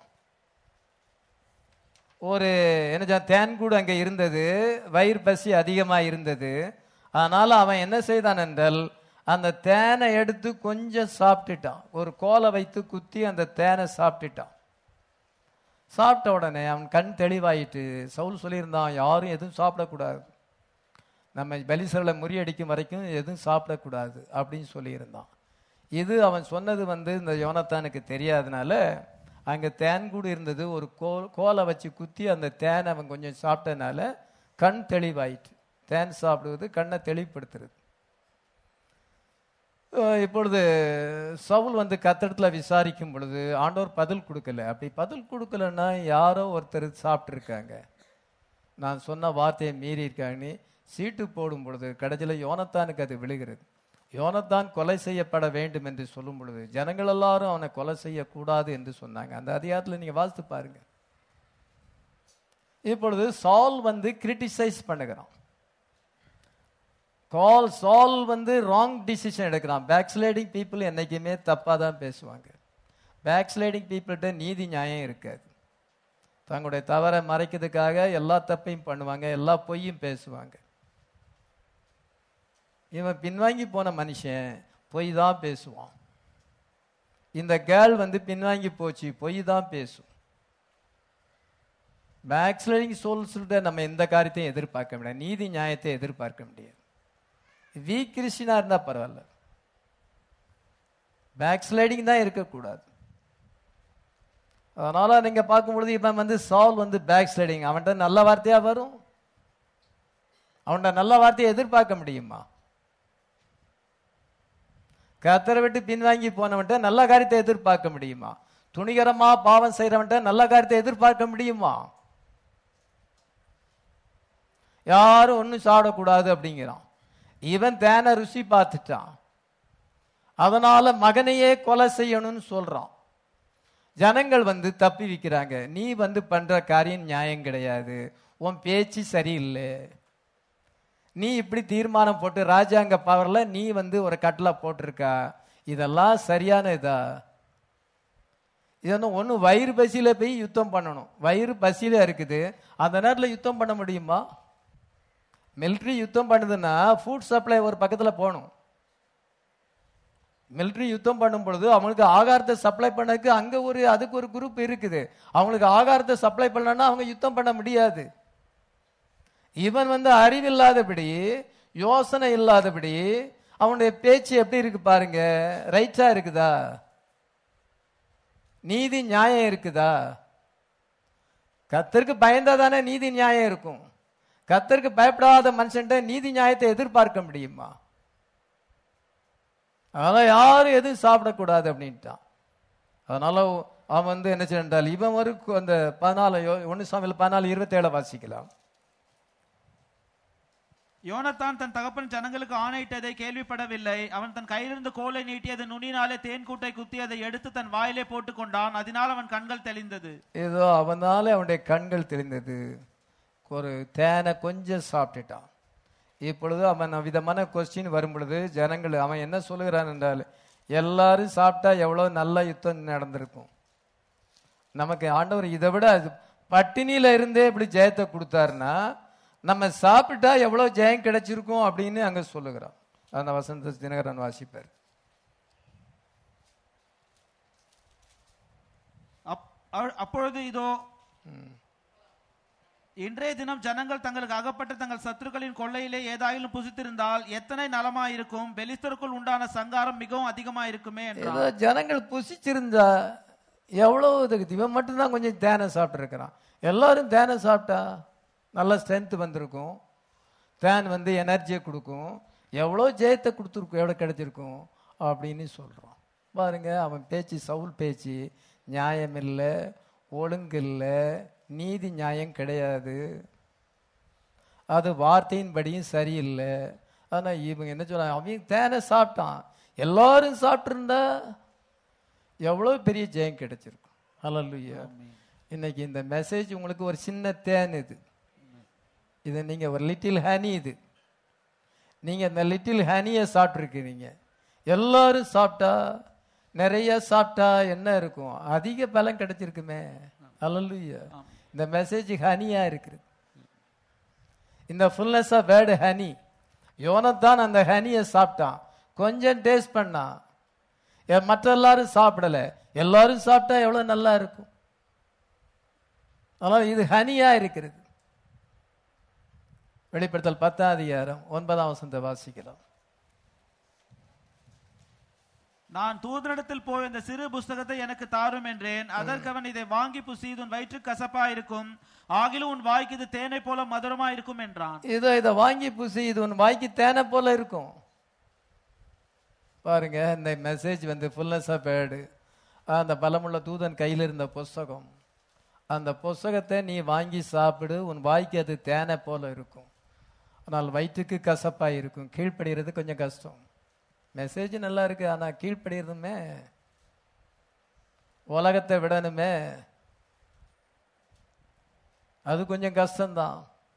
ஒரு என்ன தேன் கூட அங்கே இருந்தது, வயிறு பசி அதிகமாக இருந்தது. அதனால அவன் என்ன செய்தான் என்றால் அந்த தேனை எடுத்து கொஞ்சம் சாப்பிட்டுட்டான். ஒரு கோலை வைத்து குத்தி அந்த தேனை சாப்பிட்டுட்டான். சாப்பிட்ட உடனே அவன் கண் தெளிவாயிட்டு, சவுல் சொல்லியிருந்தான் யாரும் எதுவும் சாப்பிடக்கூடாது, நம்ம பெலிஸ்தர்களை முறியடிக்கும் வரைக்கும் எதுவும் சாப்பிடக்கூடாது அப்படின்னு சொல்லியிருந்தான். இது அவன் சொன்னது வந்து இந்த யோனத்தானுக்கு தெரியாதனால அங்கே தேன்கூடு இருந்தது. ஒரு கோலை வச்சு குத்தி அந்த தேனை அவன் கொஞ்சம் சாப்பிட்டனால கண் தெளிவாயிட்டு, தேன் சாப்பிடுவது கண்ணை தெளிவுபடுத்துறது. இப்பொழுது சவுல் வந்து கர்த்தரிடத்துல விசாரிக்கும் பொழுது ஆண்டவர் பதில் கொடுக்கல. அப்படி பதில் கொடுக்கலன்னா யாரோ ஒருத்தர் சாப்பிட்ருக்காங்க, நான் சொன்ன வார்த்தையை மீறி இருக்காங்கன்னு சீட்டு போடும் பொழுது கடைசியில் யோனத்தானுக்கு அது விழுகிறது. யோனத்தான் கொலை செய்யப்பட வேண்டும் என்று சொல்லும் பொழுது ஜனங்கள் எல்லாரும் அவனை கொலை செய்யக்கூடாது என்று சொன்னாங்க. அந்த அதிகாரத்தில் நீங்க வாசித்து பாருங்க. இப்பொழுது சால் வந்து கிரிட்டிசைஸ் பண்ணுகிறான். சால் வந்து ராங் டிசிஷன் எடுக்கிறான். பேக்ஸ்லைடிங் பீப்புள் என்னைக்குமே தப்பா தான் பேசுவாங்க. பேக்ஸ்லைடிங் பீப்புள்கிட்ட நீதி நியாயம் இருக்காது. தங்களுடைய தவறை மறைக்கிறதுக்காக எல்லா தப்பையும் பண்ணுவாங்க, எல்லா பொய்யும் பேசுவாங்க. இவன் பின்வாங்கி போன மனுஷன் பொய் தான் பேசுவான். இந்த கேர்ள் வந்து பின்வாங்கி போச்சு, பொய் தான் பேசும். பேக்ஸ்லைடிங் சோல்ஸ்கிட்ட நம்ம எந்த காரியத்தையும் எதிர்பார்க்க முடியாது, நீதி நியாயத்தை எதிர்பார்க்க முடியாது. வீக் கிறிஸ்டியனா இருந்தா பரவாயில்ல, பேக்ஸ்லைடிங் தான் இருக்கக்கூடாது. அதனால நீங்க பார்க்கும்பொழுது இவன் வந்து சால் வந்து பேக்ஸ்லைடிங், அவன்கிட்ட நல்ல வார்த்தையா வரும்? அவன்கிட்ட நல்ல வார்த்தையை எதிர்பார்க்க முடியுமா? கர்த்தரை விட்டு பின்வாங்கி போனவன்ட்ட நல்ல காரியத்தை எதிர்பார்க்க முடியுமா? துணிகரமா பாவம் செய்யறவன்ட்ட நல்ல காரியத்தை எதிர்பார்க்க முடியுமா? யாரும் ஒன்னும் சாப்பிடக்கூடாது அப்படிங்கிறான். இவன் தேனை ருசி பார்த்துட்டான், அதனால மகனையே கொலை செய்யணும்னு சொல்றான். ஜனங்கள் வந்து தப்பி வைக்கிறாங்க. நீ வந்து பண்ற காரியம் நியாயம் கிடையாது, உன் பேச்சு சரியில்லை, நீ இப்படி தீர்மானம் போட்டு ராஜாங்க பவர்ல நீ வந்து ஒரு கட்டளை போட்டிருக்கா, இதெல்லாம் சரியான இதா? இதெல்லாம் ஒண்ணு வயிறு பசியில போய் யுத்தம் பண்ணணும். வயிறு பசியில இருக்குது, அந்த நேரத்தில் யுத்தம் பண்ண முடியுமா? மிலிட்ரி யுத்தம் பண்ணுதுன்னா ஃபுட் சப்ளை ஒரு பக்கத்துல போகணும். மிலிட்ரி யுத்தம் பண்ணும் பொழுது அவங்களுக்கு ஆகாரத்தை சப்ளை பண்ணதுக்கு அங்க அதுக்கு ஒரு குரூப் இருக்குது. அவங்களுக்கு ஆகாரத்தை சப்ளை பண்ணலன்னா அவங்க யுத்தம் பண்ண முடியாது. இவன் வந்து அறிவில்லாதபடி, யோசனை இல்லாதபடி அவனுடைய பேச்சு எப்படி இருக்கு பாருங்க. ரைட்டா இருக்குதா? நீதி நியாயம் இருக்குதா? கர்த்தருக்கு பயந்தா தானே நீதி நியாயம் இருக்கும். கர்த்தருக்கு பயப்படாத மனுஷன்ட்ட நீதி நியாயத்தை எதிர்பார்க்க முடியுமா? அதனால யாரும் எதுவும் சாப்பிடக்கூடாது அப்படின்ட்டான். அதனால அவன் வந்து என்ன செய்யறால், இவன் ஒரு அந்த 1 சாமுவேல் 14:27 வாசிக்கலாம். யோனத்தான் தன் தகப்பன் ஜனங்களுக்கு ஆணையிட்டதை கேள்விப்படவில்லை. அவன் தன் கையிலிருந்து கோலை நீட்டி அது நுனினாலே தேன் கூட்டை குத்தி அதை எடுத்து தன் வாயிலே போட்டு கொண்டான். அதனால் அவன் கண்கள் தெளிந்தது. ஏதோ அவனால அவனுடைய கண்கள் தெளிந்தது. ஒரு தேனை கொஞ்சம் சாப்பிட்டுட்டான். இப்பொழுது அவன் விதமான கொஸ்டின் வரும் பொழுது ஜனங்கள் அவன் என்ன சொல்லுகிறான் என்றால், எல்லாரும் சாப்பிட்டா எவ்வளவு நல்ல யுத்தம் நடந்திருக்கும். நமக்கு ஆண்டவர் இதை விட பட்டினியில இருந்தே இப்படி ஜெயத்தை கொடுத்தாருன்னா நம்ம சாப்பிட்டா எவ்வளவு ஜெயம் கிடைச்சிருக்கும் அப்படின்னு அங்க சொல்லுகிறான். அந்த வசந்த தினகரன் வாசிப்பார். அப்பொழுது இதோ இன்றைய தினம் ஜனங்கள் தங்களுக்கு அகப்பட்ட தங்கள் சத்துருக்களின் கொள்ளையிலே ஏதாயிலும் புசித்திருந்தால் எத்தனை நலமாயிருக்கும். பெலிஸ்தருக்குள் உண்டான சங்காரம் மிகவும் அதிகமாயிருக்குமே என்றார். ஜனங்கள் புசிச்சிருந்தா எவ்வளவு, இவன் மட்டும்தான் கொஞ்சம் தேனை சாப்பிட்டு இருக்கிறான். எல்லாரும் தேனை சாப்பிட்டா நல்ல ஸ்ட்ரென்த் வந்திருக்கும். தேன் வந்து எனர்ஜியை கொடுக்கும். எவ்வளோ ஜெயத்தை கொடுத்துருக்கும், எவ்வளோ கிடைச்சிருக்கும் அப்படின்னு சொல்றான். பாருங்க, அவன் பேச்சு, சவுல் பேச்சு நியாயம் இல்லை, ஒழுங்கு இல்லை, நீதி நியாயம் கிடையாது, அது வார்த்தையின்படியும் சரியில்லை. ஆனா இவங்க என்ன சொல்றாங்க, அவன் தேனை சாப்பிட்டான். எல்லாரும் சாப்பிட்டுருந்தா எவ்வளவு பெரிய ஜெயம் கிடைச்சிருக்கும். ஹல்லேலூயா. இன்னைக்கு இந்த மெசேஜ் உங்களுக்கு ஒரு சின்ன தேன். இது நீங்க ஒரு லிட்டில் ஹனி. இது நீங்க இந்த லிட்டில் ஹனியை சாப்பிட்ருக்கிறீங்க. எல்லாரும் சாப்பிட்டா, நிறைய சாப்பிட்டா என்ன இருக்கும், அதிக பலன் கிடைச்சிருக்குமே. ஹல்லேலூயா. இந்த மெசேஜ் ஹனியா இருக்குது. இந்த ஃபுல்னஸ் ஆஃப் வேர்ட் ஹனி. யோனத்தான் அந்த ஹனியை சாப்பிட்டான், கொஞ்சம் டேஸ்ட் பண்ணான். மற்ற எல்லாரும் சாப்பிடல, எல்லாரும் சாப்பிட்டா எவ்வளவு நல்லா இருக்கும். ஆனால் இது ஹனியா இருக்கிறது. வெளிப்படுத்தல் 10 அதிகாரம் 9 வசனத்தை வாசிக்கலாம். நான் தூதனிடத்தில் போய் இந்த சிறு புஸ்தகத்தை எனக்கு தாரும் என்றேன். அதற்கு அவன், இதை வாங்கி புசி, இது உன் வயிற்று கசப்பா இருக்கும், ஆகிலும் உன் வாய்க்கு இது தேனை போல மதுரமா இருக்கும் என்றான். இதை வாங்கி புசி, இது உன் வாய்க்கு தேனை போல இருக்கும். பாருங்க, இந்த மெசேஜ் வந்து ஃபுல்னஸ் ஆஃப் வேர்டு. அந்த பலமுள்ள தூதன் கையில் இருந்த புஸ்தகம், அந்த புஸ்தகத்தை நீ வாங்கி சாப்பிடு, உன் வாய்க்கு அது தேனை போல இருக்கும், ஆனால் வயிற்றுக்கு கசப்பா இருக்கும். கீழ்ப்படுகிறது கொஞ்சம் கஷ்டம். மெசேஜ் நல்லா இருக்கு, ஆனா கீழ்ப்படுகிறதுமே, உலகத்தை விடணுமே, அது கொஞ்சம் கஷ்டம்தான்.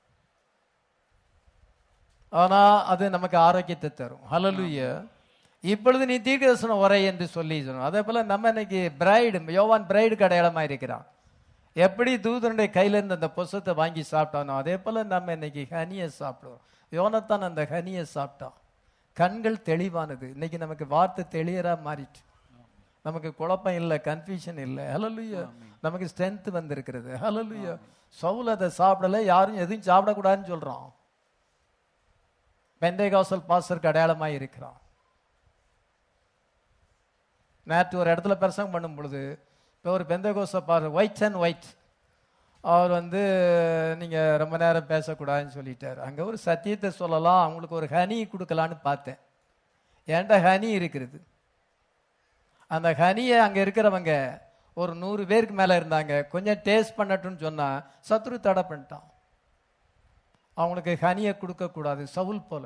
ஆனா அது நமக்கு ஆரோக்கியத்தை தரும். ஹல்லேலூயா. இப்பொழுது நீ தீர்க்கதரிசன உரை என்று சொல்லி சொன்னோம். அதே போல நம்ம இன்னைக்கு பிரைடு, யோவான் பிரைடுக்கு அடையாளமா இருக்கிறான். எப்படி தூதனுடைய கையில இருந்து அந்த புஸ்தகத்தை வாங்கி சாப்பிட்டானோ அதே போல நம்ம இன்னைக்கு ஹனியை சாப்பிடுவோம். யோனத்தான் அந்த ஹனியை சாப்பிட்டான். கண்கள் தெளிவானது. இன்னைக்கு நமக்கு வார்த்தை தெளியரா மாறிட்டு, நமக்கு குழப்பம் இல்லை, கன்ஃபியூஷன் இல்லை. ஹல்லேலூயா. நமக்கு ஸ்ட்ரென்த் வந்திருக்கிறது. ஹல்லேலூயா. சவுல் அதை சாப்பிடல, யாரும் எதுவும் சாப்பிடக்கூடாதுன்னு சொல்றான். பெந்தேகாஸ்தல் பாஸ்டருக்கு அடையாளமா இருக்கிறான். நேற்று ஒரு இடத்துல பிரசங்கம் பண்ணும் பொழுது, இப்போ ஒரு Pentecostal pastor, white and white, அவர் வந்து நீங்க ரொம்ப நேரம் பேசக்கூடாதுன்னு சொல்லிட்டார். அங்க ஒரு சத்தியத்தை சொல்லலாம், அவங்களுக்கு ஒரு ஹனி கொடுக்கலான்னு பார்த்தேன். என்கிட்ட ஹனி இருக்கிறது. அந்த ஹனியை அங்க இருக்கிறவங்க ஒரு 100 பேருக்கு மேல இருந்தாங்க. கொஞ்சம் டேஸ்ட் பண்ணட்டும்னு சொன்னா சத்ரு தடை பண்ணிட்டான். அவங்களுக்கு ஹனியை கொடுக்க கூடாது, சவுல் போல.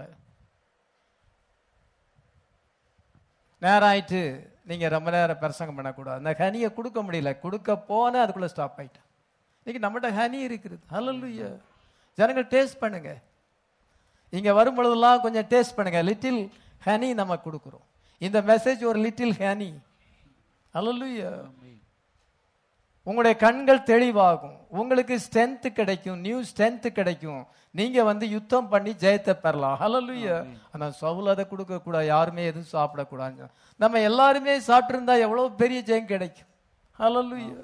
நேரம் ஆயிட்டு, நீங்க ரொம்ப நேரம் பிரசங்கம் பண்ணக்கூடாது. அந்த ஹனியை கொடுக்க முடியல, கொடுக்க போன அதுக்குள்ள ஸ்டாப் ஆயிட்டான். இன்னைக்கு நம்மகிட்ட ஹனி இருக்கிறது. ஹல்லேலூயா. ஜனங்கள் டேஸ்ட் பண்ணுங்க. இங்க வரும் பொழுதெல்லாம் கொஞ்சம் டேஸ்ட் பண்ணுங்க. லிட்டில் ஹனி நம்ம கொடுக்குறோம். இந்த மெசேஜ் ஒரு லிட்டில் ஹனி. ஹல்லேலூயா. உங்களுடைய கண்கள் தெளிவாகும், உங்களுக்கு ஸ்ட்ரென்த் கிடைக்கும், நியூ ஸ்ட்ரென்த் கிடைக்கும். நீங்க வந்து யுத்தம் பண்ணி ஜெயத்தை பெறலாம். ஹல்லேலூயா. ஆனா சவுல் அதை கொடுக்க கூடாது, யாருமே எதுவும் சாப்பிடக்கூடாது. நம்ம எல்லாருமே சாப்பிட்டு இருந்தா எவ்வளவு பெரிய ஜெயம் கிடைக்கும். ஹல்லேலூயா.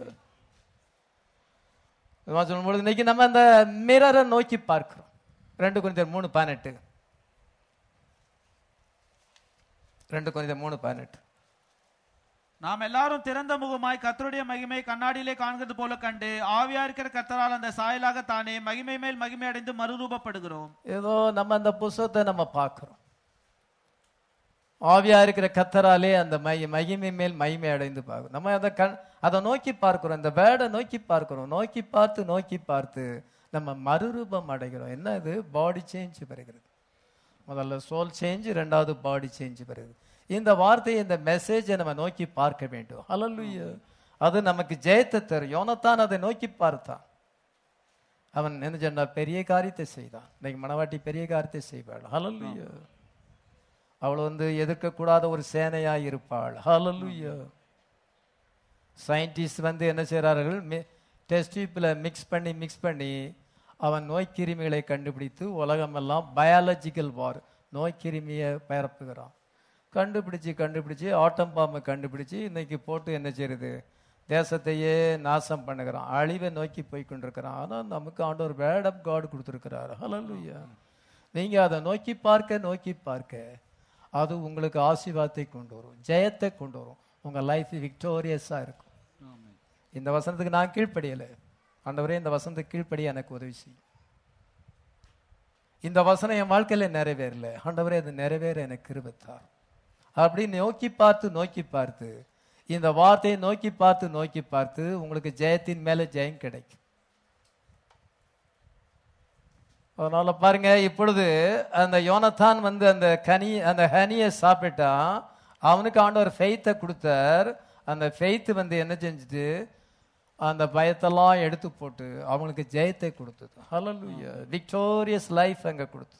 சொல்லும்போது இன்னைக்கு நம்ம அந்த மிரரை நோக்கி பார்க்கிறோம். 2 கொரிந்தியர் 3:18. 2 கொரிந்தியர் 3:18. நாம் எல்லாரும் திறந்த முகமாய் கர்த்தருடைய மகிமை கண்ணாடியிலே காண்கிறது போல கண்டு, ஆவியா இருக்கிற கர்த்தரால் அந்த சாயலாக தானே மகிமை மேல் மகிமை அடைந்து மறுரூபப்படுகிறோம். ஏதோ நம்ம அந்த புஸ்தகத்தை நம்ம பார்க்கிறோம். ஆவியா இருக்கிற கர்த்தராலே அந்த மகிமை மேல் மகிமை அடைந்து பார்க்கிறோம். நம்ம அதை நோக்கி பார்க்கிறோம், இந்த வேர்டை நோக்கி பார்க்கிறோம். நோக்கி பார்த்து நம்ம மறுரூபம் அடைகிறோம். என்ன இது? பாடி சேஞ்ச் வருகிறது. முதல்ல சோல் சேஞ்ச், 2வது பாடி சேஞ்ச் வருகிறது. இந்த வார்த்தையை, இந்த மெசேஜை நம்ம நோக்கி பார்க்க வேண்டும். ஹல்லேலூயா. அது நமக்கு ஜெயத்தை தரும். யோனத்தான் அதை நோக்கி பார்த்தான். அவன் என்ன சொன்னார்? பெரிய காரியத்தை செய்தான். இன்னைக்கு மணவாட்டி பெரிய காரியத்தை செய்வாள். ஹல்லேலூயா. அவள் வந்து எதிர்க்கக்கூடாத ஒரு சேனையா இருப்பாள். ஹல்லேலூயா. சயின்டிஸ்ட் வந்து என்ன செய்கிறார்கள்? டெஸ்ட் டியூப்ல மிக்ஸ் பண்ணி அவன் நோய்க்கிருமிகளை கண்டுபிடித்து உலகமெல்லாம் பயாலஜிக்கல் வார், நோய்க்கிருமியை பரப்புகிறான். கண்டுபிடிச்சு ஆட்டம் பாம்பை கண்டுபிடிச்சு இன்னைக்கு போட்டு என்ன செய்யுது? தேசத்தையே நாசம் பண்ணுகிறான், அழிவை நோக்கி போய் கொண்டிருக்கிறான். ஆனால் நமக்கு ஆண்டவர் வேர்ட் ஆஃப் காட் கொடுத்துருக்கிறார். ஹல்லேலூயா. நீங்க அதை நோக்கி பார்க்க அது உங்களுக்கு ஆசீர்வாதத்தை கொண்டு வரும், ஜெயத்தை கொண்டு வரும். உங்க லைஃப் விக்டோரியஸா இருக்கும். இந்த வசனத்துக்கு நான் கீழ்ப்படியலை. ஆண்டவரே, இந்த வசனத்துக்கு கீழ்ப்படிய எனக்கு உதவி செய்யும். இந்த வசனம் என் வாழ்க்கையில நிறைவேறல, ஆண்டவரே அது நிறைவேற எனக்கு கிருபை தாரும். அப்படி நோக்கி பார்த்து இந்த வார்த்தையை நோக்கி பார்த்து உங்களுக்கு ஜெயத்தின் மேல ஜெயம் கிடைக்கும். அதனால பாருங்க, இப்பொழுது அந்த யோனத்தான் வந்து அந்த ஹனியை சாப்பிட்டான். அவனுக்கு ஆண்டவர் ஃபெய்த்தை கொடுத்தார். அந்த ஃபெய்த் வந்து என்ன செஞ்சுட்டு அந்த பயத்தெல்லாம் எடுத்து போட்டு அவங்களுக்கு ஜெயத்தை கொடுத்தது. ஹல்லேலூயா. விக்டோரியஸ் லைஃப் அங்க கொடுத்தது.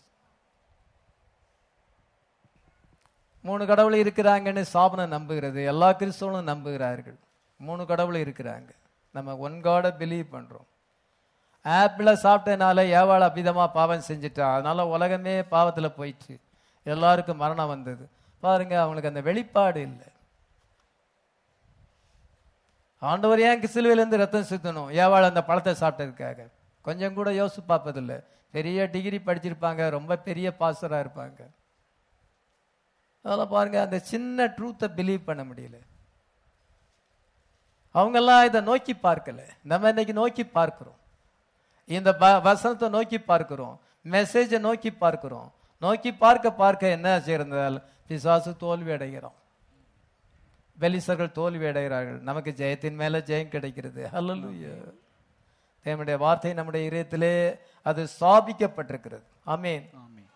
3 கடவுள் இருக்கிறாங்கன்னு சாபனம் நம்புகிறது. எல்லா கிறிஸ்தவனும் நம்புகிறார்கள் 3 கடவுள் இருக்கிறாங்க. நம்ம ஒன் காட பிலீவ் பண்றோம். ஆப்பிளை சாப்பிட்டனால ஏவாள் அபிதமா பாவம் செஞ்சுட்டா, அதனால உலகமே பாவத்துல போயிட்டு எல்லாருக்கும் மரணம் வந்தது. பாருங்க, அவங்களுக்கு அந்த வெளிப்பாடு இல்லை. ஆண்டவர் ஏன் சிலுவையிலிருந்து ரத்தம் சித்தணும்? ஏவாள் அந்த பழத்தை சாப்பிட்டதுக்காக. கொஞ்சம் கூட யோசிச்சு பார்ப்பதில்லை. பெரிய டிகிரி படிச்சிருப்பாங்க, ரொம்ப பெரிய பாஸ்டரா இருப்பாங்க. அதெல்லாம் பாருங்க, அந்த சின்ன ட்ரூத்தை பிலீவ் பண்ண முடியல. அவங்கெல்லாம் இதை நோக்கி பார்க்கல. நம்ம இன்னைக்கு நோக்கி பார்க்கிறோம், இந்த வசனத்தை நோக்கி பார்க்கிறோம், மெசேஜை நோக்கி பார்க்கிறோம். நோக்கி பார்க்க பார்க்க என்ன செய்யறதால் பிசாசு தோல்வி அடைகிறோம், பெலிசர்கள் தோல்வி அடைகிறார்கள், நமக்கு ஜெயத்தின் மேல ஜெயம் கிடைக்கிறது. ஹல்லேலூயா. தேவனுடைய வார்த்தை நம்முடைய இதயத்திலே அது ஸ்தாபிக்கப்பட்டிருக்கிறது. ஆமென்.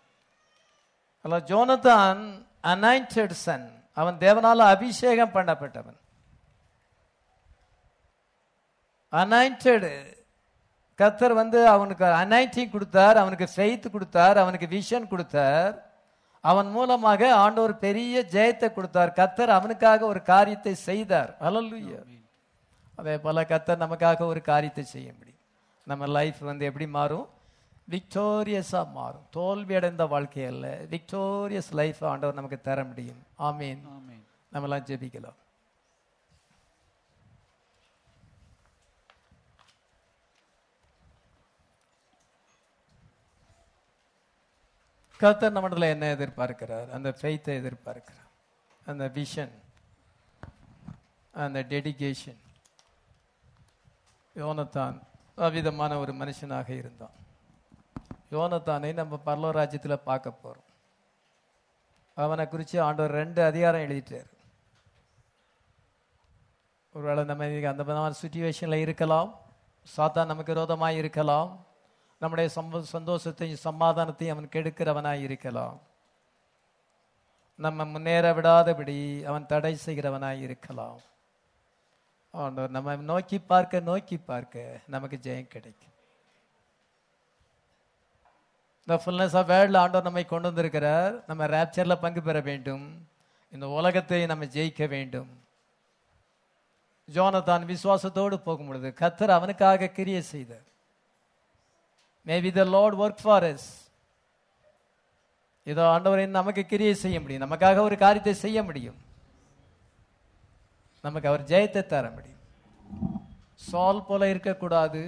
ஜோனத்தான் அனாயிண்டட் சன், அவன் தேவனால அபிஷேகம் பண்ணப்பட்டவன். அனாயிண்டட், கர்த்தர் அவனுக்கு அனாயிண்டிங் கொடுத்தார், அவனுக்கு ஃபெய்த் கொடுத்தார், அவனுக்கு விஷன் கொடுத்தார். அவன் மூலமாக ஆண்டவர் பெரிய ஜெயத்தை கொடுத்தார். கர்த்தர் அவனுக்காக ஒரு காரியத்தை செய்தார். ஹல்லேலூயா. அதே போல கர்த்தர் நமக்காக ஒரு காரியத்தை செய்ய முடியும். நம்ம லைஃப் எப்படி மாறும்? விக்டோரியஸா மாறும். தோல்வி அடைந்த வாழ்க்கை அல்ல, விக்டோரியஸ் லைஃப் ஆண்டவர் நமக்கு தர முடியும். ஆமீன். நம்மெல்லாம் ஜெபிக்கலாம். கர்த்தர் நம்மிடத்தில் என்ன எதிர்பார்க்கிறார்? அந்த ஃபெய்த்தை எதிர்பார்க்கிறார், அந்த விஷன், அந்த டெடிகேஷன். யோனத்தான் அவ்விதமான ஒரு மனுஷனாக இருந்தான். யோனத்தானை நம்ம பரலோக ராஜ்யத்தில் பார்க்க போறோம். அவனை குறித்து ஆண்டவர் 2 அதிகாரம் எழுதிட்டார். ஒருவேளை நம்ம அந்த விதமான சுச்சுவேஷன்ல இருக்கலாம், சாத்தான் நமக்கு விரோதமாய் இருக்கலாம், நம்முடைய சந்தோஷத்தையும் சமாதானத்தையும் அவன் கெடுக்கிறவனாய் இருக்கலாம், நம்ம முன்னேற விடாதபடி அவன் தடை செய்கிறவனாய் இருக்கலாம். ஆண்டவர் நம்ம நோக்கி பார்க்க நமக்கு ஜெயம் கிடைக்கும். இந்த ஃபுல்னஸ் ஆஃப் வேர்ல்ட்ல ஆண்டவர் நம்மை கொண்டு வந்திருக்கிறார். நம்ம ராப்சர்ல பங்கு பெற வேண்டும், இந்த உலகத்தை நம்ம ஜெயிக்க வேண்டும். ஜோனத்தான் விசுவாசத்தோடு போகும் பொழுது கர்த்தர் அவனுக்காக கிரியை செய்தார். Maybe the Lord work for us. இதோ ஆண்டவர் நமக்கு கிரியை செய்ய முடியும், நமக்காக ஒரு காரியத்தை செய்ய முடியும், நமக்கு அவர் ஜெயத்தை தர முடியும். சால் போல இருக்கக்கூடாது.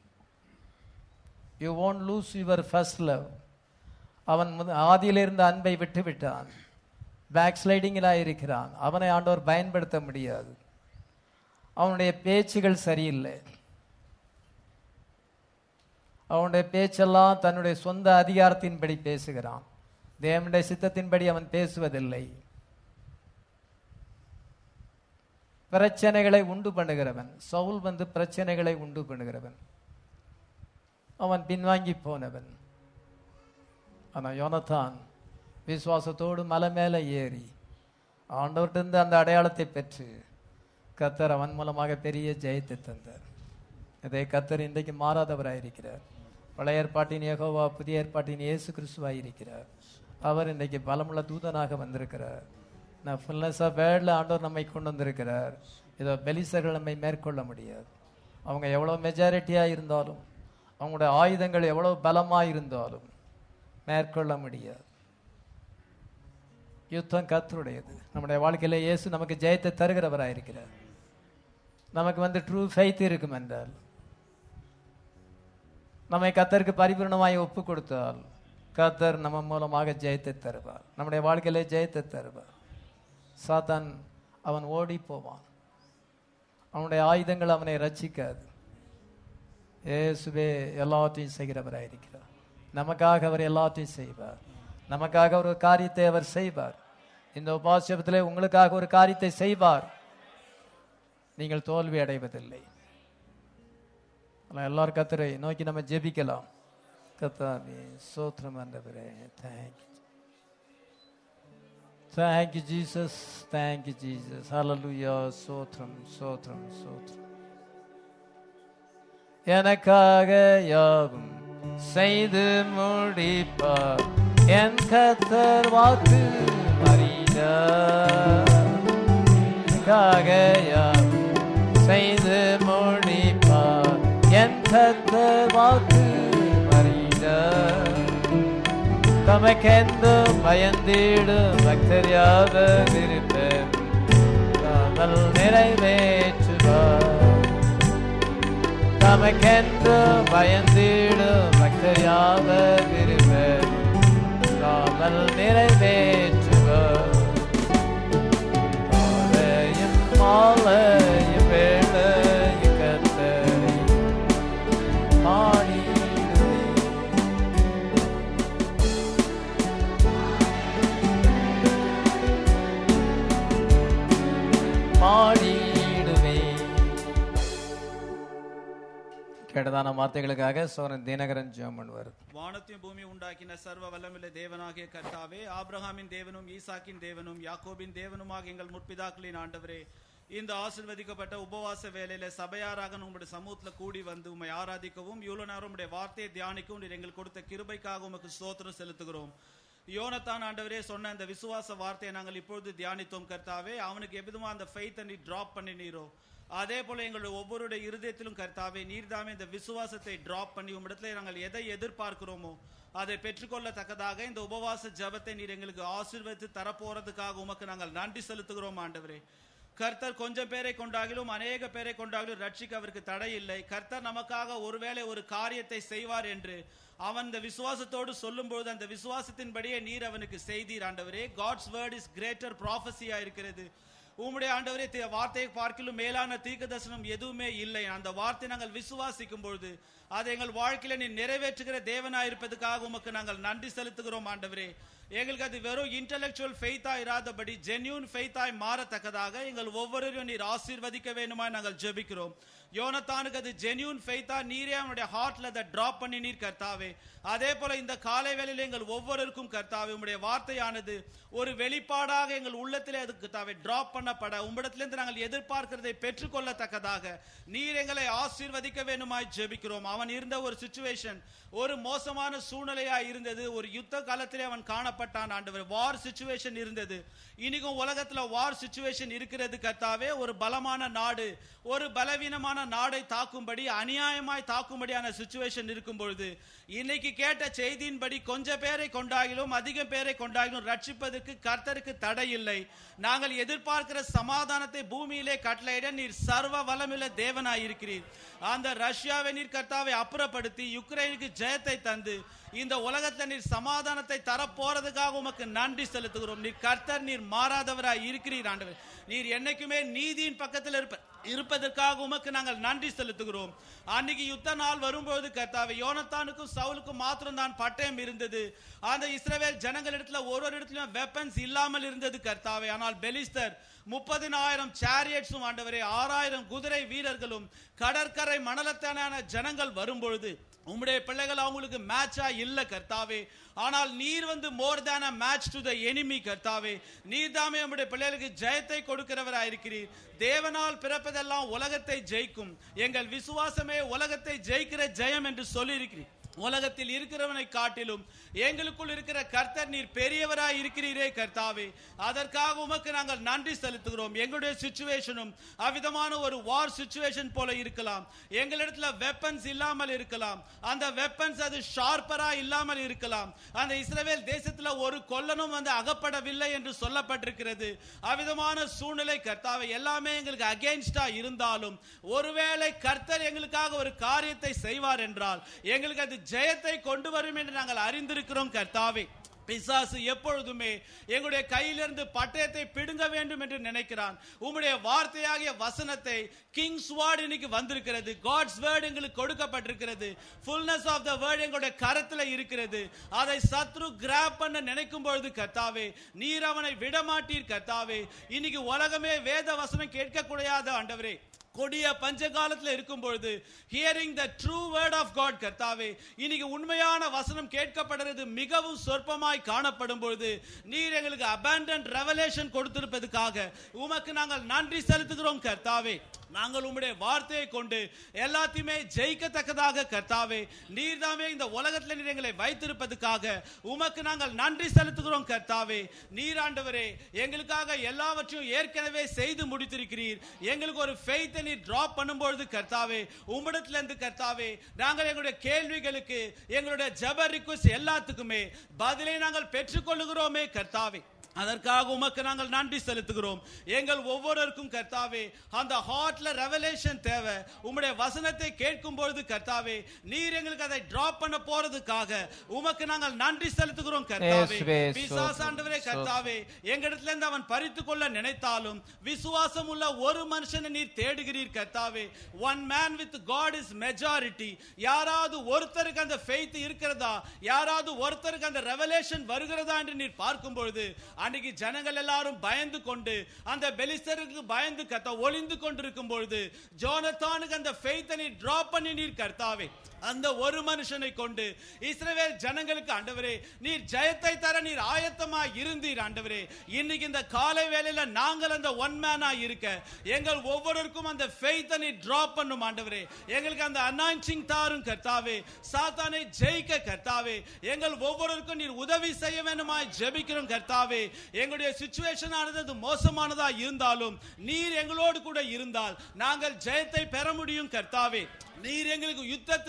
You won't lose your first love. அவன் ஆதியில் இருந்த அன்பை விட்டு விட்டான், பேக் ஸ்லைடிங்கில் இருக்கிறான். அவனை ஆண்டவர் பயன்படுத்த முடியாது. அவனுடைய பேச்சுகள் சரியில்லை. அவனுடைய பேச்செல்லாம் தன்னுடைய சொந்த அதிகாரத்தின்படி பேசுகிறான், தேவனுடைய சித்தத்தின்படி அவன் பேசுவதில்லை. பிரச்சனைகளை உண்டு பண்ணுகிறவன் சவுல் பிரச்சனைகளை உண்டு பண்ணுகிறவன். அவன் பின்வாங்கி போனவன். ஆனா யோனத்தான் விசுவாசத்தோடு மலை மேல ஏறி ஆண்டவர்கிட்ட அந்த அடையாளத்தை பெற்று கர்த்தர் அவன் மூலமாக பெரிய ஜெயத்தை தந்தார். இதை கர்த்தர் இன்றைக்கு மாறாதவராயிருக்கிறார். பழைய ஏற்பாட்டின் யெகோவா, புதிய ஏற்பாட்டின் இயேசு கிறிஸ்துவாயிருக்கிறார். அவர் இன்றைக்கு பலமுள்ள தூதனாக வந்திருக்கிறார். நான் ஃபுல்னஸ் ஆஃப் வேர்ல்ட்ல ஆண்டவர் நம்மை கொண்டு வந்திருக்கிறார். இதோ பெலிசர்கள் நம்மை மேற்கொள்ள முடியாது. அவங்க எவ்வளோ மெஜாரிட்டியா இருந்தாலும், அவங்களுடைய ஆயுதங்கள் எவ்வளவு பலமா இருந்தாலும் மேற்கொள்ள முடியாது. யுத்தம் கர்த்தருடையது. நம்முடைய வாழ்க்கையில இயேசு நமக்கு ஜெயத்தை தருகிறவராயிருக்கிறார். நமக்கு ட்ரூ ஃபெய்த் இருக்கும் என்றால், நம்மை கர்த்தருக்கு பரிபூர்ணமாய் ஒப்பு கொடுத்தால் கர்த்தர் நம்ம மூலமாக ஜெயத்தை தருவார், நம்முடைய வாழ்க்கையில ஜெயத்தை தருவார். சாத்தான் அவன் ஓடி போவான், அவனுடைய ஆயுதங்கள் அவனை ரட்சிக்காது. இயேசுவே எல்லாத்தையும் செய்கிறவராயிருக்கிறார். நமக்காக அவர் எல்லாத்தையும் செய்வார். நமக்காக ஒரு காரியத்தை அவர் செய்வார். இந்த உபாசத்திலே உங்களுக்காக ஒரு காரியத்தை செய்வார். நீங்கள் தோல்வி அடைவதில்லை. எல்லாரும் கர்த்தரை நோக்கி நம்ம ஜெபிக்கலாம். கர்த்தாவே ஸ்தோத்திரம் ஆண்டவரே. Thank you Jesus. Thank you Jesus. Hallelujah. ஸ்தோத்திரம் ஸ்தோத்திரம் ஸ்தோத்திரம். எனக்காக யாவும் செய்து முடிப்பார் என் கர்த்தர் வாக்கு மறினார். எனக்காக யாவும் செய்து முடிப்பார் என் கர்த்தர் வாக்கு மறினார். தமக்கென்று பயந்திடும் பக்தர் யாவர் இருப்பேன் காமல் நிறைவேற்றுவார். தமக்கென்று பயந்திடும் பக்தர் யாவர் இருப்பேன் காமல் நிறைவேற்றுவார். கேட்டதான வார்த்தைகளுக்காக சோரன் தினகரன் ஜெபம் பண்ணுவார். வானத்தையும் பூமி உண்டாக்கின சர்வ வல்லமுள்ள தேவனாகிய கர்த்தாவே, ஆபிரகாமின் தேவனும் ஈசாக்கின் தேவனும் யாக்கோபின் தேவனுமாக எங்கள் முற்பிதாக்களின் ஆண்டவரே, இந்த ஆசீர்வதிக்கப்பட்ட உபவாச வேலையில சபையாராக உங்களுடைய சமூகத்துல கூடி வந்து உம்மை ஆராதிக்கவும் இவ்வளவு நேரம் உம்முடைய வார்த்தையை தியானிக்கவும் நீர் எங்களுக்கு கொடுத்த கிருபைக்காக உமக்கு ஸ்தோத்திரம் செலுத்துகிறோம். யோனத்தான் ஆண்டவரே சொன்ன அந்த விசுவாச வார்த்தையை நாங்கள் இப்பொழுது தியானித்தோம் கர்த்தாவே. அவனுக்கு எவ்விதமா அந்த ஃபெய்த்தை நீ டிராப் பண்ணினீரோ, அதே போல எங்களுடைய ஒவ்வொருடைய இருதயத்திலும் கர்த்தாவே நீர் தாமே இந்த விசுவாசத்தை டிராப் பண்ணி உம்மிடத்துல நாங்கள் எதை எதிர்பார்க்கிறோமோ அதை பெற்றுக்கொள்ளத்தக்கதாக இந்த உபவாச ஜபத்தை நீர் எங்களுக்கு ஆசீர்வதித்து தரப்போறதுக்காக உமக்கு நாங்கள் நன்றி செலுத்துகிறோம் ஆண்டவரே. கர்த்தர் கொஞ்சம் பேரை கொண்டாகிலும் அநேக பேரை கொண்டாகிலும் ரட்சிக்க அவருக்கு தடை இல்லை. கர்த்தர் நமக்காக ஒருவேளை ஒரு காரியத்தை செய்வார் என்று அவன் இந்த விசுவாசத்தோடு சொல்லும்போது அந்த விசுவாசத்தின்படியே நீர் அவனுக்கு செய்தீர் ஆண்டவரே. காட்ஸ் வேர்ட் இஸ் கிரேட்டர் ப்ராஃபஸியா இருக்கிறது. உம்முடைய ஆண்டவரே வார்த்தையை பார்க்கிலும் மேலான தீர்க்கதரிசனம் எதுவுமே இல்லை. அந்த வார்த்தை நாங்கள் விசுவாசிக்கும் பொழுது அதை எங்கள் வாழ்க்கையில நீ நிறைவேற்றுகிற தேவனாயிருப்பதுக்காக உமக்கு நாங்கள் நன்றி செலுத்துகிறோம் ஆண்டவரே. எங்களுக்கு அது வெறும் இன்டெலெக்சுவல் ஃபெய்த்தா இராதபடி ஜென்யூன் ஃபெய்த்தாய் மாறத்தக்கதாக எங்கள் ஒவ்வொருவரையும் நீர் ஆசீர்வதிக்க வேண்டுமாய் நாங்கள் ஜெபிக்கிறோம். யோனத்தானுக்கு அது ஜென்யூன் ஃபெய்த்தா நீரே அவனுடைய ஹார்ட்ல அதை டிராப் பண்ணி நீர் கர்த்தாவே. அதே போல இந்த காலை வேளையில எங்கள் ஒவ்வொருவருக்கும் கர்த்தாவே உம்முடைய வார்த்தையானது ஒரு வெளிப்பாடாக எங்கள் உள்ளத்திலே அது கர்த்தாவே டிராப் பண்ணப்பட உம்மிடத்திலிருந்து நாங்கள் எதிர்பார்க்கிறதை பெற்றுக்கொள்ளத்தக்கதாக நீர் எங்களை ஆசீர்வதிக்க வேண்டுமாய் ஜெபிக்கிறோம். அவன் இருந்த ஒரு சிச்சுவேஷன் ஒரு மோசமான சூழ்நிலையா இருந்தது. ஒரு யுத்த காலத்திலே அவன் காணப்பட்டான் ஆண்டவர். வார் சிச்சுவேஷன் இருந்தது. இன்னைக்கும் உலகத்துல வார் சிச்சுவேஷன் இருக்கிறது கர்த்தாவே. ஒரு பலமான நாடு ஒரு பலவீனமான நாடை தாக்கும்படி அநியாயமாய் தாக்கும்படியான சிச்சுவேஷன் இருக்கும் பொழுது இன்னைக்கு கேட்ட செய்தியின்படி கொஞ்சம் பேரை கொண்டாகிலும் அதிகம் பேரை கொண்டாகிலும் ரட்சிப்பதற்கு கர்த்தருக்கு தடை இல்லை. நாங்கள் எதிர்பார்க்கிற சமாதானத்தை பூமியிலே கட்டளையிட நீர் சர்வ வல்லமுள்ள தேவனாய் இருக்கிறீர். அந்த ரஷ்யாவை நீர் கர்த்தாவை அப்புறப்படுத்தி யுக்ரைனுக்கு ஜெயத்தை தந்து இந்த உலகத்தில் நீர் சமாதானத்தை தர போறதுக்காக உமக்கு நன்றி செலுத்துகிறோம். நீர் கர்த்தர், நீர் மாறாதவராய் இருக்கிறீர் ஆண்டவர். நீர் என்னைக்குமே நீதியின் பக்கத்தில் இருப்பதற்காக உமக்கு நாங்கள் நன்றி செலுத்துகிறோம். அன்னைக்கு யுத்த நாள் வரும்போது கர்த்தாவே யோனத்தானுக்கும் சவுலுக்கும் மாத்திரம் தான் பட்டயம் இருந்தது. அந்த இஸ்ரவேல் ஜனங்களிடத்துல ஒரு இடத்திலும் வெப்பன்ஸ் இல்லாமல் இருந்தது கர்த்தாவே. ஆனால் பெலிஸ்தர் 30,000 சாரியட்ஸும் ஆண்டவரே 6,000 குதிரை வீரர்களும் கடற்கரை மணலத்தான ஜனங்கள் வரும்பொழுது உம்முடைய பிள்ளைகள் அவங்களுக்கு மேட்சா இல்ல கர்த்தாவே. ஆனால் நீர் வந்து மோர் தேன் a match to the enemy கர்த்தாவே. நீர் தாமே உம்முடைய பிள்ளைகளுக்கு ஜெயத்தை கொடுக்கிறவராய் இருக்கிறீர். தேவனால் பிறப்பதெல்லாம் உலகத்தை ஜெயிக்கும். எங்கள் விசுவாசமே உலகத்தை ஜெயிக்கிற ஜெயம் என்று சொல்லி இருக்கிறீர். உலகத்தில் இருக்கிறவனை காட்டிலும் எங்களுக்குள் இருக்கிற கர்த்தர் நீர் பெரியவராய் இருக்கிறீரே கர்த்தாவே. அதற்காக உமக்கு நாங்கள் நன்றி செலுத்துகிறோம். எங்களுடைய சிச்சுவேஷனும் அவ்விதமான ஒரு வார் சிச்சுவேஷன் போல இருக்கலாம். எங்களிடத்துல வெப்பன்ஸ் இல்லாமல் இருக்கலாம். அந்த வெப்பன்ஸ் அது ஷார்ப்பரா இல்லாமல் இருக்கலாம். அந்த இஸ்ரவேல் தேசத்துல ஒரு கொல்லனும் வந்து அகப்படவில்லை என்று சொல்லப்பட்டிருக்கிறது. அவ்விதமான சூழ்நிலை கர்த்தாவே எல்லாமே எங்களுக்கு அகைன்ஸ்டா இருந்தாலும் ஒருவேளை கர்த்தர் எங்களுக்காக ஒரு காரியத்தை செய்வார் என்றால் எங்களுக்கு அது ஜெயத்தை கொண்டு வரும் என்று நாங்கள் அறிந்திருக்கிறோம் கர்த்தாவே. பிசாசு எப்பொழுதுமே எங்களுடைய கையிலிருந்து பட்டயத்தை பிடுங்க வேண்டும் என்று நினைக்கிறான். உம்முடைய வார்த்தையாகிய வசனத்தை கிங்ஸ் வேர்ட் இன்னைக்கு வந்திருக்கிறது. காட்ஸ் வேர்ட் எங்களுக்கு கொடுக்கப்பட்டிருக்கிறது. ஃபுல்னஸ் ஆஃப் த வேர்ட் எங்களுடைய கரத்துல இருக்கிறது. அதை சத்ரு கிராப் பண்ண நினைக்கும் பொழுது கர்த்தாவே நீர் அவனை விடமாட்டீர் கர்த்தாவே. இன்னைக்கு உலகமே வேத வசனம் கேட்க கூடாத ஆண்டவரே. கொடிய பஞ்ச காலத்துல இருக்கும் பொழுது hearing the true word of God கர்த்தாவே இன்னைக்கு உண்மையான வசனம் கேட்கப்படுறது மிகவும் சொற்பமாய் காணப்படும் பொழுது நீர் எங்களுக்கு அபண்டன்ட் ரெவலேஷன் கொடுத்திருப்பதற்காக உமக்கு நாங்கள் நன்றி செலுத்துகிறோம் கர்த்தாவே. நாங்கள் உம்முடைய வார்த்தையை கொண்டு எல்லாத்தையுமே ஜெயிக்கத்தக்கதாக கர்த்தாவே நீர் தாமே இந்த உலகத்தில் நீர் எங்களை வைத்திருப்பதற்காக உமக்கு நாங்கள் நன்றி செலுத்துகிறோம் கர்த்தாவே. நீர் ஆண்டவரே எங்களுக்காக எல்லாவற்றையும் ஏற்கனவே செய்து முடித்திருக்கிறீர். எங்களுக்கு ஒரு ஃபெய்த் நீர் டிராப் பண்ணும்பொழுது கர்த்தாவே உம்மிடத்திலிருந்து கர்த்தாவே நாங்கள் எங்களுடைய கேள்விகளுக்கு எங்களுடைய ஜெப ரிக்வெஸ்ட் எல்லாத்துக்குமே பதிலை நாங்கள் பெற்றுக்கொள்ளுகிறோமே கர்த்தாவே. அதற்காக உமக்கு நாங்கள் நன்றி செலுத்துகிறோம். எங்கள் ஒவ்வொருவருக்கும் கர்த்தாவே அந்த ஹார்ட்ல ரெவலேஷன் தேவை. உம்முடைய வசனத்தை கேட்கும் பொழுது கர்த்தாவே நீர் எங்களுக்கு அதை டிராப் பண்ண போறதுக்காக உமக்கு நாங்கள் நன்றி செலுத்துகிறோம் கர்த்தாவே. பிசாசு ஆண்டவரே கர்த்தாவே எங்களிடத்துல இருந்து அவன் பறித்து கொள்ள நினைத்தாலும் விசுவாசம் உள்ள ஒரு மனுஷனை நீர் தேடுகிறீர் கர்த்தாவே. one man with God is majority. யாராவது ஒருத்தருக்கு அந்த faith இருக்கிறதா, யாராவது ஒருத்தருக்கு அந்த ரெவலேஷன் வருகிறதா என்று நீர் பார்க்கும் பொழுது அன்னைக்கு ஜனங்கள் எல்லாரும் பயந்து கொண்டு அந்த பெலிஸ்தருக்கு பயந்து ஒளிந்து கொண்டிருக்கும் பொழுது ஜோனத்தானுக்கு அந்த ஃபெய்த்தை நீ டிராப் பண்ணி நீர் கர்த்தாவே அந்த ஒரு மனுஷனை கொண்டு இஸ்ரவேல் ஜனங்களுக்கு ஆண்டவரே நீர் ஜெயத்தை தர நீர் ஆயத்தமா இருந்தீர் ஆண்டவரே. இன்னைக்கு இந்த காலை வேளையில நாங்கள் அந்த ஒன் மேனா இருக்க எங்கள் ஒவ்வொருவருக்கும் அந்த ஃபெய்த்தை நீர் டிராப் பண்ணும் ஆண்டவரே. எங்களுக்கு அந்த அனாயிண்டிங் தாரும் கர்த்தாவே. சாத்தானை ஜெயிக்க கர்த்தாவே எங்கள் ஒவ்வொருவருக்கும் நீர் உதவி செய்ய வேண்டுமாய் ஜெபிக்கிறோம் கர்த்தாவே. எங்களுடைய சிச்சுவேஷன் ஆனது மோசமானதா இருந்தாலும் நீர் எங்களோடு கூட இருந்தால் நாங்கள் ஜெயத்தை பெற முடியும் கர்த்தாவே. நீர் எங்களுக்கு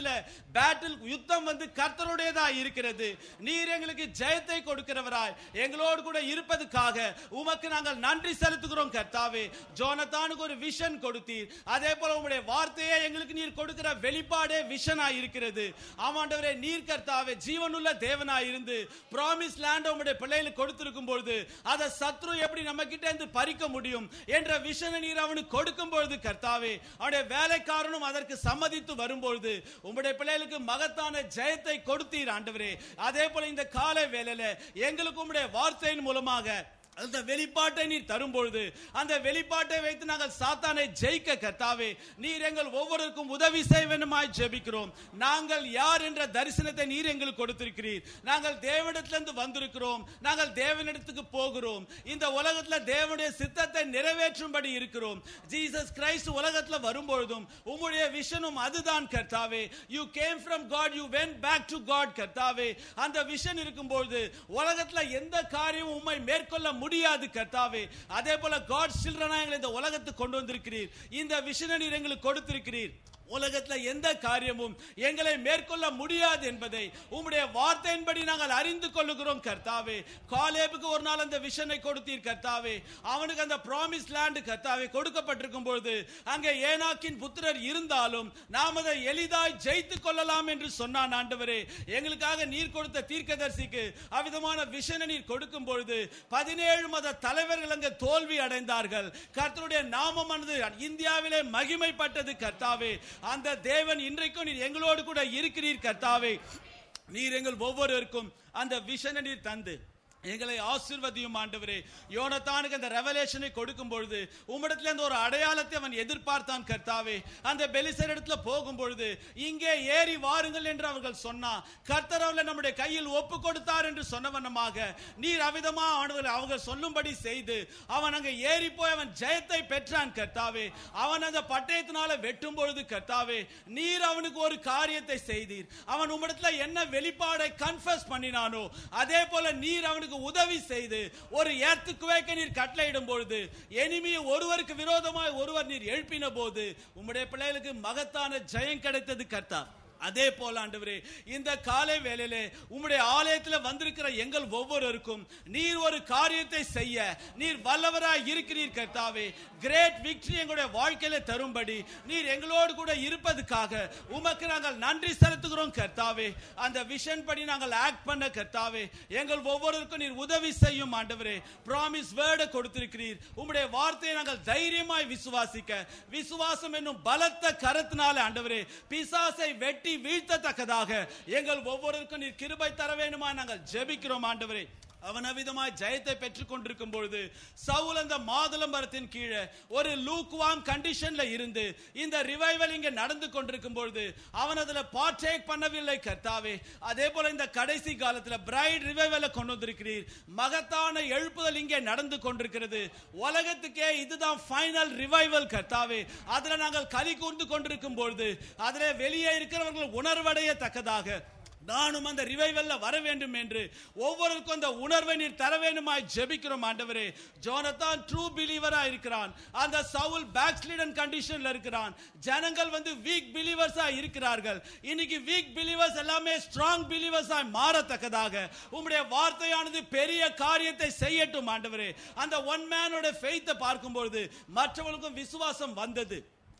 யுத்தம் வந்து கர்த்தருடையதா இருக்கிறது. நீர் எங்களுக்கு ஜெயத்தை கொடுக்கிறவராய் எங்களோடு கூட இருப்பதற்காக உமக்கு நாங்கள் நன்றி செலுத்துகிறோம் கர்த்தாவே. ஜோனத்தானுக்கு ஒரு விஷன் கொடுத்தீர், அதே போல உம்முடைய வார்த்தையே எங்களுக்கு நீர் கொடுக்கிற வெளிப்பாடே விஷனாய் இருக்கிறது. ஆமாண்டவரே நீர் கர்த்தாவே ஜீவனுள்ள தேவனாய் இருந்து ப்ராமிஸ் லேண்ட் உம்முடைய பிள்ளைகளுக்கு கொடுத்திருக்கும் பொழுது அதை சத்ரு எப்படி நம்ம கிட்ட இருந்து பறிக்க முடியும் என்ற விஷனை நீர் அவனுக்கு கொடுக்கும் பொழுது கர்த்தாவே அவனுடைய வேலைக்காரனும் அதற்கு சம்மதி வரும்பொழுது உம்முடைய பிள்ளைகளுக்கு மகத்தான ஜெயத்தை கொடுத்தீர் ஆண்டவரே. அதே போல இந்த காலை வேளையில எங்களுக்கு உம்முடைய வார்த்தையின் மூலமாக அந்த வெளிப்பாட்டை நீர் தரும்பொழுது அந்த வெளிப்பாட்டை வைத்து நாங்கள் சாத்தானை ஜெயிக்க கர்த்தாவே நீர் எங்கள் ஒவ்வொருவருக்கும் உதவி செய்ய வேண்டுமாய் ஜெபிக்கிறோம். நாங்கள் யார் என்ற தரிசனத்தை நீர் எங்களுக்கு கொடுத்திருக்கிறீர். நாங்கள் தேவனிடத்திலிருந்து வந்திருக்கிறோம், நாங்கள் தேவனிடத்துக்கு போகிறோம். இந்த உலகத்தில் தேவனுடைய சித்தத்தை நிறைவேற்றும்படி இருக்கிறோம். ஜீசஸ் கிரைஸ்ட் உலகத்தில் வரும்பொழுதும் உம்முடைய விஷனும் அதுதான் கர்த்தாவே. You came from God, you went back to God கர்த்தாவே. அந்த விஷன் இருக்கும்போது உலகத்தில் எந்த காரியமும் உம்மை மேற்கொள்ள முடியாது கர்த்தாவே. அதே போல God children இந்த உலகத்துக்கு கொண்டு வந்திருக்கிறீர். இந்த விஷனை நீர் எங்களுக்கு கொடுத்திருக்கிறீர். உலகத்தில் எந்த காரியமும் எங்களை மேற்கொள்ள முடியாது என்பதை உம்முடைய வார்த்தையின்படி நாங்கள் அறிந்து கொள்ளுகிறோம் கர்த்தாவே. காலேபுக்கு ஒரு நாள் அந்த விஷனை கொடுத்தீர் கர்த்தாவே. அவனுக்கு அந்த ப்ராமிஸ் லேண்ட் கர்த்தாவே கொடுக்கப்பட்டிருக்கும் பொழுது அங்கே ஏனாக்கின் புத்திரர் இருந்தாலும் நாம் அதை எளிதாய் ஜெயித்துக் கொள்ளலாம் என்று சொன்னான் ஆண்டவரே. எங்களுக்காக நீர் கொடுத்த தீர்க்கதரிசிக்கு அவ்விதமான விஷனை நீர் கொடுக்கும் பொழுது 17 மத தலைவர்கள் அங்கே தோல்வி அடைந்தார்கள். கர்த்தருடைய நாமமானது இந்தியாவிலே மகிமைப்பட்டது கர்த்தாவே. அந்த தேவன் இன்றைக்கும் நீர் எங்களோடு கூட இருக்கிறீர் கர்த்தாவே. நீர் எங்கள் ஒவ்வொருவருக்கும் அந்த விஷனை நீர் தந்து எங்களை ஆசீர்வதியும் ஆண்டவரே. யோனத்தானுக்கு அந்த ரெவலேஷனை கொடுக்கும் பொழுது உம்மிடத்துல இருந்து ஒரு அடையாளத்தை அவன் எதிர்பார்த்தான் கர்த்தாவே. அந்த பெலிஸ்தர் இடத்துல போகும் பொழுது இங்கே ஏறி வாருங்கள் என்று அவர்கள் சொன்னா கர்த்தர் அவர்களை நம்முடைய கையில் ஒப்பு கொடுத்தார் என்று சொன்னவனமாக நீர் அவிதமா அவர்கள் சொல்லும்படி செய்து அவன் அங்கே ஏறி போய் அவன் ஜெயத்தை பெற்றான் கர்த்தாவே. அவன் அந்த பட்டயத்தினால வெட்டும் பொழுது கர்த்தாவே நீர் அவனுக்கு ஒரு காரியத்தை செய்தீர். அவன் உம்மிடத்துல என்ன வெளிப்பாடை கன்ஃபஸ் பண்ணினானோ அதே போல நீர் அவனுக்கு உதவி செய்து ஒரு எர்த்குவேக்கை நீர் கட்டளையிடும் பொழுது எனிமியை ஒருவருக்கு விரோதமாய் ஒருவர் நீர் எழுப்பின போது உம்முடைய பிள்ளைகளுக்கு மகத்தான ஜெயம் கிடைத்தது கர்த்தா. அதே போல ஆண்டவரே இந்த காலை வேளையிலே உம்முடைய ஆலயத்தில் வந்திருக்கிற எங்கள் ஒவ்வொருவருக்கும் நீர் ஒரு காரியத்தை செய்ய நீர் வல்லவராய் இருக்கிறீர் கர்த்தாவே. கிரேட் விக்டரி எங்களுடைய வாழ்க்கையில தரும்படி நீர் எங்களோடு கூட இருப்பதற்காக உமக்கு நாங்கள் நன்றி செலுத்துகிறோம் கர்த்தாவே. அந்த விஷன் படி நாங்கள் ஆக்ட் பண்ண கர்த்தாவே எங்கள் ஒவ்வொருவருக்கும் நீர் உதவி செய்யும் ஆண்டவரே. ப்ராமிஸ் வேர்டை கொடுத்திருக்கிறீர். உம்முடைய வார்த்தையை நாங்கள் தைரியமாய் விசுவாசிக்க விசுவாசம் என்னும் பலத்த கரத்தினால ஆண்டவரே பிசாசை வெட்டி வீழ்த்தத்தக்கதாக எங்கள் ஒவ்வொருவருக்கும் நீர் கிருபை தர வேண்டுமா நாங்கள் ஜெபிக்கிறோம் ஆண்டவரே. அவன் அவிதமாய் ஜெயத்தை பெற்றுக் கொண்டிருக்கும் பொழுது சவுல் அந்த மாதுளம் மரத்தின் கீழே ஒரு லூக்வார்ம் கண்டிஷன்ல இருந்து இந்த ரிவைவல் இங்கே நடந்து கொண்டிருக்கும் பொழுது அவன் அதுல பார்ட்டேக் பண்ணவில்லை கர்த்தாவே. அதே போல இந்த கடைசி காலத்துல பிரைட் ரிவைவலை கொண்டு வந்திருக்கிறீர். மகத்தான எழுப்புதல் இங்கே நடந்து கொண்டிருக்கிறது. உலகத்துக்கே இதுதான் ஃபைனல் ரிவைவல் கர்த்தாவே. அதுல நாங்கள் களி கூர்ந்து கொண்டிருக்கும் பொழுது அதுல வெளியே இருக்கிறவர்கள் உணர்வடையத்தக்கதாக நானும் அந்த ரிவைவல்ல வர வேண்டும் என்று ஒவ்வொருவருக்கும் அந்த உணர்வை நீர் தர வேண்டுமாய் ஜெபிக்கிறோம் ஆண்டவரே. ஜோனத்தான் ட்ரூ பிலீவரா இருக்கிறான். அந்த சவுல் பேக்ஸ்லிடன் கண்டிஷன்ல இருக்கிறான். ஜனங்கள் வந்து வீக் பிலீவர்ஸா இருக்கிறார்கள். இன்னைக்கு வீக் பிலீவர்ஸ் எல்லாமே ஸ்ட்ராங் பிலீவர்ஸா மாறத்தக்கதாக உம்முடைய வார்த்தையானது பெரிய காரியத்தை செய்யட்டும் ஆண்டவரே. அந்த ஒன் மேனோட ஃபெய்த்தை பார்க்கும்போது மற்றவர்களுக்கும் விசுவாசம் வந்தது.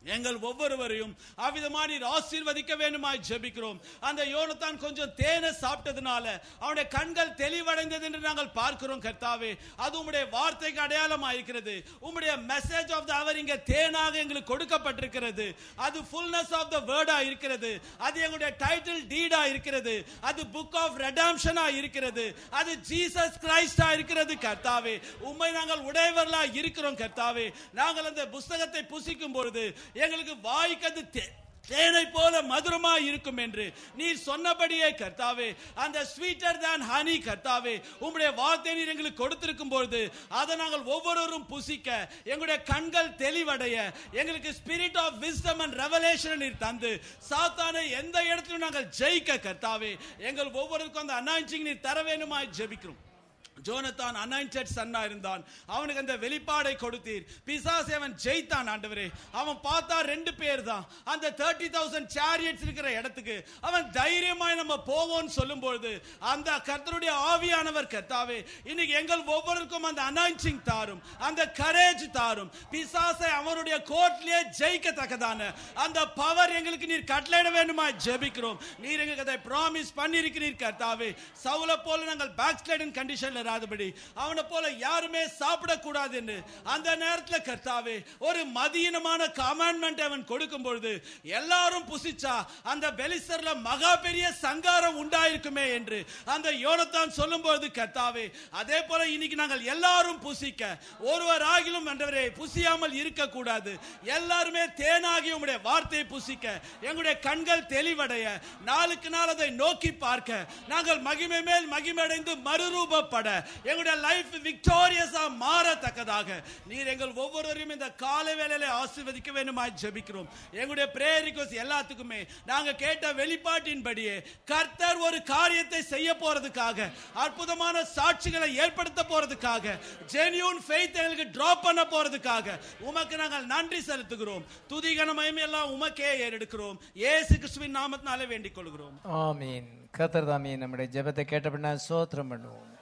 எங்கள் ஒவ்வொருவரையும் அவ்விதமா நீர் ஆசீர்வதிக்க வேண்டுமாய் ஜெபிக்கிறோம். அந்த யோனத்தான் கொஞ்சம் தேனை சாப்பிட்டதுனால அவனுடைய கண்கள் தெளிவடைந்தது என்று நாங்கள் பார்க்கிறோம் கர்த்தாவே. அது உம்முடைய வார்த்தைக்கு அடையாளமாக இருக்கிறது. உம்முடைய மெசேஜ் ஆஃப் த அவர் இங்கே தேனாக எங்களுக்கு கொடுக்கப்பட்டிருக்கிறது. அது ஃபுல்னஸ் ஆஃப் த வேர்டா இருக்கிறது. அது எங்களுடைய டைட்டில் டீடா இருக்கிறது. அது புக் ஆஃப் ரெடம்ஷனா இருக்கிறது. அது ஜீசஸ் கிரைஸ்டா இருக்கிறது கர்த்தாவே. உம்மை நாங்கள் உடையவர்களா இருக்கிறோம் கர்த்தாவே. நாங்கள் அந்த புத்தகத்தை புசிக்கும் பொழுது எங்களுக்கு வாய்க்கு தேனை போல மதுரமா இருக்கும் என்று நீர் சொன்னபடியே கர்த்தாவே, அந்த ஸ்வீட்டர் தான் ஹனி கர்த்தாவே, உம்முடைய வார்த்தை நீர் எங்களுக்கு கொடுத்திருக்கும் பொழுது அதை நாங்கள் ஒவ்வொருவரும் புசிக்க, எங்களுடைய கண்கள் தெளிவடைய, எங்களுக்கு spirit of wisdom and revelation நீர் தந்து சாத்தானை எந்த இடத்திலும் நாங்கள் ஜெயிக்க கர்த்தாவே, எங்கள் ஒவ்வொருவருக்கும் அந்த அனாயிண்டிங் நீர் தர வேண்டுமாய் ஜெபிக்கிறோம். ஜோனத்தான் அனாயிண்டட் சன்னா இருந்தான். அவனுக்கு அந்த வெளிப்பாடை கொடுத்தீர். பிசாசை அவன் ஜெயித்தான் ஆண்டவரே. அவன் பார்த்தா 2 பேர் தான். அந்த 30,000 சாரியட்ஸ் இருக்கிற இடத்துக்கு அவன் தைரியமாய் நம்ம போவோம்னு சொல்லும்போது அந்த கர்த்தருடைய ஆவியானவர் கர்த்தாவே இன்னைக்கு எங்கள் ஒவ்வொருவருக்கும் அந்த அனாயிண்டிங் தாரும், அந்த கரேஜ் தாரும். பிசாசை அவருடைய கோர்ட்லயே ஜெயிக்கத்தக்கதான அந்த பவர் எங்களுக்கு நீர் கட்டளையிட வேண்டுமா ஜெபிக்கிறோம். நீர் எங்களுக்கு அதை ப்ராமிஸ் பண்ணியிருக்கிறீர் கர்த்தாவே. சவுலை போல நாங்கள் பேக் ஸ்லைடிங் கண்டிஷன்ல அவனை போல யாருமே சாப்பிடக்கூடாது என்று அந்த நேரத்தில் கர்த்தாவே ஒரு மதியினமான கமாண்ட்மெண்ட் அவன் கொடுக்கும் பொழுது எல்லாரும் புசிச்சா அந்த பெலிஸ்தர்ல மகா பெரிய சங்காரம் உண்டாயிருக்குமே என்று அந்த யோனத்தான் சொல்லும் பொழுது கர்த்தாவே அதே போல இன்னைக்கு நாங்கள் எல்லாரும் புசிக்க, ஒருவர் ஆகிலும் என்றவரே புசியாமல் இருக்க கூடாது. எல்லாருமே தேனாகி உம்முடைய வார்த்தையை புசிக்க, எங்களுடைய கண்கள் தெளிவடைய, நாளுக்கு நாள் அதை நோக்கி பார்க்க, நாங்கள் மகிமை மேல் மகிமை அடைந்து மறுரூபப்பட, எங்களுடைய லைஃப் விக்டோரியஸா மாறத்தக்கதாக நீர் எங்கள் ஒவ்வொருவரையும் இந்த கால வேளையில ஆசீர்வதிக்க வேண்டுமாய் ஜெபிக்கிறோம். எங்களுடைய பிரேயர் ரிக்வெஸ்ட் எல்லாத்துக்குமே நாங்க கேட்ட வெளிப்பாட்டின்படியே கர்த்தர் ஒரு காரியத்தை செய்ய போறதுக்காக, அற்புதமான சாட்சிகளை ஏற்படுத்த போறதுக்காக, ஜெனியூன் ஃபெய்த் எங்களுக்கு டிராப் பண்ண போறதுக்காக உமக்கு நாங்கள் நன்றி செலுத்துகிறோம். துதி கன மகிமை எல்லாம் உமக்கே ஏறெடுக்கிறோம். இயேசு கிறிஸ்துவின் நாமத்தினாலே வேண்டிக் கொள்கிறோம். ஆமீன். கர்த்தர் தாமே நம்முடைய ஜெபத்தை கேட்டபடினா ஸ்தோத்திரம் பண்ணுவோம்.